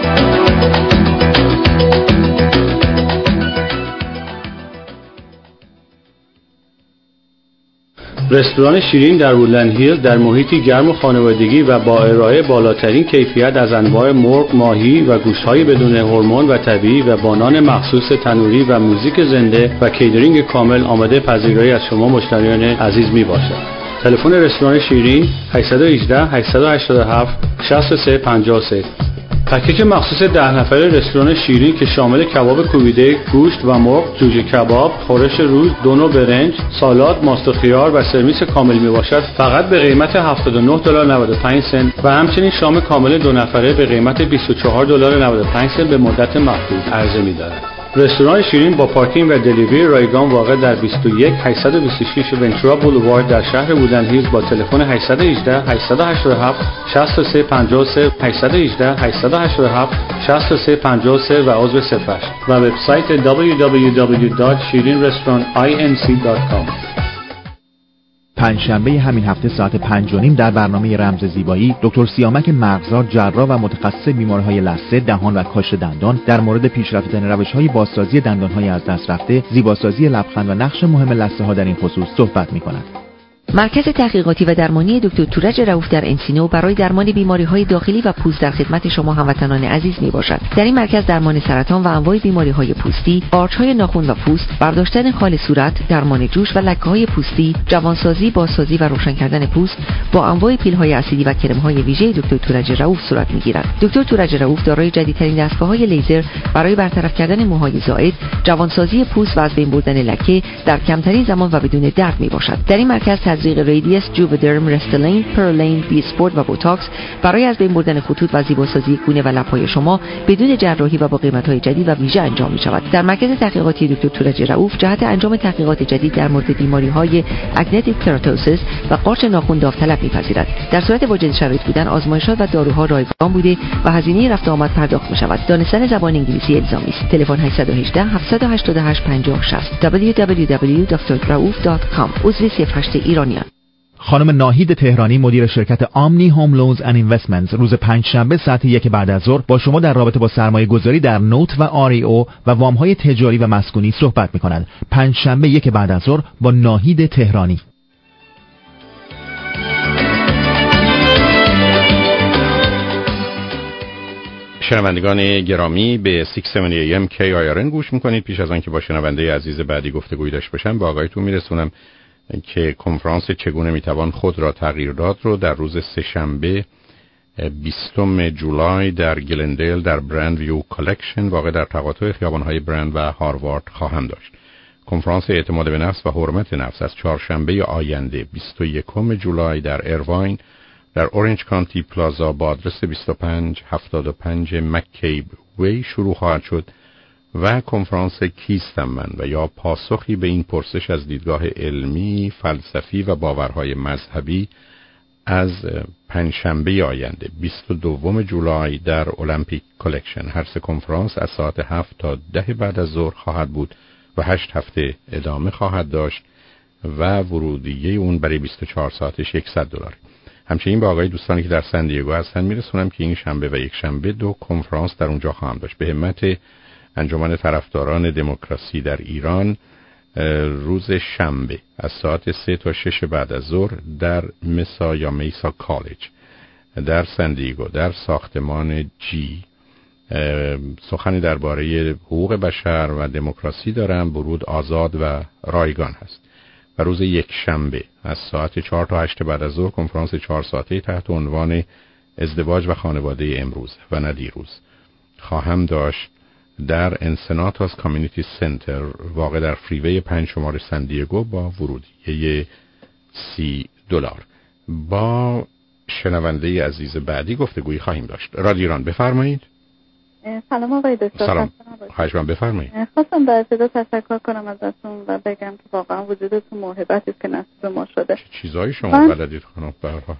رستوران شیرین در وودلند هیل در محیطی گرم و خانوادگی و با ارائه بالاترین کیفیت از انواع مرغ، ماهی و گوشت‌های بدون هورمون و طبیعی و با نان مخصوص تنوری و موزیک زنده و کیترینگ کامل آماده پذیرایی از شما مشتریان عزیز میباشد. تلفن رستوران شیرین هشت یک هشت هشت هشت هفت شش سه پنج سه. پکیج مخصوص ده نفره رستوران شیرین که شامل کباب کوبیده، گوشت و مرغ، جوجه کباب، خورش روز، دونو برنج، سالاد، ماست و خیار و سرویس کامل می باشد فقط به قیمت هفتاد و نه دلار و نود و پنج سنت و همچنین شام کامل دو نفره به قیمت بیست و چهار دلار و نود و پنج سنت به مدت محدود عرضه می دارد. رستوران شیرین با پارکینگ و دلیوری رایگان واقع در بیست و یک هشتصد و بیست و شش ونچورا بولوارد در شهر وودن هیلز با تلفن هشت یک هشت هشت هشت هفت شصت و سه پنجاه و سه هشت یک هشت هشت هشت هفت شصت و سه پنجاه و سه و عضو صفر و وبسایت دبلیو دبلیو دبلیو دات shirin restaurant inc دات کام. پنجشنبه همین هفته ساعت پنج و نیم در برنامه رمز زیبایی دکتر سیامک مغزار جراح و متخصص بیماری‌های لثه، دهان و کاشت دندان در مورد پیشرفت‌ترین روش‌های بازسازی دندان‌های از دست رفته، زیباسازی لبخند و نقش مهم لثه‌ها در این خصوص صحبت می‌کند. مرکز تحقیقاتی و درمانی دکتر تورج رؤوف در انسینو برای درمان بیماری‌های داخلی و پوست در خدمت شما هموطنان عزیز میباشد. در این مرکز درمان سرطان و انواع بیماری‌های پوستی، آرچ‌های ناخن و پوست، برداشتن خال صورت، درمان جوش و لکه‌های پوستی، جوانسازی، بازسازی و روشن کردن پوست با انواع پیل‌های اسیدی و کرم‌های ویژه دکتر تورج رؤوف صورت می‌گیرد. دکتر تورج رؤوف دارای جدیدترین دستگاه‌های لیزر برای برطرف کردن موهای زائد، جوانسازی پوست و از بین بردن لکه در کمترین زمان و بدون درد میباشد. در این مرکز تزریق ریدیس، جوودرم، رستلین، پرلین، بی اسپورت و بوتاکس برای از بین بردن خطوط و زیباسازی گونه و لب‌های شما بدون جراحی و با قیمت‌های جدید و ویژه انجام می‌شود. در مرکز تحقیقاتی دکتر تورج رؤوف جهت انجام تحقیقات جدید در مورد بیماری‌های اگنتیک کراتوسیس و قارچ ناخن داوطلب می‌پذیرد. در صورت واجد شرایط بودن آزمایشات و داروها رایگان بوده و هزینه رفت و آمد پرداخت می‌شود. دانستن زبان انگلیسی الزامی است. تلفن هشت یک هشت هفت هشت هشت پنجاه شصت دبلیو دبلیو دبلیو دات دکتر رؤوف دات کام عضو صفر هشت ایرانیان. خانم ناهید تهرانی مدیر شرکت آمنی هوم لونز اند اینوستمنتس روز پنجشنبه ساعت یک بعد از ظهر با شما در رابطه با سرمایه گذاری در نوت و آر ای او و وام‌های تجاری و مسکونی صحبت می‌کند. پنجشنبه یک بعد از ظهر با ناهید تهرانی. شنوندگان گرامی به شش هفتاد ای ام کی آی آر ان گوش می‌کنید. پیش از آنکه با شنونده عزیز بعدی گفتگوی داشته باشم با آگاهیتون میرسونم که کنفرانس چگونه میتوان خود را تغییر داد رو در روز سه‌شنبه بیستم جولای در گلندیل در برند ویو کالکشن واقع در تقاطع خیابان‌های برند و هاروارد خواهم داشت. کنفرانس اعتماد به نفس و حرمت نفس از چهارشنبه آینده بیست و یکم جولای در ارواین در اورنج کانتی پلازا با آدرس بیست و پنج هفتاد و پنج مکیب وی شروع خواهد شد و کنفرانس کیستم من و یا پاسخی به این پرسش از دیدگاه علمی، فلسفی و باورهای مذهبی از پنجشنبه آینده بیست و دوم جولای در المپیک کالکشن. هر سه کنفرانس از ساعت هفت تا ده بعد از ظهر خواهد بود و هشت هفته ادامه خواهد داشت و ورودیه اون برای بیست و چهار ساعتش صد دلار. همچنین با آقای دوستانی که در سن دیگو هستن میرسونم که این شنبه و یک شنبه دو کنفرانس در اونجا خواهم داشت. به همت انجمن طرفداران دموکراسی در ایران روز شنبه از ساعت سه تا شش بعد از ظهر در مسا یا میسا کالج در سن دیگو در ساختمان جی سخنی درباره حقوق بشر و دموکراسی دارم. ورود آزاد و رایگان هست. و روز یک شنبه از ساعت چهار تا هشت بعد از ظهر کنفرانس چهار ساعته تحت عنوان ازدواج و خانواده امروز و نه دیروز خواهم داشت در انسناتاس کامیونیتی سنتر واقع در فریوی پنج شماره سن دیگو با ورودیه سی دلار. با شنونده عزیز بعدی گفتگویی خواهیم داشت. رادیو ایران بفرمایید. سلام آقای دکتر. سلام. خواهش من بفرمایید. خواستم در ابتدا تشکر کنم ازتون و بگم که واقعا وجودتون موهبتی است که نصیب ما شده. چیزایی شما من... بلدید خانم برها.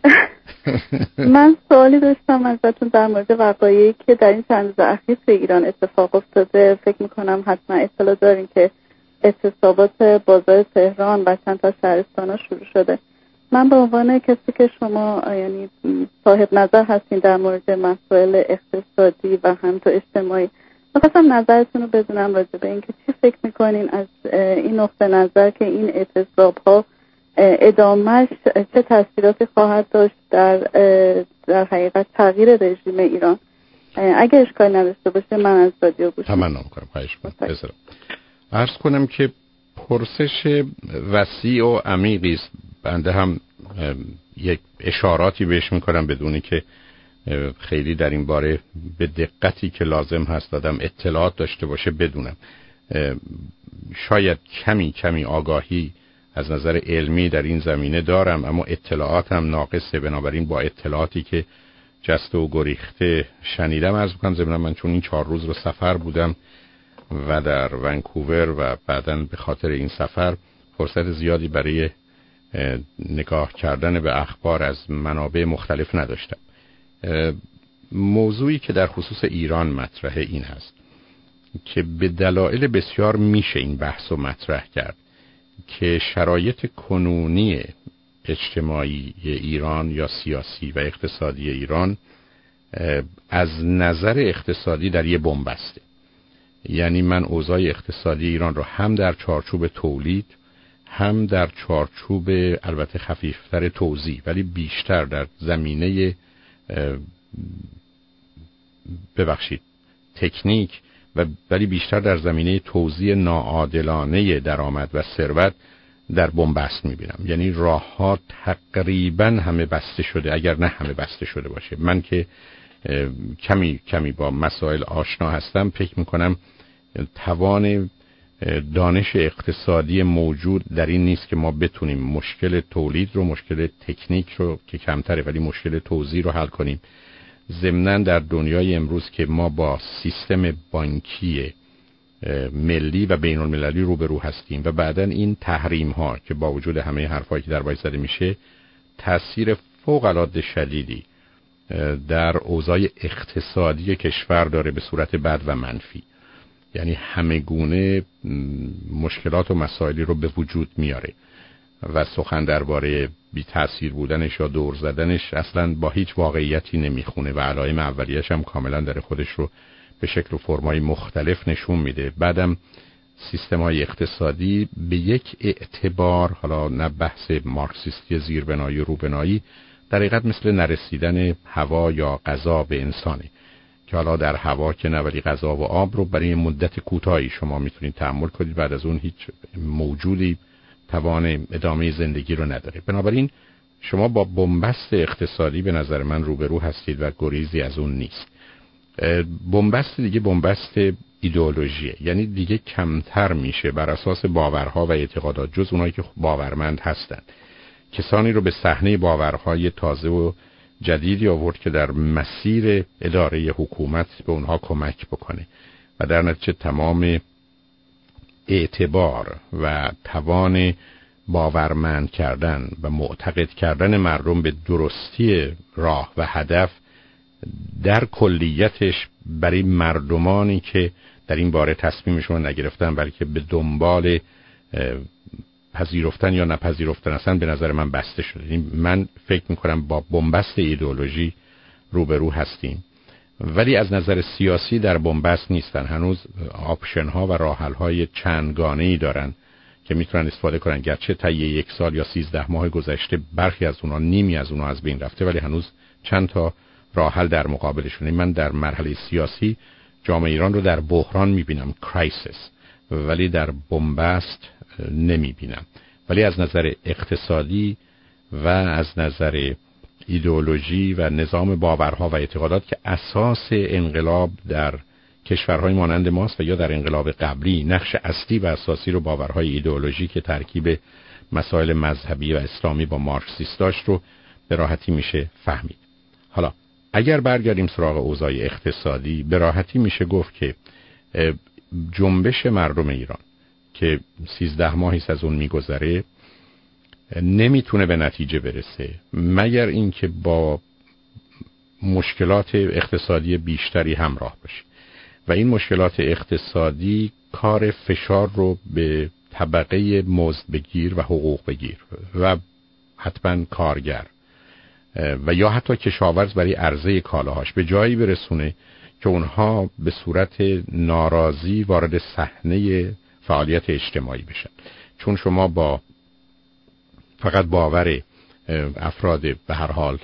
من سوالی داشتم ازتون در مورد وقایعی که در این چند روز اخیر تو ایران اتفاق افتاده. فکر می‌کنم حتما اطلاع دارین که اعتصابات بازار تهران و چند تا شهرستان‌ها شروع شده. من به عنوان کسی که شما یعنی صاحب نظر هستین در مورد مسائل اقتصادی و همینطور اجتماعی، می‌خواستم نظرتون رو بدونم راجع به اینکه چی فکر می‌کنین از این نقطه نظر که این اعتصاب‌ها ادامهش چه تاثیراتی خواهد داشت در در حقیقت تغییر رژیم ایران. اگه اشکال نداشته باشه من از رادیو گوش تمنا می‌کنم. خواهش می‌کنم. بذارم عرض کنم که پرسش وسیع و عمیقی است. بنده هم یک اشاراتی بهش میکنم بدونی که خیلی در این باره به دقتی که لازم هست آدم اطلاعات داشته باشه بدونم. شاید کمی کمی آگاهی از نظر علمی در این زمینه دارم اما اطلاعاتم ناقصه. بنابراین با اطلاعاتی که جست و گریخته شنیدم عرض میکنم. ضمن من چون این چهار روز رو سفر بودم و در ونکوور و بعداً به خاطر این سفر فرصت زیادی برای نگاه کردن به اخبار از منابع مختلف نداشتم. موضوعی که در خصوص ایران مطرحه این هست که به دلایل بسیار میشه این بحث رو مطرح کرد که شرایط کنونی اجتماعی ایران یا سیاسی و اقتصادی ایران از نظر اقتصادی در یه بن‌بسته. یعنی من اوضاع اقتصادی ایران رو هم در چارچوب تولید، هم در چارچوب البته خفیفتر توزیع ولی بیشتر در زمینه ببخشید تکنیک و ولی بیشتر در زمینه توزیع ناعادلانه درآمد و ثروت در بن‌بست می‌بینم. یعنی راه‌ها تقریباً همه بسته شده، اگر نه همه بسته شده باشه. من که کمی کمی با مسائل آشنا هستم فکر می‌کنم توان دانش اقتصادی موجود در این نیست که ما بتونیم مشکل تولید رو، مشکل تکنیک رو که کمتره ولی مشکل توزیع رو حل کنیم. ضمناً در دنیای امروز که ما با سیستم بانکی ملی و بین المللی روبرو هستیم و بعداً این تحریم ها که با وجود همه حرفایی که در باید زده میشه تأثیر فوق العاده شدیدی در اوضاع اقتصادی کشور داره به صورت بد و منفی. یعنی همه گونه مشکلات و مسائلی رو به وجود میاره و سخن درباره بی تأثیر بودنش یا دور زدنش اصلا با هیچ واقعیتی نمیخونه و علائم اولیه‌اش هم کاملا در خودش رو به شکل و فرمای مختلف نشون میده. بعدم سیستم‌های اقتصادی به یک اعتبار، حالا نه بحث مارکسیستی زیربنایی و روبنایی، در حقیقت مثل نرسیدن هوا یا غذا به انسانه که حالا در هوا که نه ولی غذا و آب رو برای مدت کوتاهی شما میتونید تحمل کنید، بعد از اون هیچ موجودی توان ادامه زندگی رو نداره. بنابراین شما با بن‌بست اقتصادی به نظر من روبرو هستید و گریزی از اون نیست. بن‌بست دیگه بن‌بست ایدئولوژیه، یعنی دیگه کمتر میشه بر اساس باورها و اعتقادات، جز اونایی که باورمند هستن. کسانی رو به صحنه باورهای تازه و جدیدی آورد که در مسیر اداره حکومت به اونها کمک بکنه و در نتیجه تمام اعتبار و توان باورمند کردن و معتقد کردن مردم به درستی راه و هدف در کلیتش برای مردمانی که در این باره تصمیمشون نگرفتن بلکه به دنبال پذیرفتن یا نپذیرفتن اصلا به نظر من بسته شده. من فکر میکنم با بن‌بست ایدئولوژی روبرو هستیم، ولی از نظر سیاسی در بن‌بست نیستن. هنوز آپشن ها و راه حل های چندگانه‌ای دارن که میتونن استفاده کنن. گرچه طی یک سال یا سیزده ماه گذشته برخی از اونها، نیمی از اونها از بین رفته، ولی هنوز چند تا راه حل در مقابلشونه. من در مرحله سیاسی جامعه ایران رو در بحران میبینم، کرایسیس، ولی در بن‌بست نمیبینم. ولی از نظر اقتصادی و از نظر ایدئولوژی و نظام باورها و اعتقادات که اساس انقلاب در کشورهای مانند ماست و یا در انقلاب قبلی نقش اصلی و اساسی رو باورهای ایدئولوژی که ترکیب مسائل مذهبی و اسلامی با مارکسیست داشت رو به راحتی میشه فهمید. حالا اگر برگردیم سراغ اوضاع اقتصادی، به راحتی میشه گفت که جنبش مردم ایران که سیزده ماهی از اون میگذره نمیتونه به نتیجه برسه مگر اینکه با مشکلات اقتصادی بیشتری همراه باشه و این مشکلات اقتصادی کار فشار رو به طبقه مزد بگیر و حقوق بگیر و حتما کارگر و یا حتی کشاورز برای عرضه کالاهاش به جایی برسونه که اونها به صورت ناراضی وارد صحنه فعالیت اجتماعی بشن. چون شما با فقط باور افراد به هر حال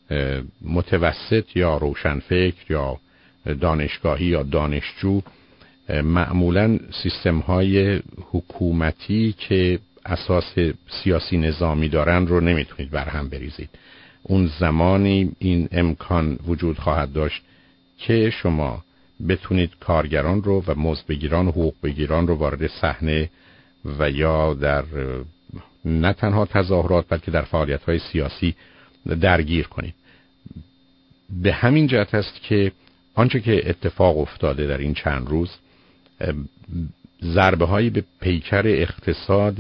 متوسط یا روشنفکر یا دانشگاهی یا دانشجو معمولا سیستم های حکومتی که اساس سیاسی نظامی دارن رو نمیتونید برهم بریزید. اون زمانی این امکان وجود خواهد داشت که شما بتونید کارگران رو و مزدبگیران و حقوق بگیران رو وارد صحنه و یا در نه تنها تظاهرات بلکه در فعالیت‌های سیاسی درگیر کنید. به همین جهت است که آنچه که اتفاق افتاده در این چند روز ضربه هایی به پیکر اقتصاد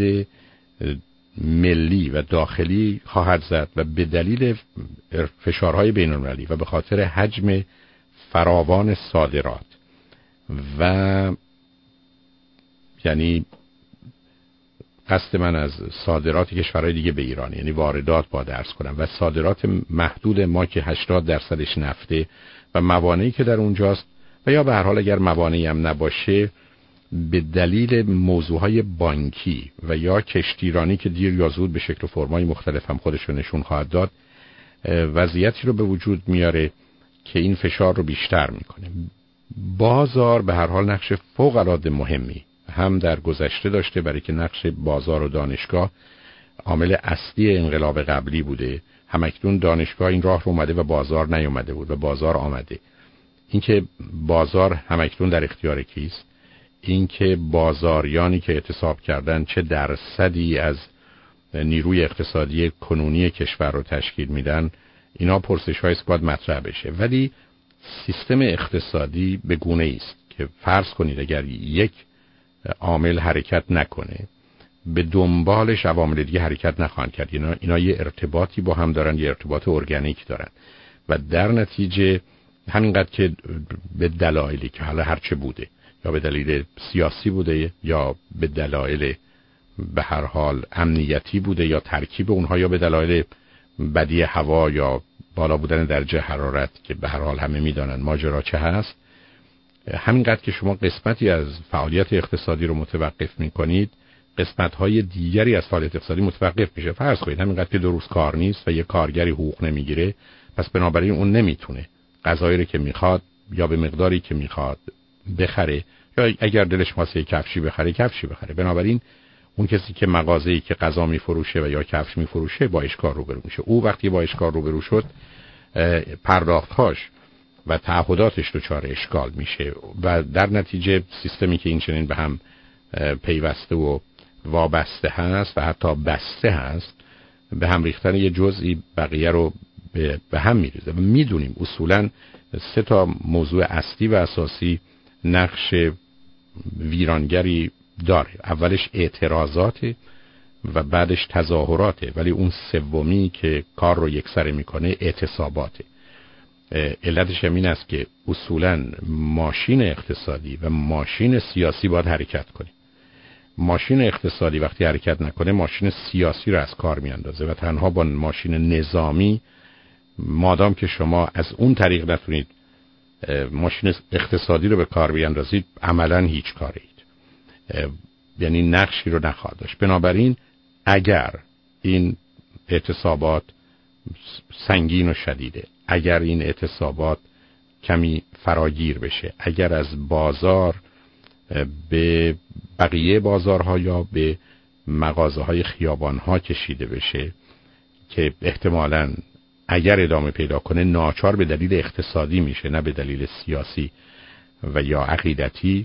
ملی و داخلی خواهد زد و به دلیل فشارهای بین‌المللی و به خاطر حجم فراوان صادرات و یعنی قصد من از صادرات کشورهای دیگه به ایران، یعنی واردات با درس کنم و صادرات محدود ما که هشتاد درصدش نفته و موانعی که در اونجاست و یا به هر حال اگر موانعی هم نباشه به دلیل موضوعهای بانکی و یا کشتیرانی که دیر یا زود به شکل و فرمای مختلف هم خودش رو نشون خواهد داد، وضعیتی رو به وجود میاره که این فشار رو بیشتر میکنه. بازار به هر حال نقش فوق العاده مهمی هم در گذشته داشته، برای که نقش بازار و دانشگاه عامل اصلی انقلاب قبلی بوده. همکنون دانشگاه این راه رو اومده و بازار نیومده بود و بازار آمده. اینکه بازار همکنون در اختیار کیست، اینکه بازاریانی که اعتصاب کردن چه درصدی از نیروی اقتصادی کنونی کشور رو تشکیل میدن، اینا پرسش‌هایی است که باید مطرح بشه. ولی سیستم اقتصادی به گونه‌ای است که فرض کنید اگر یک عامل حرکت نکنه به دنبالش عوامل دیگه حرکت نخواهند کرد. اینا اینا یه ارتباطی با هم دارن، یه ارتباط ارگانیک دارن و در نتیجه همینقدر که به دلایلی که حالا هرچه بوده، یا به دلیل سیاسی بوده یا به دلایل به هر حال امنیتی بوده یا ترکیب اونها یا به دلایل بدی هوا یا بالا بودن درجه حرارت که به هر حال همه میدانن ماجرا چه هست، همینقدر که شما قسمتی از فعالیت اقتصادی رو متوقف میکنید قسمت‌های دیگری از فعالیت اقتصادی متوقف میشه. فرض کنید همینقدر که دو روز کار نیست و یه کارگری حقوق نمیگیره، پس بنابراین اون نمیتونه غذایی رو که میخواد یا به مقداری که میخواد بخره، یا اگر دلش واسه کفشی بخره کفشی بخره. بنابراین اون کسی که مغازه‌ای که غذا میفروشه و یا کفش میفروشه با اشکال روبرو میشه. او وقتی با اشکال روبرو شد پرداخت‌هاش و تعهداتش دچار اشکال میشه و در نتیجه سیستمی که این چنین به هم پیوسته و وابسته هست و حتی بسته هست، به هم ریختن یه جزئی بقیه رو به هم میریزه. و میدونیم اصولاً سه تا موضوع اصلی و اساسی نقش ویرانگری داره. اولش اعتراضاته و بعدش تظاهراته، ولی اون سومی که کار رو یکسره میکنه اعتصاباته. علتش هم این است که اصولاً ماشین اقتصادی و ماشین سیاسی باید حرکت کنه. ماشین اقتصادی وقتی حرکت نکنه ماشین سیاسی رو از کار میاندازه و تنها با ماشین نظامی، مادام که شما از اون طریق نتونید ماشین اقتصادی رو به کار بیاندازید، عملاً هیچ کارید، یعنی نقشی رو نخواهد داشت. بنابراین اگر این اعتصابات سنگین و شدیده، اگر این اعتصابات کمی فراگیر بشه، اگر از بازار به بقیه بازارها یا به مغازه‌های خیابان‌ها کشیده بشه که احتمالاً اگر ادامه پیدا کنه ناچار به دلیل اقتصادی میشه نه به دلیل سیاسی و یا عقیدتی،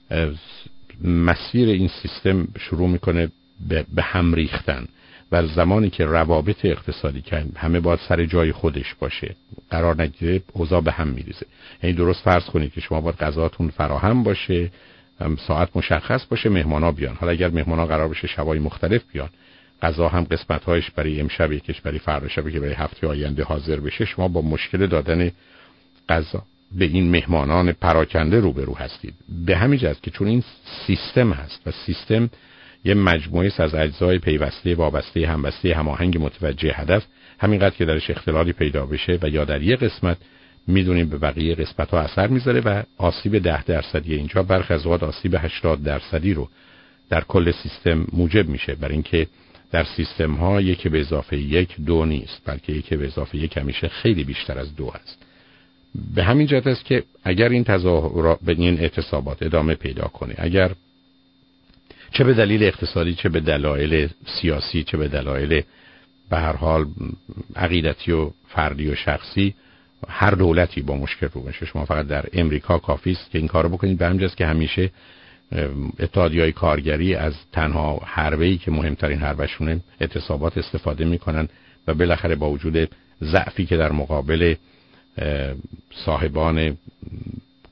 مسیر این سیستم شروع میکنه به هم ریختن و زمانی که روابط اقتصادی که همه باید سر جای خودش باشه قرار نگیره، اوضاع به هم میریزه. یعنی درست فرض کنید که شما باید غذاتون فراهم باشه، ساعت مشخص باشه، مهمانا بیان. حالا اگر مهمانا قرار بشه شبای مختلف بیان، غذا هم قسمت‌هایش برای امشب یکیش برای فردا شب که برای هفته آینده حاضر بشه، شما با مشکل دادن غذا به این مهمانان پراکنده روبرو هستید. به همین جهت که چون این سیستم هست و سیستم یه مجموعه از اجزای پیوسته، وابسته، همبسته، هماهنگ، متوجه هدف، همینقدر که درش اختلالی پیدا بشه و یا در یه قسمت میدونیم به بقیه قسمت‌ها اثر میذاره و آسیب ده درصدی اینجا برخی از اوقات آسیب هشتاد درصدی رو در کل سیستم موجب میشه. برای اینکه در سیستم ها یک به اضافه یک دو نیست، بلکه یک به اضافه یک همیشه خیلی بیشتر از دو هست. به همین جهت است که اگر این تظاهرات به این اعتصابات ادامه پیدا کنه، اگر چه به دلیل اقتصادی، چه به دلایل سیاسی، چه به دلایل به هر حال عقیدتی و فردی و شخصی، هر دولتی با مشکل رو بشه. شما فقط در امریکا کافی است که این کارو بکنید. به همین جهت که همیشه اتحادیه‌های کارگری از تنها حربه‌ای که مهمترین حربشونه اعتصابات استفاده میکنن و بالاخره با وجود ضعفی که در مقابل صاحبان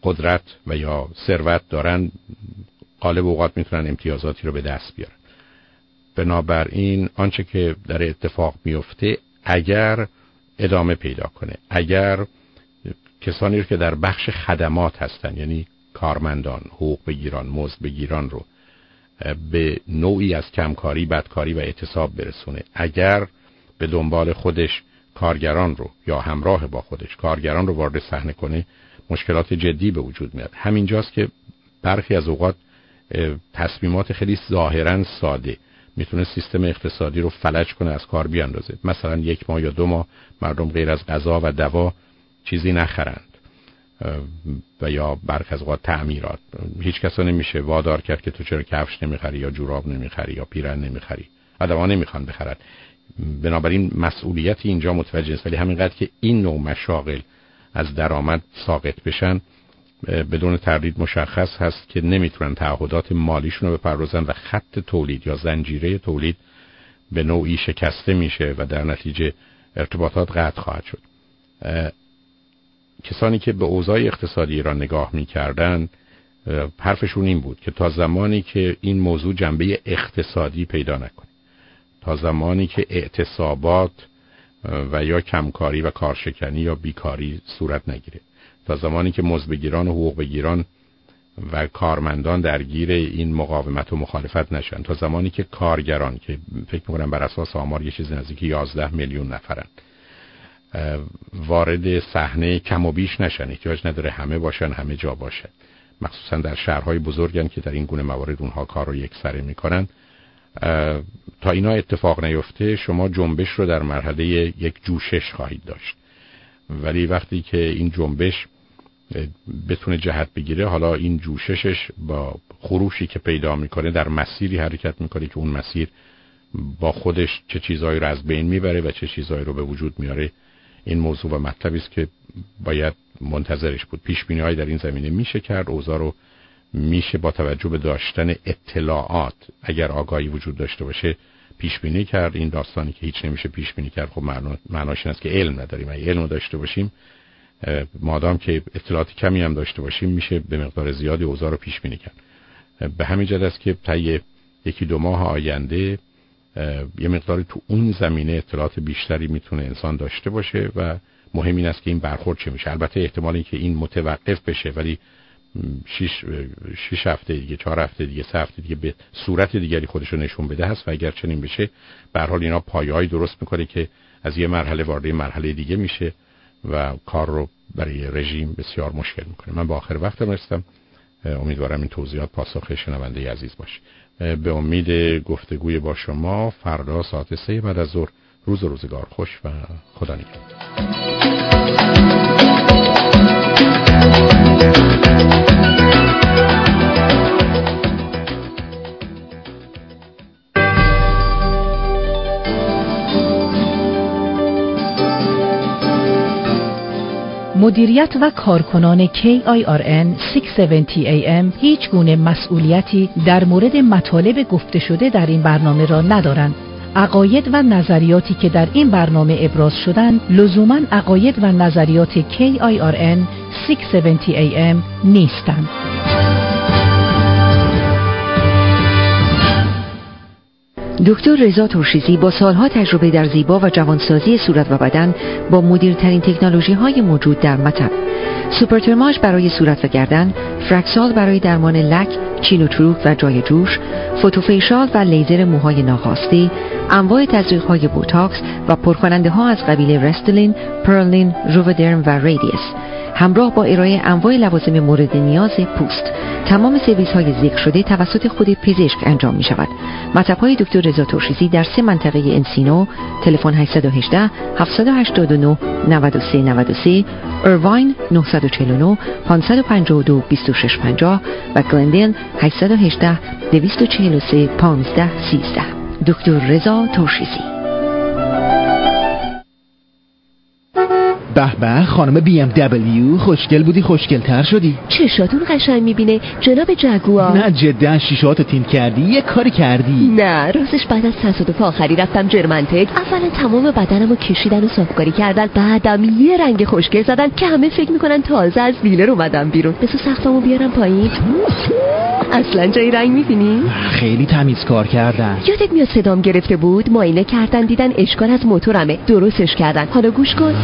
قدرت و یا ثروت دارن غالب اوقات میتونن امتیازاتی رو به دست بیارن. بنابراین آنچه که در اتفاق میفته اگر ادامه پیدا کنه، اگر کسانی رو که در بخش خدمات هستن، یعنی کارمندان، حقوق بگیران، مزد بگیران رو به نوعی از کمکاری، بدکاری و اعتصاب برسونه، اگر به دنبال خودش کارگران رو یا همراه با خودش کارگران رو وارد صحنه کنه، مشکلات جدی به وجود میاد. همینجاست که برخی از اوقات تصمیمات خیلی ظاهراً ساده میتونه سیستم اقتصادی رو فلج کنه، از کار بیاندازه. مثلا یک ماه یا دو ماه مردم غیر از غذا و دوا چیزی نخرند و یا برخی از اوقات تعمیرات. هیچ کسا نمیشه وادار کرد که تو چرا کفش نمیخری یا جوراب نمیخری یا پیرن نمیخری. آدما نمیخوان بخرن. بنابراین مسئولیتی اینجا متوجه است، ولی همینقدر که این نوع مشاغل از درآمد ساقط بشن بدون تردید مشخص هست که نمیتونن تعهدات مالیشون رو بپردازن و خط تولید یا زنجیره تولید به نوعی شکسته میشه و در نتیجه ارتباطات قطع خواهد شد. کسانی که به اوضاع اقتصادی را نگاه میکردن حرفشون این بود که تا زمانی که این موضوع جنبه اقتصادی پیدا نکنه، تا زمانی که اعتصابات و یا کمکاری و کارشکنی یا بیکاری صورت نگیره، تا زمانی که مزدبگیران و حقوق بگیران و کارمندان درگیر این مقاومت و مخالفت نشن، تا زمانی که کارگران که فکر می‌کنم بر اساس آمار یه چیز نزدیک یازده میلیون نفرن وارد صحنه کم و بیش نشن، احتیاج نداره همه باشن، همه جا باشن، مخصوصا در شهرهای بزرگن که در این گونه موارد اونها کار رو یکسره میکنن. تا اینا اتفاق نیفته شما جنبش رو در مرحله یک جوشش خواهید داشت، ولی وقتی که این جنبش بتونه جهت بگیره، حالا این جوششش با خروشی که پیدا میکنه در مسیری حرکت میکنه که اون مسیر با خودش چه چیزایی رو از بین میبره و چه چیزایی رو به وجود میاره. این موضوع و مطلبی است که باید منتظرش بود. پیش بینی‌های در این زمینه میشه کرد، اوضاع رو میشه با توجه به داشتن اطلاعات، اگر آگاهی وجود داشته باشه، پیش بینی کرد. این داستانی که هیچ نمیشه پیش بینی کرد، خب معنا معناش این است که علم نداریم. اگه علم داشته باشیم، مادام که اطلاعات کمی هم داشته باشیم، میشه به مقدار زیادی اوضاع رو پیش بینی کرد. به همین جهت است که طی یکی دو ماه آینده یه مقداری تو اون زمینه اطلاعات بیشتری میتونه انسان داشته باشه و مهم این است که این برخورد چه میشه. البته احتمال این که این متوقف بشه ولی شش شش هفته دیگه، چهار هفته دیگه، سه هفته دیگه به صورت دیگری خودش رو نشون بده هست و اگر چنین بشه به هر حال اینا پایه‌ای درست میکنه که از یه مرحله وارد مرحله دیگه میشه و کار رو برای رژیم بسیار مشکل میکنه. من با آخر وقتم رسیدم. امیدوارم این توضیحات پاسخ شنونده عزیز باشه. به امید گفتگوی با شما فردا ساعت سه بعد از ظهر. روز و روزگار خوش و خدا نگهدار. مدیریت و کارکنان کی آی آر ان ششصد و هفتاد ای ام هیچ گونه مسئولیتی در مورد مطالب گفته شده در این برنامه را ندارند. عقاید و نظریاتی که در این برنامه ابراز شدند لزوماً عقاید و نظریات کی آی آر ان ششصد و هفتاد ای ام نیستند. دکتر رضا ترشیزی با سالها تجربه در زیبا و جوانسازی صورت و بدن با مدرن‌ترین تکنولوژی‌های موجود در مطب، سوپرترماژ برای صورت و گردن، فرکسال برای درمان لک، چین و چروک و جای جوش، فوتوفیشال و لیزر موهای ناخواسته، انواع تزریق‌های بوتاکس و پرکننده‌ها از قبیل رستلین، پرلین، روودرم و ریدیس، همراه با ارائه انواع لوازم مورد نیاز پوست. تمام سرویس‌های ذکر شده توسط خود پزشک انجام می‌شود. مطب‌های دکتر رضا ترشیزی در سه منطقه انسینو، تلفن هشت یک هشت، هفت هشت نه، نه سه نه سه، ایرواین نه چهار نه، پنج پنج دو، دو شش پنج صفر و گلندیل هشت یک هشت، دو چهار سه، پانزده سیزده. دکتر رضا ترشیزی. به به خانم بی ام دبلیو، خوشگل بودی خوشگل‌تر شدی. چشاتون قشنگ میبینه جناب جگوار. نه جدا شیشاتو تیم کردی، یه کاری کردی. نه راستش بعد از تصادف آخری رفتم جرمن تک، اولا تمام بدنمو کشیدن و صافکاری کردن، بعدم یه رنگ خوشگل زدن که همه فکر میکنن تازه از دیلر اومدم بیرون. بسو سقفمو بیارم پایین. اصلا جای رنگ میبینی؟ خیلی تمیز کار کردن. یادت میاد صدام گرفته بود؟ معاینه کردن دیدن اشکال از موتورمه، درستش کردن. حالا گوش کن.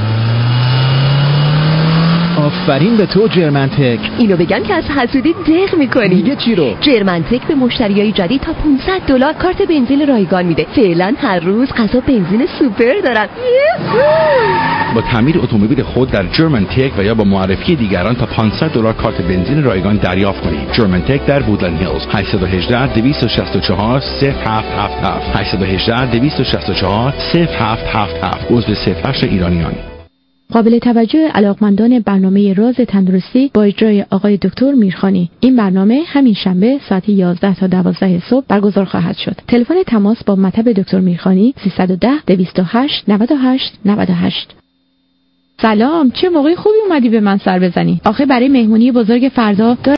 آفرین به تو جرمن تک. اینو بگم که از حسودی دق میکنی. دیگه چی رو؟ جرمن تک به مشتریای جدید تا پانصد دلار کارت بنزین رایگان میده. فعلا هر روز قضا بنزین سوپر دارن. با تعمیر اتومبیل خود در جرمن تک و یا با معرفی دیگران تا پانصد دلار کارت بنزین رایگان دریافت کنید. جرمن تک در وودلند هیلز. هشت یک هشت دویست و شصت و چهار صفر هفت هفت هفت هشت یک هشت دویست و شصت و چهار صفر هفت هفت هفت. عضو صفر ایرانیان. قابل توجه علاقمندان برنامه راز تندرستی با اجرای آقای دکتر میرخانی. این برنامه همین شنبه ساعت یازده تا دوازده صبح برگزار خواهد شد. تلفن تماس با مطب دکتر میرخانی سیصد و ده دویست و هشت نود و هشت نود و هشت. سلام، چه موقعی خوبی اومدی به من سر بزنی. آخه برای مهمونی بزرگ فردا